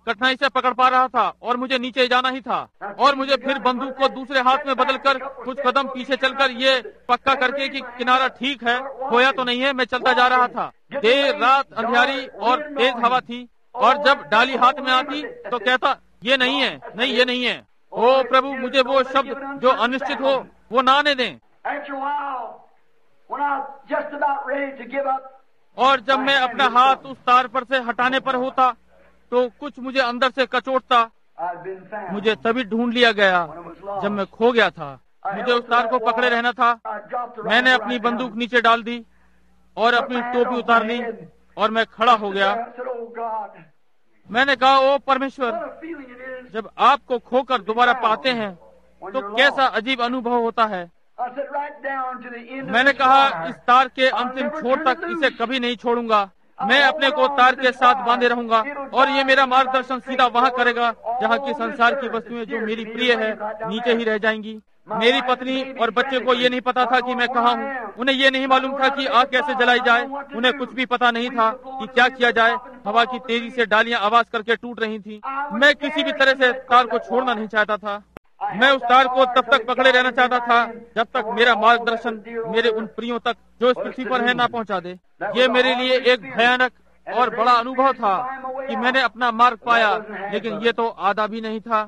कठिनाई से पकड़ पा रहा था और मुझे नीचे जाना ही था। और मुझे फिर बंदूक को दूसरे हाथ में बदलकर कुछ कदम पीछे चलकर ये पक्का करके कि किनारा ठीक है, खोया तो नहीं है, मैं चलता जा रहा था। देर रात अंधियारी और तेज हवा थी, और जब डाली हाथ में आती तो कहता ये नहीं है, नहीं ये नहीं है। ओ प्रभु, मुझे वो शब्द जो अनिश्चित हो वो ना आने दें। और जब मैं अपना हाथ उस तार पर से हटाने पर होता तो कुछ मुझे अंदर से कचोटता। मुझे तभी ढूंढ लिया गया जब मैं खो गया था। मुझे उस तार को पकड़े रहना था। मैंने अपनी बंदूक नीचे डाल दी और अपनी टोपी उतार ली और मैं खड़ा हो गया। मैंने कहा, ओ परमेश्वर, जब आपको खोकर दोबारा पाते हैं तो कैसा अजीब अनुभव होता है। मैंने कहा, इस तार के अंतिम छोर तक इसे कभी नहीं छोड़ूंगा। मैं अपने को तार के साथ बांधे रहूंगा और ये मेरा मार्गदर्शन सीधा वहाँ करेगा जहाँ की संसार की वस्तुएं जो मेरी प्रिय है नीचे ही रह जाएंगी। मेरी पत्नी और बच्चे को ये नहीं पता था कि मैं कहाँ हूँ। उन्हें ये नहीं मालूम था कि आग कैसे जलाई जाए। उन्हें कुछ भी पता नहीं था कि क्या किया जाए। हवा की तेजी से डालियां आवाज करके टूट रही थी। मैं किसी भी तरह से तार को छोड़ना नहीं चाहता था। मैं उस तार को तब तक पकड़े रहना चाहता था जब तक मेरा मार्गदर्शन मेरे उन प्रियों तक जो इस पृथ्वी पर है ना पहुंचा दे। ये मेरे लिए एक भयानक और बड़ा अनुभव था कि मैंने अपना मार्ग पाया, लेकिन ये तो आधा भी नहीं था।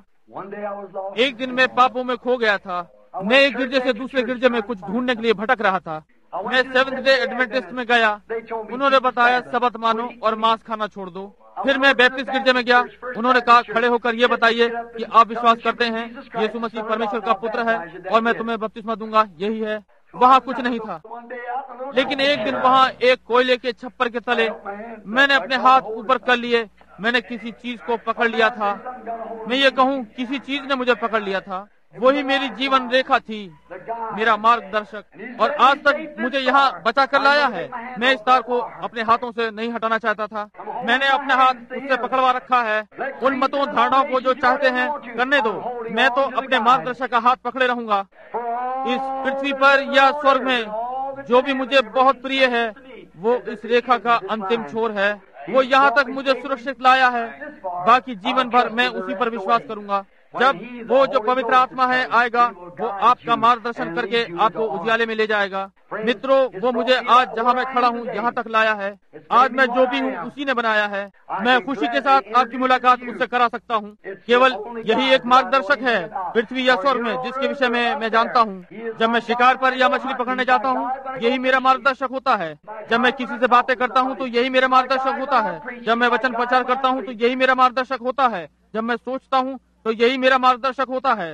एक दिन मैं पापों में खो गया था। मैं एक गिरजे से दूसरे गिरजे में कुछ ढूंढने के लिए भटक रहा था। मैं सेवेंथ डे एडवेंटिस्ट में गया। उन्होंने बताया सबत मानो और मांस खाना छोड़ दो। फिर मैं बैप्टिस्ट गिरजे में गया। उन्होंने कहा, खड़े होकर ये बताइए कि आप विश्वास करते हैं यीशु मसीह परमेश्वर का पुत्र है और मैं तुम्हें बपतिस्मा दूंगा, यही है। वहाँ कुछ नहीं था। लेकिन एक दिन वहाँ एक कोयले के छप्पर के तले मैंने अपने हाथ ऊपर कर लिए। मैंने किसी चीज को पकड़ लिया था। मैं ये कहूँ, किसी चीज ने मुझे पकड़ लिया था। वही मेरी जीवन रेखा थी, मेरा मार्गदर्शक। और आज तक मुझे यहाँ बचा कर लाया है। मैं इस तार को अपने हाथों से नहीं हटाना चाहता था। मैंने अपना हाथ उससे पकड़वा रखा है। उन मतों धारणाओं को जो चाहते हैं करने दो। मैं तो अपने मार्गदर्शक का हाथ पकड़े रहूंगा। इस पृथ्वी पर या स्वर्ग में जो भी मुझे बहुत प्रिय है वो इस रेखा का अंतिम छोर है। वो यहाँ तक मुझे सुरक्षित लाया है। बाकी जीवन भर मैं उसी पर विश्वास करूंगा। जब वो जो पवित्र आत्मा है आएगा, वो आपका मार्गदर्शन करके आपको उजियाले में ले जाएगा। मित्रों, वो मुझे आज जहाँ मैं खड़ा हूँ यहाँ तक लाया है। आज मैं जो भी हूँ उसी ने बनाया है। मैं खुशी के साथ आपकी मुलाकात उससे करा सकता हूँ। केवल यही एक मार्गदर्शक है पृथ्वी या स्वर्ग में जिसके विषय में मैं जानता हूँ। जब मैं शिकार पर या मछली पकड़ने जाता हूँ, यही मेरा मार्गदर्शक होता है। जब मैं किसी से बातें करता हूँ तो यही मेरा मार्गदर्शक होता है। जब मैं वचन प्रचार करता हूँ तो यही मेरा मार्गदर्शक होता है। जब मैं सोचता हूँ तो यही मेरा मार्गदर्शक होता है।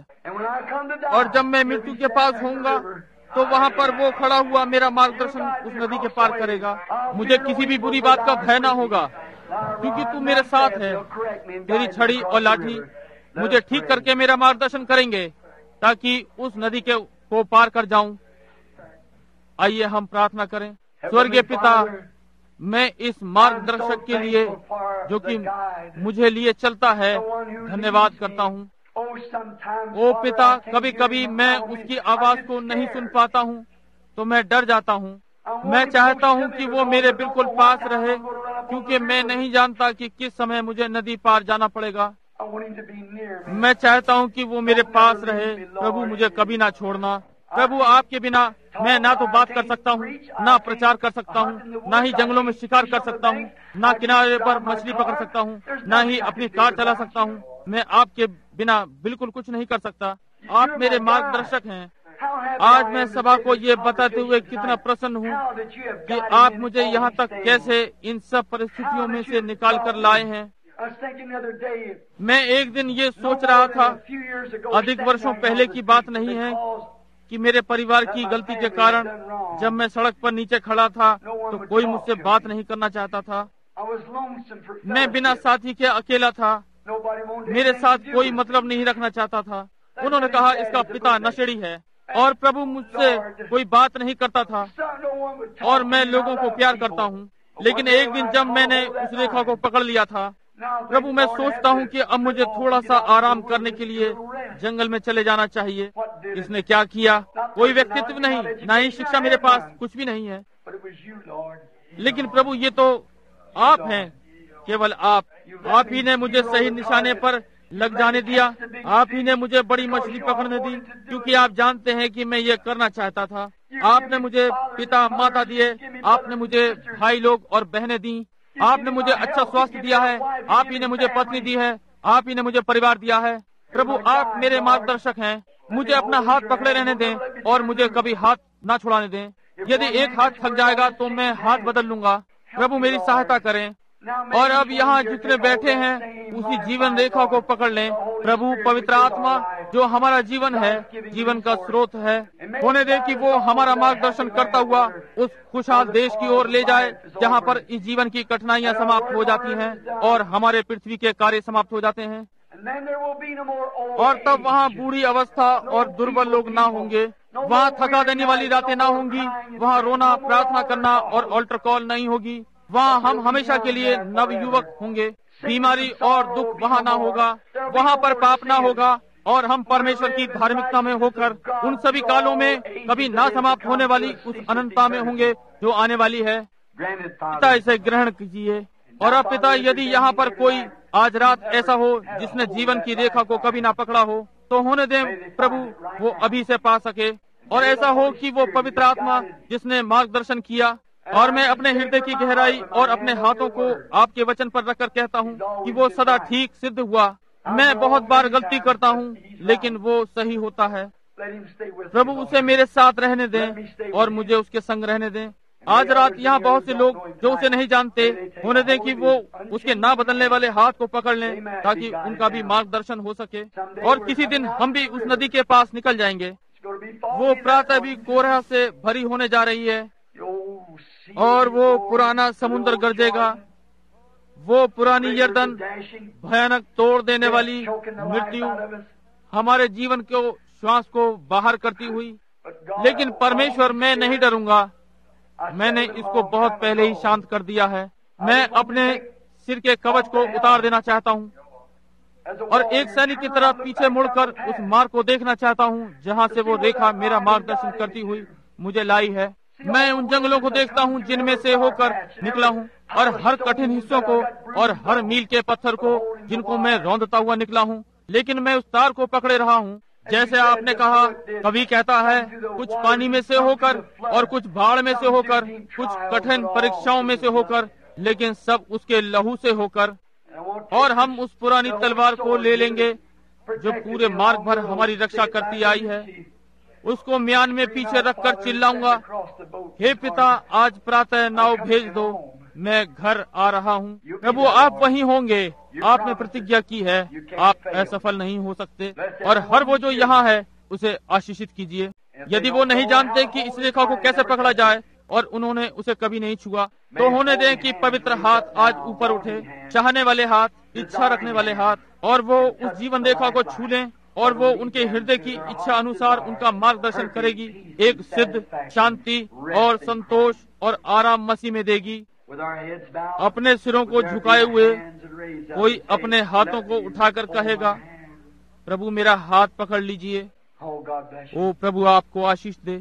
और जब मैं मृत्यु के पास होऊंगा तो वहाँ पर वो खड़ा हुआ मेरा मार्गदर्शन उस नदी के पार करेगा। मुझे किसी भी बुरी बात का भय ना होगा, क्योंकि तू मेरे साथ है। तेरी छड़ी और लाठी मुझे ठीक करके मेरा मार्गदर्शन करेंगे ताकि उस नदी के को पार कर जाऊं। आइए हम प्रार्थना करें। स्वर्गीय पिता, मैं इस मार्गदर्शक के लिए जो कि मुझे लिए चलता है धन्यवाद करता हूँ। ओ पिता, कभी कभी मैं उसकी आवाज को नहीं सुन पाता हूँ तो मैं डर जाता हूँ। मैं चाहता हूँ कि वो मेरे बिल्कुल पास रहे, क्योंकि मैं नहीं जानता कि किस समय मुझे नदी पार जाना पड़ेगा। मैं चाहता हूँ कि वो मेरे पास रहे। प्रभु, मुझे कभी ना छोड़ना। प्रभु, आपके बिना मैं ना तो बात कर सकता हूँ, ना प्रचार कर सकता हूँ, ना ही जंगलों में शिकार कर सकता हूँ, ना किनारे पर मछली पकड़ सकता हूँ, ना ही अपनी कार चला सकता हूँ। मैं आपके बिना बिल्कुल कुछ नहीं कर सकता। आप मेरे मार्गदर्शक हैं। आज मैं सभा को ये बताते हुए कितना प्रसन्न हूँ कि आप मुझे यहाँ तक कैसे इन सब परिस्थितियों में से निकाल कर लाए हैं। मैं एक दिन ये सोच रहा था, अधिक वर्षों पहले की बात नहीं है, कि मेरे परिवार की गलती के कारण जब मैं सड़क पर नीचे खड़ा था तो कोई मुझसे बात नहीं करना चाहता था। मैं बिना साथी के अकेला था। मेरे साथ कोई मतलब नहीं रखना चाहता था। उन्होंने कहा इसका पिता नशेड़ी है, और प्रभु मुझसे कोई बात नहीं करता था, और मैं लोगों को प्यार करता हूँ। लेकिन एक दिन जब मैंने उस रेखा को पकड़ लिया था, प्रभु, मैं सोचता हूँ कि अब मुझे थोड़ा सा आराम करने के लिए जंगल में चले जाना चाहिए। इसने क्या किया? कोई व्यक्तित्व नहीं, ना ही शिक्षा मेरे पास, कुछ भी नहीं है। लेकिन प्रभु, ये तो आप हैं केवल आप आप ही ने मुझे सही निशाने पर लग जाने दिया। आप ही ने मुझे बड़ी मछली पकड़ने दी, क्योंकि आप जानते हैं कि मैं ये करना चाहता था। आपने मुझे पिता माता दिए, आपने मुझे भाई लोग और बहनें दी, आपने मुझे अच्छा स्वास्थ्य दिया है, आप ही ने मुझे पत्नी दी है, आप ही ने मुझे परिवार दिया है। प्रभु आप मेरे मार्गदर्शक हैं, मुझे अपना हाथ पकड़े रहने दें और मुझे कभी हाथ न छुड़ाने दें। यदि एक हाथ थक जाएगा तो मैं हाथ बदल लूंगा। प्रभु मेरी सहायता करें। और अब यहाँ जितने बैठे हैं उसी जीवन रेखा को पकड़ लें। प्रभु पवित्र आत्मा जो हमारा जीवन है, जीवन का स्रोत है, होने दे कि वो हमारा मार्गदर्शन करता हुआ उस खुशहाल देश की ओर ले जाए जहाँ पर इस जीवन की कठिनाइयाँ समाप्त हो जाती हैं और हमारे पृथ्वी के कार्य समाप्त हो जाते हैं। और तब वहाँ बूढ़ी अवस्था और दुर्बल लोग ना होंगे, वहाँ थका देने वाली रातें ना होंगी, वहाँ रोना, प्रार्थना करना और ऑल्टर कॉल नहीं होगी। वहाँ हम हमेशा के लिए नव युवक होंगे। बीमारी और दुख वहाँ ना होगा, वहाँ पर पाप ना होगा और हम परमेश्वर की धार्मिकता में होकर उन सभी कालों में कभी ना समाप्त होने वाली उस अनंतता में होंगे जो आने वाली है। पिता इसे ग्रहण कीजिए। और अब पिता यदि यहाँ पर कोई आज रात ऐसा हो जिसने जीवन की रेखा को कभी ना पकड़ा हो, तो होने दें प्रभु वो अभी से पा सके। और ऐसा हो कि वो पवित्र आत्मा जिसने मार्गदर्शन किया, और मैं अपने हृदय की गहराई और अपने हाथों को आपके वचन पर रखकर कहता हूँ कि वो सदा ठीक सिद्ध हुआ। मैं बहुत बार गलती करता हूँ लेकिन वो सही होता है। प्रभु उसे मेरे साथ रहने दें और मुझे उसके संग रहने दें। आज रात यहाँ बहुत से लोग जो उसे नहीं जानते, होने दें कि वो उसके ना बदलने वाले हाथ को पकड़ लें ताकि उनका भी मार्गदर्शन हो सके। और किसी दिन हम भी उस नदी के पास निकल जाएंगे। वो प्रातः भी कोरह से भरी होने जा रही है और वो पुराना समुद्र गरजेगा। वो पुरानी यर्दन भयानक तोड़ देने वाली मृत्यु हमारे जीवन को श्वास को बाहर करती हुई। लेकिन परमेश्वर मैं नहीं डरूंगा। मैंने इसको बहुत पहले ही शांत कर दिया है। मैं अपने सिर के कवच को उतार देना चाहता हूँ और एक सैनिक की तरह पीछे मुड़कर उस मार्ग को देखना चाहता हूँ जहाँ से वो रेखा मेरा मार्गदर्शन करती हुई मुझे लाई है। मैं उन जंगलों को देखता हूँ जिनमें से होकर निकला हूँ और हर कठिन हिस्सों को और हर मील के पत्थर को जिनको मैं रौंदता हुआ निकला हूँ, लेकिन मैं उस तार को पकड़े रहा हूँ। जैसे आपने कहा, कभी कहता है कुछ पानी में से होकर और कुछ बाढ़ में से होकर, कुछ कठिन परीक्षाओं में से होकर, लेकिन सब उसके लहू से होकर। और हम उस पुरानी तलवार को ले लेंगे जो पूरे मार्ग भर हमारी रक्षा करती आई है। उसको म्यान में पीछे रखकर चिल्लाऊंगा, हे पिता आज प्रातः नाव भेज दो, मैं घर आ रहा हूँ। प्रभु आप वहीं होंगे, आपने प्रतिज्ञा की है, आप असफल नहीं हो सकते। और हर वो जो यहाँ है उसे आशीषित कीजिए। यदि वो नहीं जानते कि इस रेखा को कैसे पकड़ा जाए और उन्होंने उसे कभी नहीं छुआ, तो होने दें कि पवित्र हाथ आज ऊपर उठे, चाहने वाले हाथ, इच्छा रखने वाले हाथ, और वो उस जीवन रेखा को छू लें और वो उनके हृदय की इच्छा अनुसार उनका मार्गदर्शन करेगी। एक सिद्ध शांति और संतोष और आराम मसीह में देगी। अपने सिरों को झुकाए हुए कोई अपने हाथों को उठाकर कहेगा, प्रभु मेरा हाथ पकड़ लीजिए। ओ प्रभु आपको आशीष दे।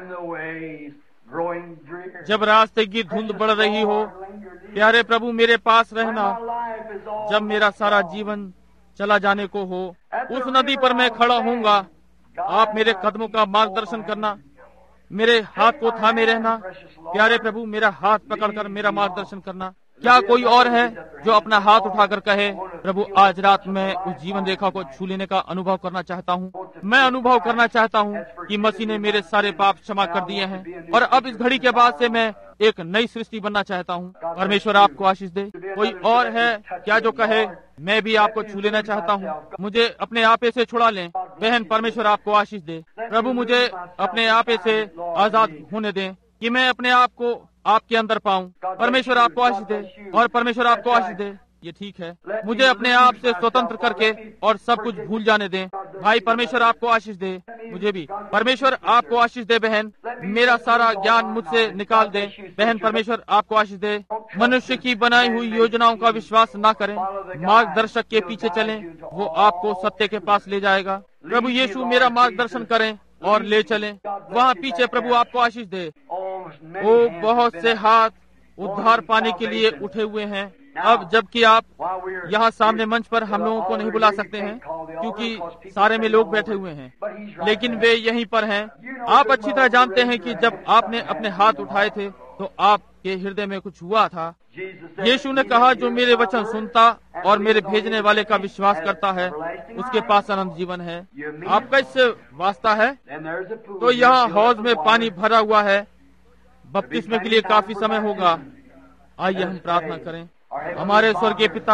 जब रास्ते की धुंध बढ़ रही हो, प्यारे प्रभु मेरे पास रहना। जब मेरा सारा जीवन चला जाने को हो, उस नदी पर मैं खड़ा होऊंगा। आप मेरे कदमों का मार्गदर्शन करना, मेरे हाथ को थामे रहना। प्यारे प्रभु मेरा हाथ पकड़कर मेरा मार्गदर्शन करना। क्या कोई और है जो अपना हाथ उठाकर कहे, प्रभु आज रात मैं उस जीवन रेखा को छू लेने का अनुभव करना चाहता हूँ। मैं अनुभव करना चाहता हूँ कि मसीह ने मेरे सारे पाप क्षमा कर दिए हैं और अब इस घड़ी के बाद से मैं एक नई सृष्टि बनना चाहता हूँ। परमेश्वर आपको आशीष दे। कोई और है क्या जो कहे, मैं भी आपको छू लेना चाहता हूँ, मुझे अपने आपे से छुड़ा लें। बहन परमेश्वर आपको आशीष दे। प्रभु मुझे अपने आपे से आजाद होने दें कि मैं अपने आप को आपके अंदर पाऊं। परमेश्वर आपको आशीष दे और परमेश्वर आपको आशीष दे। ये ठीक है, मुझे अपने आप से स्वतंत्र करके और सब कुछ भूल जाने दें। भाई परमेश्वर आपको आशीष दे। मुझे भी परमेश्वर आपको आशीष दे। बहन मेरा सारा ज्ञान मुझसे निकाल दे। बहन परमेश्वर आपको आशीष दे। मनुष्य की बनाई हुई योजनाओं का विश्वास न करें, मार्गदर्शक के पीछे चलें, वो आपको सत्य के पास ले जाएगा। प्रभु यीशु मेरा मार्गदर्शन करें और ले चलें वहाँ पीछे। प्रभु आपको आशीष दे। ओ बहुत से हाथ उद्धार पाने के लिए उठे हुए हैं। अब जबकि आप यहाँ सामने मंच पर हम लोगों को नहीं बुला सकते हैं क्योंकि सारे में लोग बैठे हुए हैं, लेकिन वे यहीं पर हैं। आप अच्छी तरह जानते हैं कि जब आपने अपने हाथ उठाए थे तो आपके हृदय में कुछ हुआ था। यीशु ने कहा, जो मेरे वचन सुनता और मेरे भेजने वाले का विश्वास करता है उसके पास अनंत जीवन है। आपका इससे वास्ता है। तो यहाँ हौज में पानी भरा हुआ है, बपतिस्मे के लिए काफी समय होगा। आइए हम प्रार्थना करें। हमारे स्वर्गीय पिता,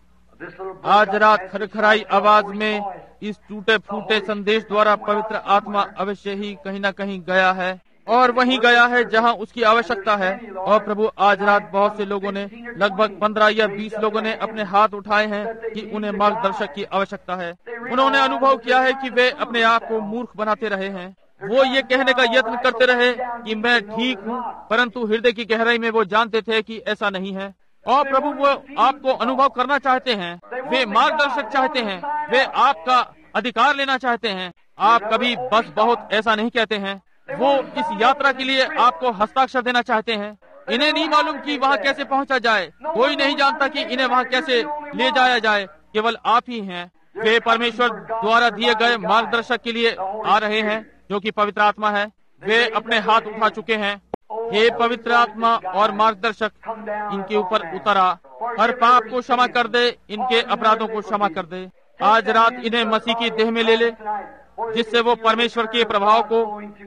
आज रात खरखराई आवाज में इस टूटे फूटे संदेश द्वारा पवित्र आत्मा अवश्य ही कहीं न कहीं गया है और वहीं गया है जहां उसकी आवश्यकता है। और प्रभु, आज रात बहुत से लोगों ने, लगभग पंद्रह या बीस लोगों ने अपने हाथ उठाए हैं कि उन्हें मार्गदर्शक की आवश्यकता है। उन्होंने अनुभव किया है कि वे अपने आप को मूर्ख बनाते रहे हैं। वो ये कहने का यत्न करते रहे कि मैं ठीक हूँ, परंतु हृदय की गहराई में वो जानते थे कि ऐसा नहीं है। और प्रभु, वो आपको अनुभव करना चाहते हैं, वे मार्गदर्शक चाहते हैं, वे आपका अधिकार लेना चाहते हैं। आप कभी बस बहुत ऐसा नहीं कहते हैं। वो इस यात्रा के लिए आपको हस्ताक्षर देना चाहते हैं। इन्हें नहीं मालूम कि वहाँ कैसे पहुँचा जाए, कोई नहीं जानता कि इन्हें वहाँ कैसे ले जाया जाए, केवल आप ही हैं। वे परमेश्वर द्वारा दिए गए मार्गदर्शक के लिए आ रहे हैं, जो कि पवित्र आत्मा है। वे अपने हाथ उठा चुके हैं। हे पवित्र आत्मा और मार्गदर्शक, इनके ऊपर उतरा, हर पाप को क्षमा कर दे, इनके अपराधों को क्षमा कर दे। आज रात इन्हें मसीह की देह में ले ले, जिससे वो परमेश्वर के प्रभाव को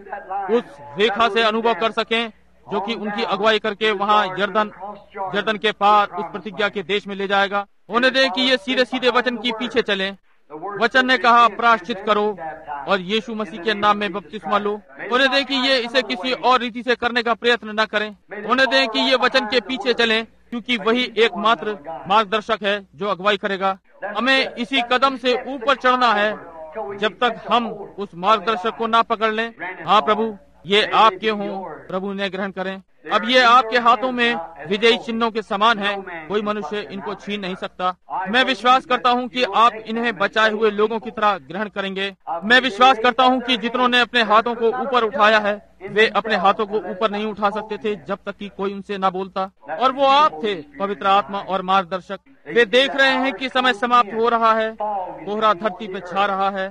उस रेखा से अनुभव कर सकें जो कि उनकी अगुवाई करके वहाँ यर्दन यर्दन के पार उस प्रतिज्ञा के देश में ले जाएगा। उन्हें दे कि ये सीधे सीधे वचन की पीछे चलें। वचन ने कहा, प्रायश्चित करो और यीशु मसीह के नाम में बपतिस्मा लो। उन्हें दे कि ये इसे किसी और रीति से करने का प्रयत्न न करें। उन्हें दे कि ये वचन के पीछे चलें, क्योंकि वही एकमात्र मार्गदर्शक है जो अगुवाई करेगा। हमें इसी कदम से ऊपर चढ़ना है जब तक हम उस मार्गदर्शक को ना पकड़ लें। हाँ प्रभु, ये आपके हों, प्रभु ने ग्रहण करें। अब ये आपके हाथों में विजयी चिन्हों के समान है, कोई मनुष्य इनको छीन नहीं सकता। मैं विश्वास करता हूँ कि आप इन्हें बचाए हुए लोगों की तरह ग्रहण करेंगे। मैं विश्वास करता हूँ कि जितनों ने अपने हाथों को ऊपर उठाया है, वे अपने हाथों को ऊपर नहीं उठा सकते थे जब तक कि कोई उनसे ना बोलता, और वो आप थे, पवित्र आत्मा और मार्गदर्शक। वे देख रहे हैं कि समय समाप्त हो रहा है, कोहरा धरती पे छा रहा है,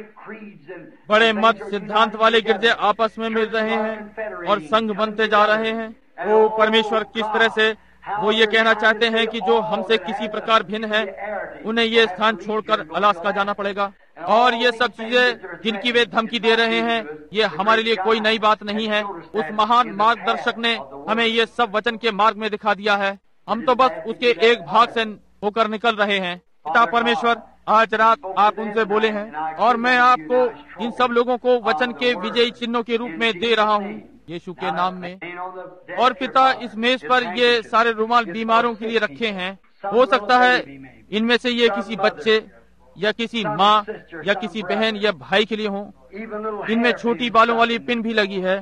बड़े मत सिद्धांत वाले गिरजे आपस में मिल रहे हैं और संघ बनते जा रहे हैं। वो परमेश्वर, किस तरह से वो ये कहना चाहते हैं कि जो हमसे किसी प्रकार भिन्न है, उन्हें ये स्थान छोड़कर अलास्का जाना पड़ेगा। और ये सब चीजें जिनकी वे धमकी दे रहे हैं, ये हमारे लिए कोई नई बात नहीं है। उस महान मार्गदर्शक ने हमें ये सब वचन के मार्ग में दिखा दिया है। हम तो बस उसके एक भाग से होकर निकल रहे हैं। पिता परमेश्वर, आज रात आप उनसे बोले हैं और मैं आपको इन सब लोगों को वचन के विजयी चिन्हों के रूप में दे रहा हूँ, यीशु के नाम में। और पिता, इस मेज पर ये सारे रुमाल बीमारों के लिए रखे हैं। हो सकता है इनमें से ये किसी बच्चे या किसी माँ या किसी बहन या भाई के लिए हो। इनमें छोटी बालों वाली पिन भी लगी है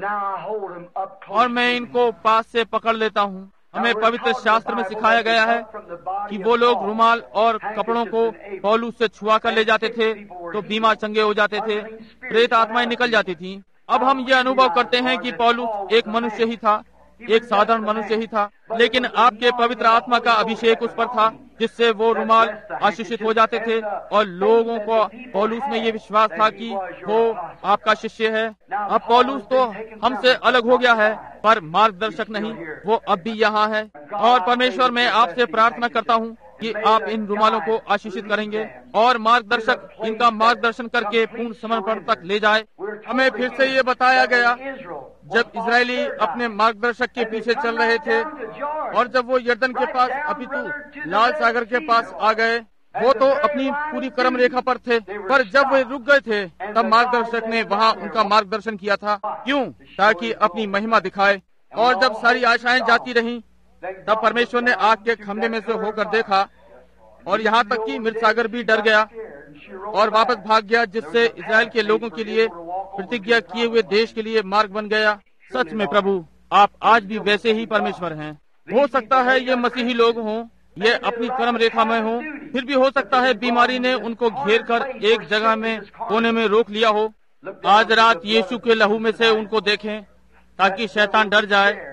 और मैं इनको पास से पकड़ लेता हूँ। हमें पवित्र शास्त्र में सिखाया गया है कि वो लोग रुमाल और कपड़ों को पौलुस से छुआ कर ले जाते थे तो बीमार चंगे हो जाते थे, प्रेत आत्माएं निकल जाती थीं। अब हम ये अनुभव करते हैं कि पौलुस एक मनुष्य ही था, एक साधारण मनुष्य ही था, लेकिन आपके पवित्र आत्मा का अभिषेक उस पर था, जिससे वो रुमाल आशीषित हो जाते थे और लोगों को पौलुस में ये विश्वास था कि वो आपका शिष्य है। अब पौलुस तो हमसे अलग हो गया है, पर मार्गदर्शक नहीं, वो अब भी यहाँ है। और परमेश्वर, मैं आपसे प्रार्थना करता हूँ कि आप इन रुमालों को आशीषित करेंगे और मार्गदर्शक इनका मार्गदर्शन करके पूर्ण समर्पण तक ले जाए। हमें फिर से ये बताया गया, जब इजरायली अपने मार्गदर्शक के पीछे चल रहे थे और जब वो यर्दन के पास अपितु लाल सागर के पास आ गए, वो तो अपनी पूरी कर्म रेखा पर थे, पर जब वे रुक गए थे तब मार्गदर्शक ने वहाँ उनका मार्गदर्शन किया था। क्यों? ताकि अपनी महिमा दिखाए। और जब सारी आशाएं जाती रहीं, तब परमेश्वर ने आग के खंभे में से होकर देखा और यहाँ तक कि मृतसागर भी डर गया और वापस भाग गया, जिससे इस्राएल के लोगों के लिए प्रतिज्ञा किए हुए देश के लिए मार्ग बन गया। सच में प्रभु, आप आज भी वैसे ही परमेश्वर हैं। हो सकता है ये मसीही लोग हों, ये अपनी कर्म रेखा में हों, फिर भी हो सकता है बीमारी ने उनको घेर कर एक जगह में कोने में रोक लिया हो। आज रात यीशु के लहू में से उनको देखें ताकि शैतान डर जाए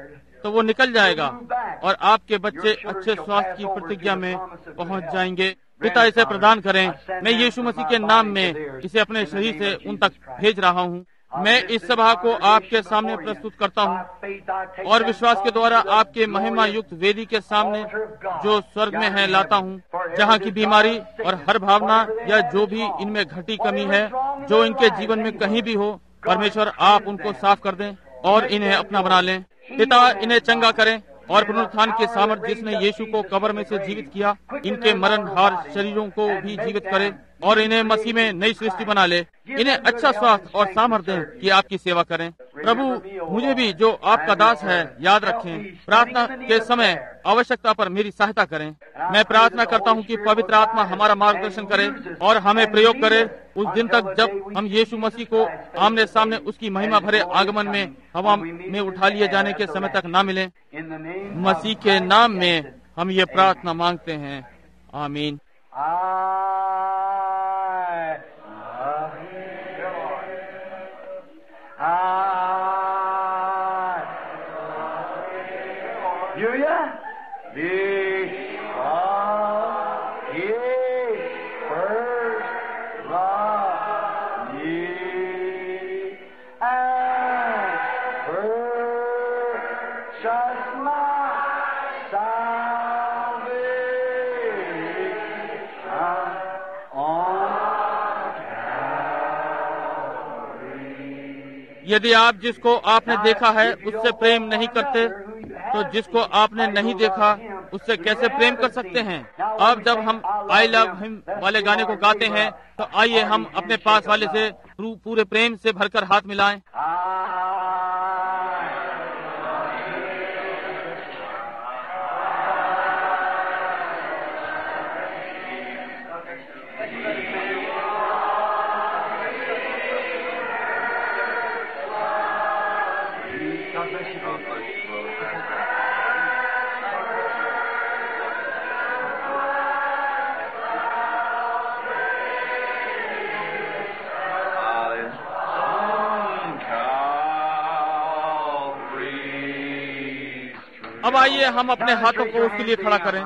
तो वो निकल जाएगा और आपके बच्चे अच्छे स्वास्थ्य की प्रतिज्ञा में पहुंच जाएंगे। पिता इसे प्रदान करें। मैं यीशु मसीह के नाम में इसे अपने शरीर से उन तक भेज रहा हूँ। मैं इस सभा को आपके सामने प्रस्तुत करता हूँ और विश्वास के द्वारा आपके महिमा युक्त वेदी के सामने जो स्वर्ग में है लाता हूँ, जहाँ की बीमारी और हर भावना या जो भी इनमें घटी कमी है, जो इनके जीवन में कहीं भी हो, परमेश्वर आप उनको साफ कर दें और इन्हें अपना बना लें। पिता इन्हें चंगा करें और पुनरुत्थान के सामर्थ जिसने यीशु को कब्र में से जीवित किया, इनके मरणहार शरीरों को भी जीवित करे और इन्हें मसीह में नई सृष्टि बना ले। इन्हें अच्छा स्वास्थ्य और सामर्थ्य दें कि आपकी सेवा करें। प्रभु, मुझे भी जो आपका दास है याद रखें। प्रार्थना के समय आवश्यकता पर मेरी सहायता करें। मैं प्रार्थना करता हूँ कि पवित्र आत्मा हमारा मार्गदर्शन करे और हमें प्रयोग करे उस दिन तक जब हम यीशु मसीह को आमने सामने उसकी महिमा भरे आगमन में हवा में उठा लिए जाने के समय तक न मिले। मसीह के नाम में हम ये प्रार्थना मांगते हैं, आमीन। यदि आप जिसको आपने देखा है उससे प्रेम नहीं करते, तो जिसको आपने नहीं देखा उससे कैसे प्रेम कर सकते हैं? अब जब हम आई लव हिम वाले गाने को गाते हैं, तो आइए हम अपने पास वाले से पूरे प्रेम से भरकर हाथ मिलाएं। अब आइए हम अपने हाथों को उसके लिए खड़ा करें।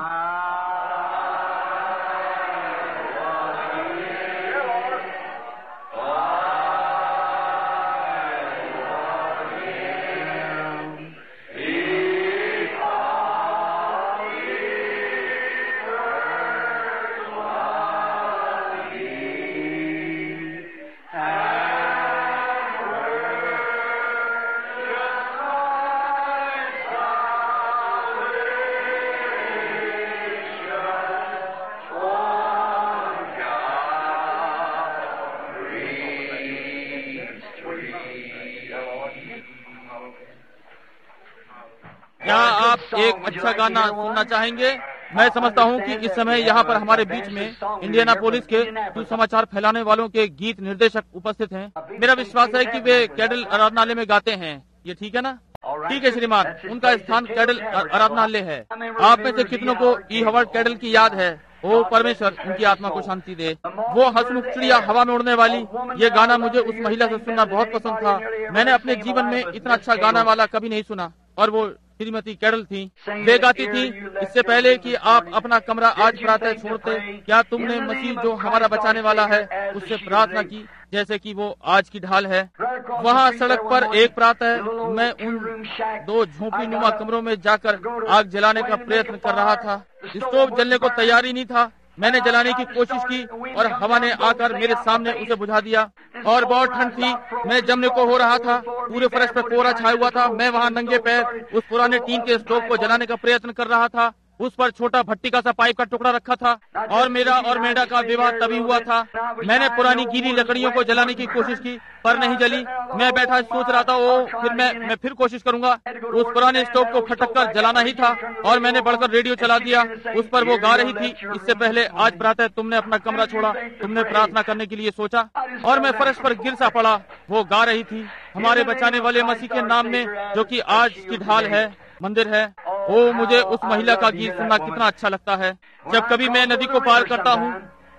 क्या आप एक अच्छा गाना सुनना चाहेंगे? मैं समझता हूँ कि इस समय यहाँ पर हमारे बीच में इंडियानापोलिस के सुसमाचार फैलाने वालों के गीत निर्देशक उपस्थित हैं। मेरा विश्वास है कि वे कैडल आराधनालय में गाते हैं। ये ठीक है ना? ठीक है श्रीमान, उनका स्थान कैडल आराधनालय है। आप में से कितनों को ई हवर्ड कैडल की याद है? ओ परमेश्वर उनकी आत्मा को शांति दे। वो हंसमुख चिड़िया हवा में उड़ने वाली, ये गाना मुझे उस महिला से सुनना बहुत पसंद था। मैंने अपने जीवन में इतना अच्छा गाना वाला कभी नहीं सुना। और वो श्रीमती कैडल थी। वे गाती थी, इससे पहले कि आप अपना कमरा आज प्रातः छोड़ते, क्या तुमने मसीह जो हमारा बचाने वाला है उससे प्रार्थना की जैसे कि वो आज की ढाल है। वहाँ सड़क पर एक प्रातः मैं उन दो झोंपड़ी नुमा कमरों में जाकर आग जलाने का प्रयत्न कर रहा था। स्टोव जलने को तैयार ही नहीं था। मैंने जलाने की कोशिश की और हवा ने आकर मेरे सामने उसे बुझा दिया और बहुत ठंड थी। मैं जमने को हो रहा था। पूरे फर्श पर कोहरा छाया हुआ था। मैं वहाँ नंगे पैर उस पुराने टीन के स्टोव को जलाने का प्रयत्न कर रहा था। उस पर छोटा भट्टी का सा पाइप का टुकड़ा रखा था और मेरा और मेढा का विवाह तभी हुआ था। मैंने पुरानी गीली लकड़ियों को जलाने की कोशिश की पर नहीं जली। मैं बैठा सोच रहा था, ओ फिर मैं मैं फिर कोशिश करूंगा। उस पुराने स्टोव को खटक कर जलाना ही था और मैंने बढ़कर रेडियो चला दिया। उस पर वो गा रही थी, इससे पहले आज प्रातः तुमने अपना कमरा छोड़ा, तुमने प्रार्थना करने के लिए सोचा। और मैं फर्श पर गिर सा पड़ा। वो गा रही थी, हमारे बचाने वाले मसीह के नाम में जो कि आज की ढाल है, मंदिर है। ओ मुझे उस महिला का गीत सुनना कितना अच्छा लगता है। जब कभी मैं नदी को पार करता हूँ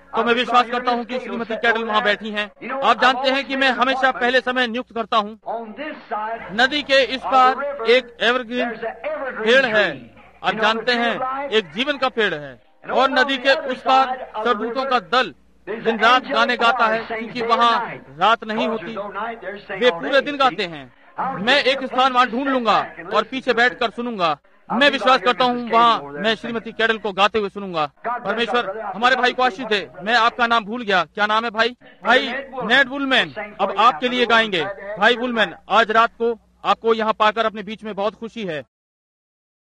तो मैं विश्वास करता हूँ कि श्रीमती कैडल वहाँ बैठी हैं। आप जानते हैं कि मैं हमेशा पहले समय नियुक्त करता हूँ। नदी के इस पार एक एवरग्रीन पेड़ है, आप जानते हैं, एक जीवन का पेड़ है। और नदी के उस पार सरदूतों का दल दिन रात गाने गाता है, क्योंकि वहाँ रात नहीं होती, वे पूरे दिन गाते हैं। मैं एक स्थान वहाँ ढूंढ लूंगा और पीछे बैठकर सुनूंगा। मैं विश्वास करता हूँ वहाँ मैं श्रीमती कैडल को गाते हुए सुनूंगा। परमेश्वर हमारे भाई को आशीष दे। मैं आपका नाम भूल गया, क्या नाम है भाई? भाई नेड वुलमैन अब आपके लिए गाएंगे। भाई वुलमैन, आज रात को आपको यहाँ पाकर अपने बीच में बहुत खुशी है।